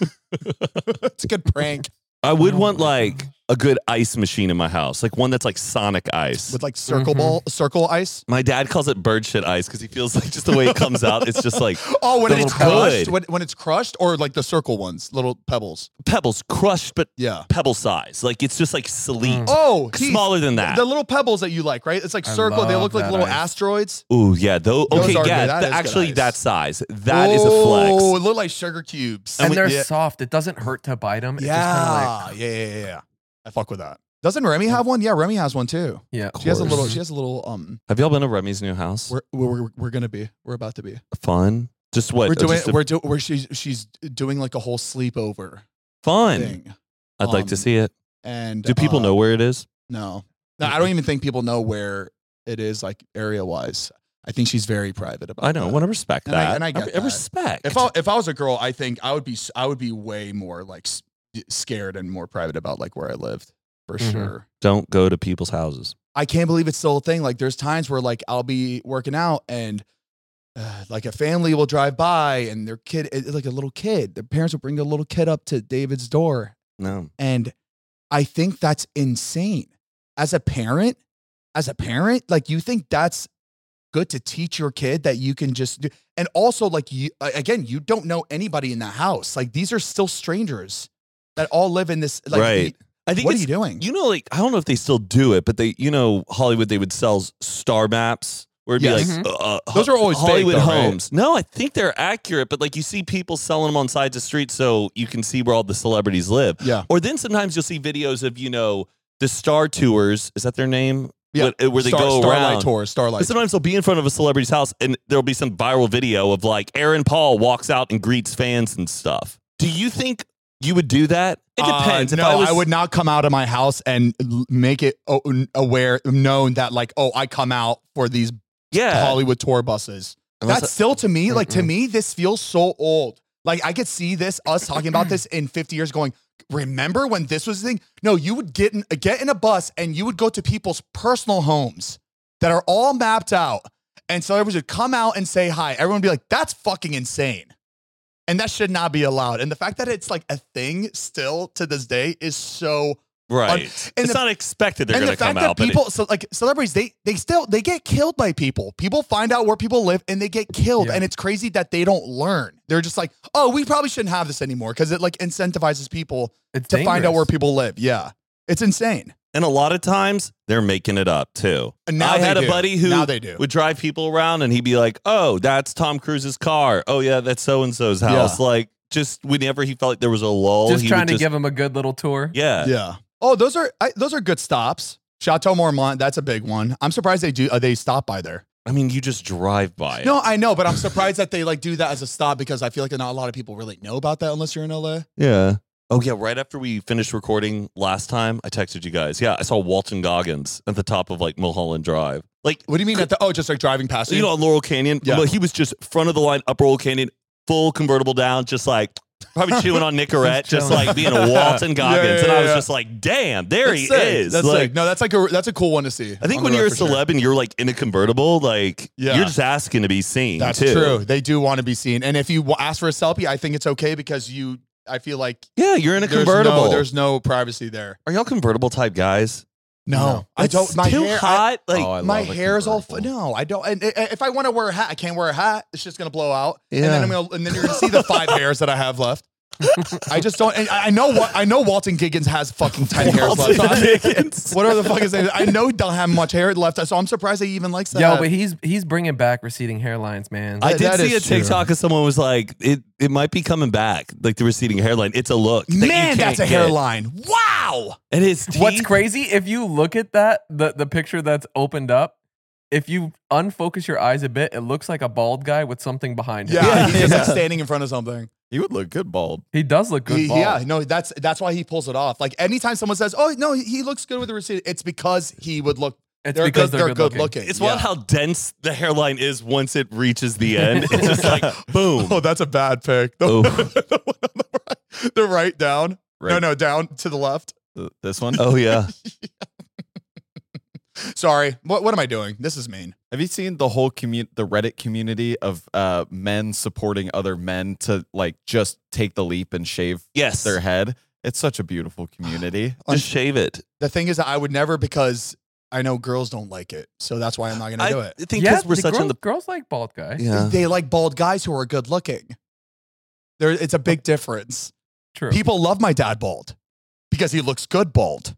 [SPEAKER 1] It's a good prank
[SPEAKER 2] I would want like a good ice machine in my house, like one that's like Sonic Ice.
[SPEAKER 1] with like circle
[SPEAKER 3] Mhm.
[SPEAKER 1] ball, circle ice.
[SPEAKER 2] My dad calls it bird shit ice because he feels like just the way it comes out, it's just like
[SPEAKER 1] Oh, when
[SPEAKER 2] But
[SPEAKER 1] it's
[SPEAKER 2] it's
[SPEAKER 1] crushed,
[SPEAKER 2] good.
[SPEAKER 1] when, when it's crushed, or like the circle ones, little pebbles.
[SPEAKER 2] pebbles crushed, but
[SPEAKER 1] Yeah.
[SPEAKER 2] pebble size. Like it's just like sleek.
[SPEAKER 1] Oh, Keith,
[SPEAKER 2] Smaller than that.
[SPEAKER 1] The little pebbles that you like, right? It's like
[SPEAKER 3] I
[SPEAKER 1] circle. They
[SPEAKER 3] love
[SPEAKER 1] look like
[SPEAKER 3] that
[SPEAKER 1] little
[SPEAKER 3] ice.
[SPEAKER 1] asteroids.
[SPEAKER 2] Ooh, yeah. Though,
[SPEAKER 1] Those
[SPEAKER 2] okay,
[SPEAKER 1] are
[SPEAKER 2] yeah.
[SPEAKER 1] good. That
[SPEAKER 2] th-
[SPEAKER 1] is good
[SPEAKER 2] actually,
[SPEAKER 1] ice.
[SPEAKER 2] that size. That is a flex.
[SPEAKER 1] Oh, it look like sugar cubes.
[SPEAKER 3] And
[SPEAKER 1] we-
[SPEAKER 3] they're
[SPEAKER 1] yeah.
[SPEAKER 3] soft. It doesn't hurt to bite them. It's
[SPEAKER 1] Yeah.
[SPEAKER 3] just kind of like,
[SPEAKER 1] yeah, yeah, yeah, yeah. I fuck with that. Doesn't Remy have one? Yeah, Remy has one too.
[SPEAKER 3] yeah.
[SPEAKER 1] She has a
[SPEAKER 2] course.
[SPEAKER 1] little. She has a little. Um,
[SPEAKER 2] Have y'all been to Remy's new house?
[SPEAKER 1] we're we're we're gonna be. We're about to be.
[SPEAKER 2] Fun. Just what?
[SPEAKER 1] We're
[SPEAKER 2] uh,
[SPEAKER 1] doing.
[SPEAKER 2] just a-
[SPEAKER 1] We're doing. Where she's she's doing like a whole sleepover
[SPEAKER 2] fun.
[SPEAKER 1] thing.
[SPEAKER 2] I'd like to
[SPEAKER 1] Um,
[SPEAKER 2] see it.
[SPEAKER 1] And
[SPEAKER 2] Do people
[SPEAKER 1] uh,
[SPEAKER 2] know where it is?
[SPEAKER 1] No, no. I don't even think people know where it is, like area wise. I think she's very private about.
[SPEAKER 2] I know. I
[SPEAKER 1] that.
[SPEAKER 2] want to respect
[SPEAKER 1] And I-
[SPEAKER 2] that.
[SPEAKER 1] and I get that.
[SPEAKER 2] respect.
[SPEAKER 1] If I if I was a girl, I think I would be I would be way more like s- scared and more private about like where I lived for
[SPEAKER 3] Mhm.
[SPEAKER 1] sure.
[SPEAKER 2] Don't go to people's houses.
[SPEAKER 1] I can't believe it's still a thing. Like there's times where like I'll be working out and uh, like a family will drive by and their kid, it- like a little kid, their parents will bring a little kid up to David's door,
[SPEAKER 2] No.
[SPEAKER 1] and I think that's insane. As a parent, as a parent, like you think that's good to teach your kid that you can just do, and also like you again, you don't know anybody in the house. Like these are still strangers that all live in this. Like,
[SPEAKER 2] Right. I think
[SPEAKER 1] what are
[SPEAKER 2] it's,
[SPEAKER 1] you doing?
[SPEAKER 2] You know, like I don't know if they still do it, but they, you know, Hollywood they would sell star maps where it'd
[SPEAKER 1] Yes.
[SPEAKER 2] be like uh, uh,
[SPEAKER 1] Those are always fake,
[SPEAKER 2] Hollywood
[SPEAKER 1] though, right?
[SPEAKER 2] homes. No, I think they're accurate, but like you see people selling them on sides of streets so you can see where all the celebrities live.
[SPEAKER 1] Yeah.
[SPEAKER 2] Or then sometimes you'll see videos of you know the Star Tours. Is that their name?
[SPEAKER 1] Yeah.
[SPEAKER 2] Where, where they
[SPEAKER 1] Star-
[SPEAKER 2] go
[SPEAKER 1] Starlight
[SPEAKER 2] around.
[SPEAKER 1] Tour, Starlight.
[SPEAKER 2] But sometimes they'll be in front of a celebrity's house and there'll be some viral video of like Aaron Paul walks out and greets fans and stuff. Do you think you would do that? It depends.
[SPEAKER 1] Uh,
[SPEAKER 2] If
[SPEAKER 1] no,
[SPEAKER 2] I, was,
[SPEAKER 1] I would not come out of my house and l- make it o- aware, known that like, oh, I come out for these
[SPEAKER 2] Yeah.
[SPEAKER 1] Hollywood tour buses.
[SPEAKER 2] Unless
[SPEAKER 1] That's
[SPEAKER 2] I-
[SPEAKER 1] still to me, like to
[SPEAKER 3] Mm-mm.
[SPEAKER 1] me, this feels so old. Like I could see this, us talking about this in fifty years going, remember when this was the thing? No, you would get in, get in a bus and you would go to people's personal homes that are all mapped out, and celebrities would come out and say hi. Everyone would be like, "That's fucking insane," and that should not be allowed. And the fact that it's like a thing still to this day is so.
[SPEAKER 2] Right.
[SPEAKER 1] Un-
[SPEAKER 2] it's
[SPEAKER 1] and the-
[SPEAKER 2] not expected they're
[SPEAKER 1] and
[SPEAKER 2] going
[SPEAKER 1] the
[SPEAKER 2] to come
[SPEAKER 1] fact that
[SPEAKER 2] out. but it-
[SPEAKER 1] people, so like celebrities, they they still they get killed by people. People find out where people live and they get killed,
[SPEAKER 3] Yeah.
[SPEAKER 1] and it's crazy that they don't learn. They're just like, oh, we probably shouldn't have this anymore because it like incentivizes people
[SPEAKER 3] It's
[SPEAKER 1] to find out
[SPEAKER 3] dangerous.
[SPEAKER 1] where people live. Yeah, it's insane.
[SPEAKER 2] And a lot of times they're making it up too.
[SPEAKER 1] And now
[SPEAKER 2] I
[SPEAKER 1] they
[SPEAKER 2] had a
[SPEAKER 1] do.
[SPEAKER 2] buddy who
[SPEAKER 1] Now they do.
[SPEAKER 2] would drive people around and he'd be like, oh, that's Tom Cruise's car. Oh, yeah, that's so and so's house.
[SPEAKER 1] Yeah.
[SPEAKER 2] Like, just whenever he felt like there was a lull,
[SPEAKER 3] Just
[SPEAKER 2] he
[SPEAKER 3] trying
[SPEAKER 2] would
[SPEAKER 3] to
[SPEAKER 2] just,
[SPEAKER 3] give him a good little tour.
[SPEAKER 2] Yeah.
[SPEAKER 1] Yeah. Oh, those are I, those are good stops. Chateau Marmont, that's a big one. I'm surprised they do. Uh, they stop by there.
[SPEAKER 2] I mean, you just drive by it.
[SPEAKER 1] No, I know, but I'm surprised that they like do that as a stop because I feel like not a lot of people really know about that unless you're in L A.
[SPEAKER 2] Yeah. Oh, yeah. Right after we finished recording last time, I texted you guys. Yeah, I saw Walton Goggins at the top of like Mulholland Drive. Like,
[SPEAKER 1] What do you mean at the? Oh, just like driving past
[SPEAKER 2] you know, on Laurel Canyon.
[SPEAKER 1] Yeah.
[SPEAKER 2] Well, he was just front of the line, up Laurel Canyon, full convertible down, just like probably chewing on Nicorette, just like being a Walton Goggins.
[SPEAKER 1] Yeah, yeah,
[SPEAKER 2] and I was
[SPEAKER 1] yeah.
[SPEAKER 2] just like, damn, there
[SPEAKER 1] That's
[SPEAKER 2] he
[SPEAKER 1] sick.
[SPEAKER 2] is.
[SPEAKER 1] That's
[SPEAKER 2] like,
[SPEAKER 1] sick. No, that's like a that's a cool one to see.
[SPEAKER 2] I think
[SPEAKER 1] on
[SPEAKER 2] when
[SPEAKER 1] the
[SPEAKER 2] you're a
[SPEAKER 1] road for sure.
[SPEAKER 2] celeb and you're like in a convertible, like
[SPEAKER 1] Yeah.
[SPEAKER 2] you're just asking to be seen.
[SPEAKER 1] That's
[SPEAKER 2] too.
[SPEAKER 1] true. They do want to be seen, and if you w- ask for a selfie, I think it's okay because you. I feel like
[SPEAKER 2] Yeah, you're in a
[SPEAKER 1] there's
[SPEAKER 2] convertible.
[SPEAKER 1] No, there's no privacy there.
[SPEAKER 2] Are y'all convertible type guys?
[SPEAKER 1] No, I
[SPEAKER 2] It's
[SPEAKER 1] don't. My
[SPEAKER 2] too
[SPEAKER 1] hair, I-
[SPEAKER 2] hot. like,
[SPEAKER 4] Oh, I
[SPEAKER 1] my
[SPEAKER 4] love a
[SPEAKER 1] hair is all. F-
[SPEAKER 4] convertible.
[SPEAKER 1] no, I don't. And i- if I want to wear a hat, I can't wear a hat. It's just gonna blow out. And
[SPEAKER 2] Yeah.
[SPEAKER 1] then I'm gonna, and then you're gonna see the five hairs that I have left. I just don't. And I I know what I know. Walton Giggins has fucking ten hairs left. So I-
[SPEAKER 2] Giggins.
[SPEAKER 1] Whatever the fuck his name is. I know he don't have much hair left. So I'm surprised he even likes that.
[SPEAKER 3] Yo, but he's he's bringing back receding hairlines, man.
[SPEAKER 2] I
[SPEAKER 1] That-
[SPEAKER 2] did
[SPEAKER 1] that
[SPEAKER 2] see a
[SPEAKER 1] is true.
[SPEAKER 2] TikTok of someone was like, it it might be coming back, like the receding hairline. It's a look. that you
[SPEAKER 1] Man,
[SPEAKER 2] can't
[SPEAKER 1] that's a
[SPEAKER 2] get.
[SPEAKER 1] hairline. Wow.
[SPEAKER 2] And his teeth.
[SPEAKER 3] What's crazy, if you look at that, the, the picture that's opened up, if you unfocus your eyes a bit, it looks like a bald guy with something behind him.
[SPEAKER 1] Yeah,
[SPEAKER 2] Yeah.
[SPEAKER 1] he's just like
[SPEAKER 2] Yeah.
[SPEAKER 1] standing in front of something.
[SPEAKER 4] He would look good bald.
[SPEAKER 3] He does look good
[SPEAKER 1] He-
[SPEAKER 3] bald.
[SPEAKER 1] yeah, no, that's that's why he pulls it off. Like anytime someone says, "Oh no, he- he looks good with the receipt," it's because he would look.
[SPEAKER 3] It's
[SPEAKER 1] they're
[SPEAKER 3] because
[SPEAKER 1] good,
[SPEAKER 3] they're
[SPEAKER 1] they're
[SPEAKER 3] good
[SPEAKER 1] good looking.
[SPEAKER 2] It's
[SPEAKER 1] yeah.
[SPEAKER 2] wild how dense the hairline is once it reaches the end. It's just like boom.
[SPEAKER 1] Oh, that's a bad pick. The,
[SPEAKER 2] Oh.
[SPEAKER 1] the one on the right, the right down. No,
[SPEAKER 4] Right.
[SPEAKER 1] no, down to the left.
[SPEAKER 4] Th- This one.
[SPEAKER 2] Oh yeah.
[SPEAKER 1] Sorry. What what am I doing? This is mean.
[SPEAKER 4] Have you seen the whole community, the Reddit community of uh, men supporting other men to like just take the leap and shave
[SPEAKER 2] Yes.
[SPEAKER 4] their head? It's such a beautiful community.
[SPEAKER 2] Just shave it.
[SPEAKER 1] The thing is, that I would never because I know girls don't like it, so that's why I'm not gonna
[SPEAKER 2] I
[SPEAKER 1] do it.
[SPEAKER 2] think
[SPEAKER 3] Yeah,
[SPEAKER 2] because we're
[SPEAKER 3] the
[SPEAKER 2] such
[SPEAKER 3] girls,
[SPEAKER 2] in the
[SPEAKER 3] girls like bald guys.
[SPEAKER 2] yeah.
[SPEAKER 1] They like bald guys who are good looking. There, it's a big difference.
[SPEAKER 3] True.
[SPEAKER 1] People love my dad bald because he looks good bald.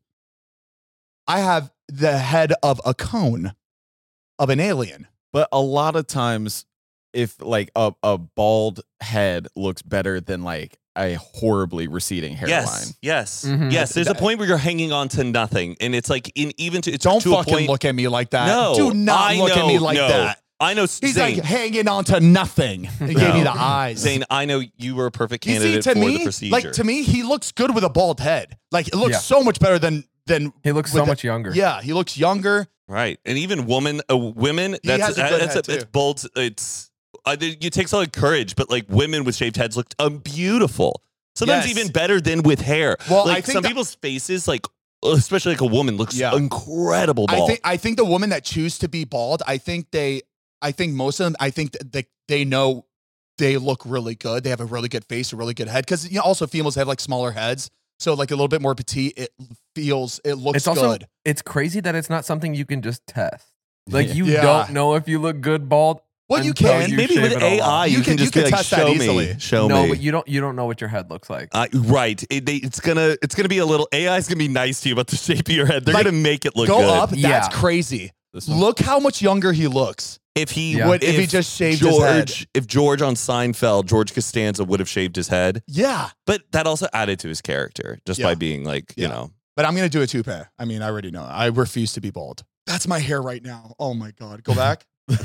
[SPEAKER 1] I have the head of a cone of an alien.
[SPEAKER 4] But a lot of times, if like a, a bald head looks better than like a horribly receding hairline.
[SPEAKER 2] Yes, yes,
[SPEAKER 3] Mhm.
[SPEAKER 2] yes. There's a
[SPEAKER 1] That-
[SPEAKER 2] point where you're hanging on to nothing, and it's like in even to it's
[SPEAKER 1] Don't
[SPEAKER 2] to a
[SPEAKER 1] fucking
[SPEAKER 2] point,
[SPEAKER 1] look at me like that.
[SPEAKER 2] No,
[SPEAKER 1] Do not
[SPEAKER 2] I
[SPEAKER 1] look at me
[SPEAKER 2] know,
[SPEAKER 1] like
[SPEAKER 2] no.
[SPEAKER 1] that.
[SPEAKER 2] I know.
[SPEAKER 1] He's
[SPEAKER 2] Zane,
[SPEAKER 1] like hanging on to nothing. He gave me the eyes.
[SPEAKER 2] Zane, I know you were a perfect
[SPEAKER 1] You see,
[SPEAKER 2] candidate
[SPEAKER 1] to
[SPEAKER 2] for
[SPEAKER 1] me,
[SPEAKER 2] the procedure.
[SPEAKER 1] like to me, he looks good with a bald head. Like it looks
[SPEAKER 3] Yeah.
[SPEAKER 1] so much better than than
[SPEAKER 3] He looks so
[SPEAKER 1] with
[SPEAKER 3] much
[SPEAKER 1] the-
[SPEAKER 3] younger.
[SPEAKER 1] Yeah, he looks younger.
[SPEAKER 2] Right, and even woman, uh, women.
[SPEAKER 1] He
[SPEAKER 2] That's
[SPEAKER 1] has a good
[SPEAKER 2] that's
[SPEAKER 1] head,
[SPEAKER 2] a, it's
[SPEAKER 1] too.
[SPEAKER 2] bold. It's uh, it takes a lot of courage, but like women with shaved heads look um, beautiful. Sometimes
[SPEAKER 1] Yes.
[SPEAKER 2] even better than with hair.
[SPEAKER 1] Well,
[SPEAKER 2] like
[SPEAKER 1] I think
[SPEAKER 2] some
[SPEAKER 1] that-
[SPEAKER 2] people's faces, like especially like a woman, looks
[SPEAKER 1] Yeah.
[SPEAKER 2] incredible
[SPEAKER 1] I
[SPEAKER 2] bald.
[SPEAKER 1] think I think the women that choose to be bald, I think they, I think most of them, I think that they they know they look really good. They have a really good face, a really good head. Because you know, also females have like smaller heads, so like a little bit more petite. It feels, it looks
[SPEAKER 3] It's also
[SPEAKER 1] good.
[SPEAKER 3] it's crazy that it's not something you can just test. Like you
[SPEAKER 1] Yeah.
[SPEAKER 3] don't know if you look good bald.
[SPEAKER 1] Well, you
[SPEAKER 3] until
[SPEAKER 1] can.
[SPEAKER 3] you
[SPEAKER 2] Maybe
[SPEAKER 3] shave
[SPEAKER 2] with
[SPEAKER 3] it all
[SPEAKER 2] A I,
[SPEAKER 3] off.
[SPEAKER 2] you,
[SPEAKER 1] You
[SPEAKER 2] can,
[SPEAKER 1] can-
[SPEAKER 2] just
[SPEAKER 1] you can
[SPEAKER 2] be like,
[SPEAKER 1] test that
[SPEAKER 2] show
[SPEAKER 1] easily.
[SPEAKER 2] me, show
[SPEAKER 3] no,
[SPEAKER 2] me.
[SPEAKER 3] but you don't you don't know what your head looks like.
[SPEAKER 2] Uh, right. It, they, it's gonna it's gonna be a little A I is gonna be nice to you about the shape of your head. They're
[SPEAKER 1] Like,
[SPEAKER 2] gonna make it look
[SPEAKER 1] Go
[SPEAKER 2] good.
[SPEAKER 1] up. That's
[SPEAKER 3] Yeah.
[SPEAKER 1] crazy.
[SPEAKER 4] This one.
[SPEAKER 1] Look how much younger he looks.
[SPEAKER 2] If he
[SPEAKER 3] Yeah.
[SPEAKER 2] would,
[SPEAKER 1] If he just shaved his head.
[SPEAKER 2] George, if George on Seinfeld, George Costanza would have shaved his head,
[SPEAKER 1] Yeah,
[SPEAKER 2] but that also added to his character just
[SPEAKER 1] Yeah.
[SPEAKER 2] by being like, you
[SPEAKER 1] Yeah.
[SPEAKER 2] know,
[SPEAKER 1] but I'm gonna do a toupee. I mean, I already know. I refuse to be bald. That's my hair right now. Oh my god. Go back.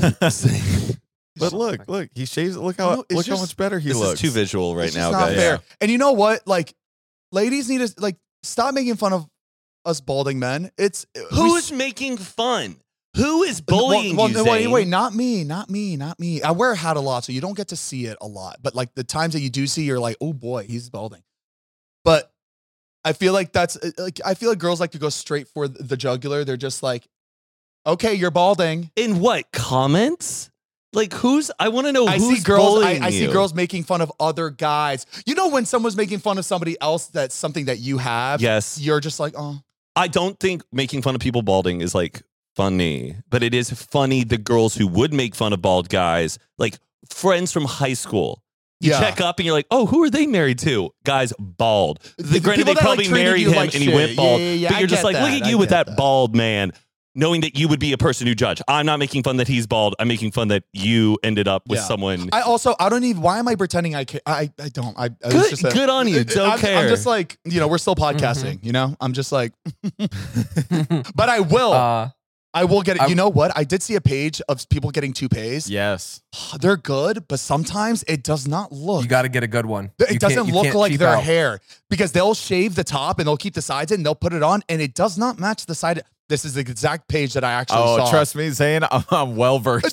[SPEAKER 4] But look, look, he shaves it. Look how
[SPEAKER 1] No, it's
[SPEAKER 4] look
[SPEAKER 1] just-
[SPEAKER 4] how much better he
[SPEAKER 2] this
[SPEAKER 4] looks.
[SPEAKER 2] is too visual right
[SPEAKER 1] It's
[SPEAKER 2] now,
[SPEAKER 1] just not
[SPEAKER 2] guys.
[SPEAKER 1] fair. And you know what? Like, ladies need to like stop making fun of us balding men. It's
[SPEAKER 2] Who's making fun? Who is bullying
[SPEAKER 1] well,
[SPEAKER 2] you?
[SPEAKER 1] well, wait,
[SPEAKER 2] Zane?
[SPEAKER 1] wait, not me, not me, not me. I wear a hat a lot, so you don't get to see it a lot. But like the times that you do see, you're like, oh boy, he's balding. But I feel like that's uh, like I feel like girls like to go straight for the jugular. They're just like, Okay, you're balding.
[SPEAKER 2] In what comments? Like who's? I want to know
[SPEAKER 1] I
[SPEAKER 2] who's
[SPEAKER 1] see girls. I,
[SPEAKER 2] bullying
[SPEAKER 1] I see
[SPEAKER 2] you.
[SPEAKER 1] girls making fun of other guys. You know when someone's making fun of somebody else that's something that you have.
[SPEAKER 2] Yes.
[SPEAKER 1] You're just like, oh.
[SPEAKER 2] I don't think making fun of people balding is like funny, but it is funny the girls who would make fun of bald guys, like friends from high school. You
[SPEAKER 1] Yeah.
[SPEAKER 2] check up and you're like, oh, who are they married to? Guys, bald. The,
[SPEAKER 1] The
[SPEAKER 2] granted,
[SPEAKER 1] people
[SPEAKER 2] they
[SPEAKER 1] that, like,
[SPEAKER 2] probably
[SPEAKER 1] treated
[SPEAKER 2] married
[SPEAKER 1] you
[SPEAKER 2] him
[SPEAKER 1] like
[SPEAKER 2] and he
[SPEAKER 1] shit.
[SPEAKER 2] went bald.
[SPEAKER 1] Yeah, yeah, yeah,
[SPEAKER 2] But
[SPEAKER 1] I
[SPEAKER 2] you're just
[SPEAKER 1] get
[SPEAKER 2] like, look
[SPEAKER 1] that.
[SPEAKER 2] at you
[SPEAKER 1] I
[SPEAKER 2] with
[SPEAKER 1] get
[SPEAKER 2] that,
[SPEAKER 1] that.
[SPEAKER 2] bald man, knowing that you would be a person who judge. I'm not making fun that he's bald. I'm making fun that you ended up with
[SPEAKER 1] Yeah.
[SPEAKER 2] someone.
[SPEAKER 1] I also, I don't even, why am I pretending I care? I, I don't. I, I was
[SPEAKER 2] Good-
[SPEAKER 1] just a-
[SPEAKER 2] good on you. Don't
[SPEAKER 1] I'm,
[SPEAKER 2] care.
[SPEAKER 1] I'm just like, you know, we're still podcasting, you know? I'm just like, but I will.
[SPEAKER 3] Uh,
[SPEAKER 1] I will get it.
[SPEAKER 3] I-
[SPEAKER 1] You know what? I did see a page of people getting toupees.
[SPEAKER 4] Yes.
[SPEAKER 1] They're good, but sometimes it does not look.
[SPEAKER 3] you got to get a good one.
[SPEAKER 1] It
[SPEAKER 3] You can't-
[SPEAKER 1] doesn't
[SPEAKER 3] you
[SPEAKER 1] look
[SPEAKER 3] can't
[SPEAKER 1] like
[SPEAKER 3] cheap
[SPEAKER 1] their
[SPEAKER 3] out.
[SPEAKER 1] hair because they'll shave the top and they'll keep the sides in and they'll put it on and it does not match the side. This is the exact page that I actually
[SPEAKER 4] Oh,
[SPEAKER 1] saw.
[SPEAKER 4] trust me, Zane, I'm, I'm well versed.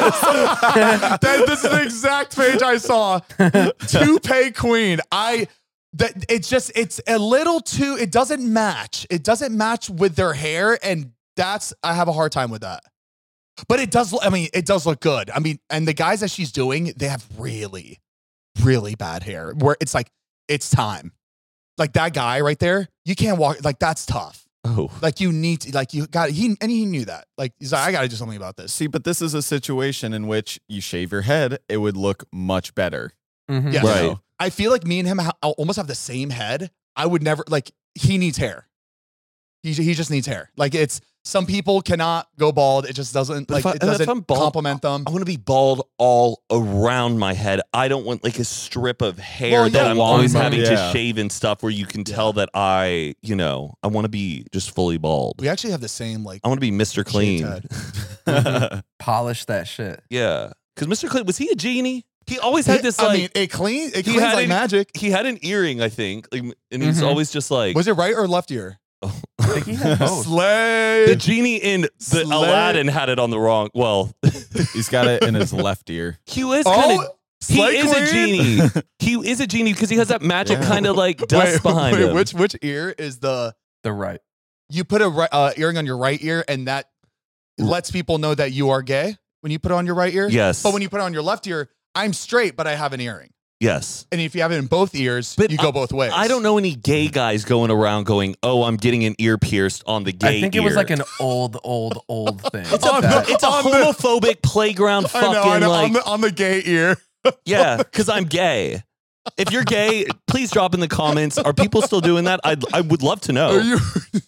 [SPEAKER 1] That- this is the exact page I saw. Toupee queen. I that it's just it's a little too. It doesn't match. It doesn't match with their hair, and that's I have a hard time with that. But it does. I mean, it does look good. I mean, and the guys that she's doing, they have really, really bad hair. Where it's like it's time. Like that guy right there, you can't walk. Like that's tough.
[SPEAKER 2] oh,
[SPEAKER 1] Like you need to. Like you got. He and he knew that. Like he's like, I got to do something about this.
[SPEAKER 4] See, but this is a situation in which you shave your head, it would look much better.
[SPEAKER 3] Mhm.
[SPEAKER 1] Yes.
[SPEAKER 2] Right.
[SPEAKER 1] I feel like me and him ha- almost have the same head. I would never like. He needs hair. He he just needs hair. Like it's some people cannot go bald. It just doesn't
[SPEAKER 2] But
[SPEAKER 1] like
[SPEAKER 2] if I-
[SPEAKER 1] it
[SPEAKER 2] if I'm
[SPEAKER 1] doesn't
[SPEAKER 2] bald,
[SPEAKER 1] compliment them.
[SPEAKER 2] I want to be bald all around my head. I don't want like a strip of hair
[SPEAKER 1] Well,
[SPEAKER 2] that
[SPEAKER 1] yeah,
[SPEAKER 2] I'm
[SPEAKER 1] long
[SPEAKER 2] always
[SPEAKER 1] mane.
[SPEAKER 2] having
[SPEAKER 4] Yeah.
[SPEAKER 2] to shave and stuff where you can tell that I, you know, I want to be just fully bald.
[SPEAKER 1] We actually have the same like.
[SPEAKER 2] I want to be Mister
[SPEAKER 1] shaved
[SPEAKER 2] Clean.
[SPEAKER 1] head.
[SPEAKER 3] Polish that shit.
[SPEAKER 2] Yeah. Because Mister Clean, was he a genie? He always had this
[SPEAKER 1] I
[SPEAKER 2] like,
[SPEAKER 1] mean, it clean. It
[SPEAKER 2] he
[SPEAKER 1] cleans
[SPEAKER 2] had
[SPEAKER 1] like
[SPEAKER 2] an-
[SPEAKER 1] magic.
[SPEAKER 2] he had an earring, I think. Like, and he was
[SPEAKER 3] Mhm.
[SPEAKER 2] always just like,
[SPEAKER 1] Was it right or left ear?
[SPEAKER 3] I think he had both.
[SPEAKER 1] Slay.
[SPEAKER 2] the genie in the
[SPEAKER 1] Slay.
[SPEAKER 2] Aladdin had it on the wrong. Well,
[SPEAKER 4] He's got it in his left ear.
[SPEAKER 2] he was kind
[SPEAKER 1] Oh,
[SPEAKER 2] of. He
[SPEAKER 1] Slay
[SPEAKER 2] is a
[SPEAKER 1] Queen?
[SPEAKER 2] genie. He is a genie because he has that magic
[SPEAKER 4] Yeah.
[SPEAKER 2] kind of like dust
[SPEAKER 1] Wait,
[SPEAKER 2] behind
[SPEAKER 1] wait,
[SPEAKER 2] him.
[SPEAKER 1] Which which ear is the?
[SPEAKER 3] The right.
[SPEAKER 1] You put a ri- uh, earring on your right ear, and that lets people know that you are gay when you put it on your right ear.
[SPEAKER 2] Yes.
[SPEAKER 1] But when you put it on your left ear, I'm straight, but I have an earring.
[SPEAKER 2] Yes.
[SPEAKER 1] And if you have it in both ears,
[SPEAKER 2] But
[SPEAKER 1] you go
[SPEAKER 2] I-
[SPEAKER 1] both ways.
[SPEAKER 2] I don't know any gay guys going around going, "Oh, I'm getting an ear pierced on the gay
[SPEAKER 3] I think it
[SPEAKER 2] ear."
[SPEAKER 3] was like an old, old, old thing.
[SPEAKER 2] It's a,
[SPEAKER 1] On
[SPEAKER 3] That-
[SPEAKER 1] the-
[SPEAKER 2] it's a
[SPEAKER 1] on the-
[SPEAKER 2] homophobic playground
[SPEAKER 1] I
[SPEAKER 2] fucking
[SPEAKER 1] know, I know.
[SPEAKER 2] like
[SPEAKER 1] on, the, on the gay ear.
[SPEAKER 2] yeah, because I'm gay. If you're gay, please drop in the comments. Are people still doing that? I I would love to know.
[SPEAKER 1] Are you?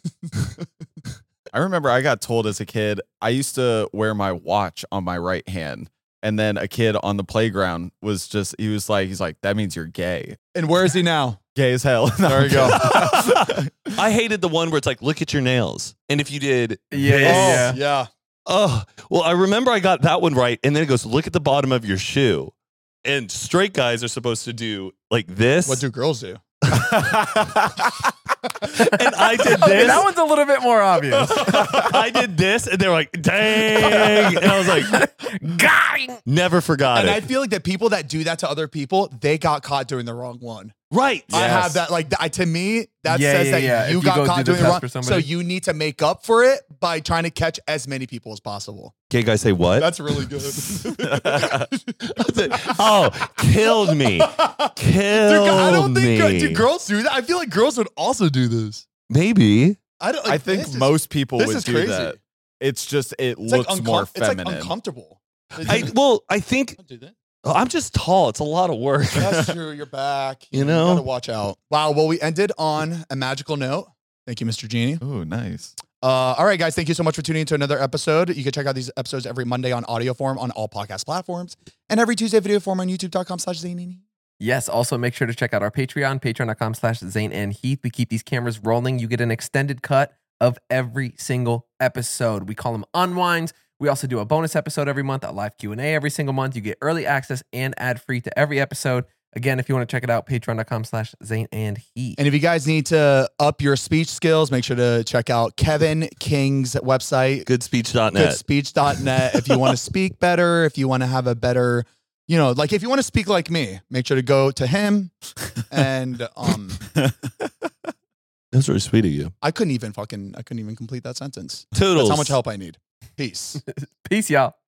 [SPEAKER 4] I remember I got told as a kid, I used to wear my watch on my right hand. And then a kid on the playground was just, he was like, he's like, that means you're gay.
[SPEAKER 1] And where is he now?
[SPEAKER 4] Gay as hell.
[SPEAKER 1] There you go.
[SPEAKER 2] I hated the one where it's like, look at your nails, and if you did,
[SPEAKER 3] Yeah,
[SPEAKER 1] Oh,
[SPEAKER 3] yeah, yeah.
[SPEAKER 1] yeah.
[SPEAKER 2] oh, well, I remember I got that one right, and then it goes, look at the bottom of your shoe, and straight guys are supposed to do like this.
[SPEAKER 1] What do girls do?
[SPEAKER 2] And I did
[SPEAKER 3] Okay,
[SPEAKER 2] this.
[SPEAKER 3] that one's a little bit more obvious.
[SPEAKER 2] I did this, and they were like, "Dang!" And I was like,
[SPEAKER 3] Gang!
[SPEAKER 2] "Never forgot
[SPEAKER 1] And
[SPEAKER 2] it."
[SPEAKER 1] I feel like that people that do that to other people, they got caught doing the wrong one.
[SPEAKER 2] right?
[SPEAKER 1] I
[SPEAKER 4] Yes.
[SPEAKER 1] have that. Like I, to me, that
[SPEAKER 3] Yeah,
[SPEAKER 1] says
[SPEAKER 3] yeah,
[SPEAKER 1] that
[SPEAKER 3] yeah.
[SPEAKER 1] you
[SPEAKER 3] If you
[SPEAKER 1] got
[SPEAKER 3] go
[SPEAKER 1] caught
[SPEAKER 3] do the
[SPEAKER 1] doing it
[SPEAKER 3] test
[SPEAKER 1] wrong.
[SPEAKER 3] for
[SPEAKER 1] So
[SPEAKER 3] somebody.
[SPEAKER 1] you need to make up for it by trying to catch as many people as possible.
[SPEAKER 2] Gay guys say what?
[SPEAKER 1] That's really good.
[SPEAKER 2] Oh, killed me. Killed
[SPEAKER 1] Dude, I don't think
[SPEAKER 2] me.
[SPEAKER 1] do girls do that. I feel like girls would also do this.
[SPEAKER 2] Maybe.
[SPEAKER 1] I don't.
[SPEAKER 4] I
[SPEAKER 1] Like,
[SPEAKER 4] think
[SPEAKER 1] this is-
[SPEAKER 4] most people
[SPEAKER 1] this
[SPEAKER 4] would
[SPEAKER 1] is
[SPEAKER 4] do
[SPEAKER 1] crazy.
[SPEAKER 4] that. It's just, it
[SPEAKER 1] It's like,
[SPEAKER 4] looks
[SPEAKER 1] uncom-
[SPEAKER 4] more
[SPEAKER 1] it's like
[SPEAKER 4] feminine.
[SPEAKER 1] uncomfortable.
[SPEAKER 2] I well, I think
[SPEAKER 1] Don't do that.
[SPEAKER 2] oh, I'm just tall. It's a lot of work.
[SPEAKER 1] That's true. You're back.
[SPEAKER 2] You know?
[SPEAKER 1] gotta watch out. Wow. Well, we ended on a magical note. Thank you, Mister Genie.
[SPEAKER 4] Oh, nice.
[SPEAKER 1] Uh, all right, guys. Thank you so much for tuning into another episode. You can check out these episodes every Monday on audio form on all podcast platforms, and every Tuesday video form on YouTube.com slash Zane.
[SPEAKER 3] Yes, also make sure to check out our Patreon, patreon.com slash Zane and Heath. We keep these cameras rolling. You get an extended cut of every single episode. We call them unwinds. We also do a bonus episode every month, a live Q and A every single month. You get early access and ad-free to every episode. Again, if you want to check it out, patreon.com slash Zane and Heath.
[SPEAKER 1] And if you guys need to up your speech skills, make sure to check out Kevin King's website,
[SPEAKER 2] Good speech dot net.
[SPEAKER 1] good speech dot net. If you want to speak better, if you want to have a better, you know, like if you want to speak like me, make sure to go to him. And um,
[SPEAKER 2] That's really sweet of you.
[SPEAKER 1] I couldn't even fucking, I couldn't even complete that sentence.
[SPEAKER 2] Toodles.
[SPEAKER 1] That's how much help I need. Peace.
[SPEAKER 3] Peace, y'all.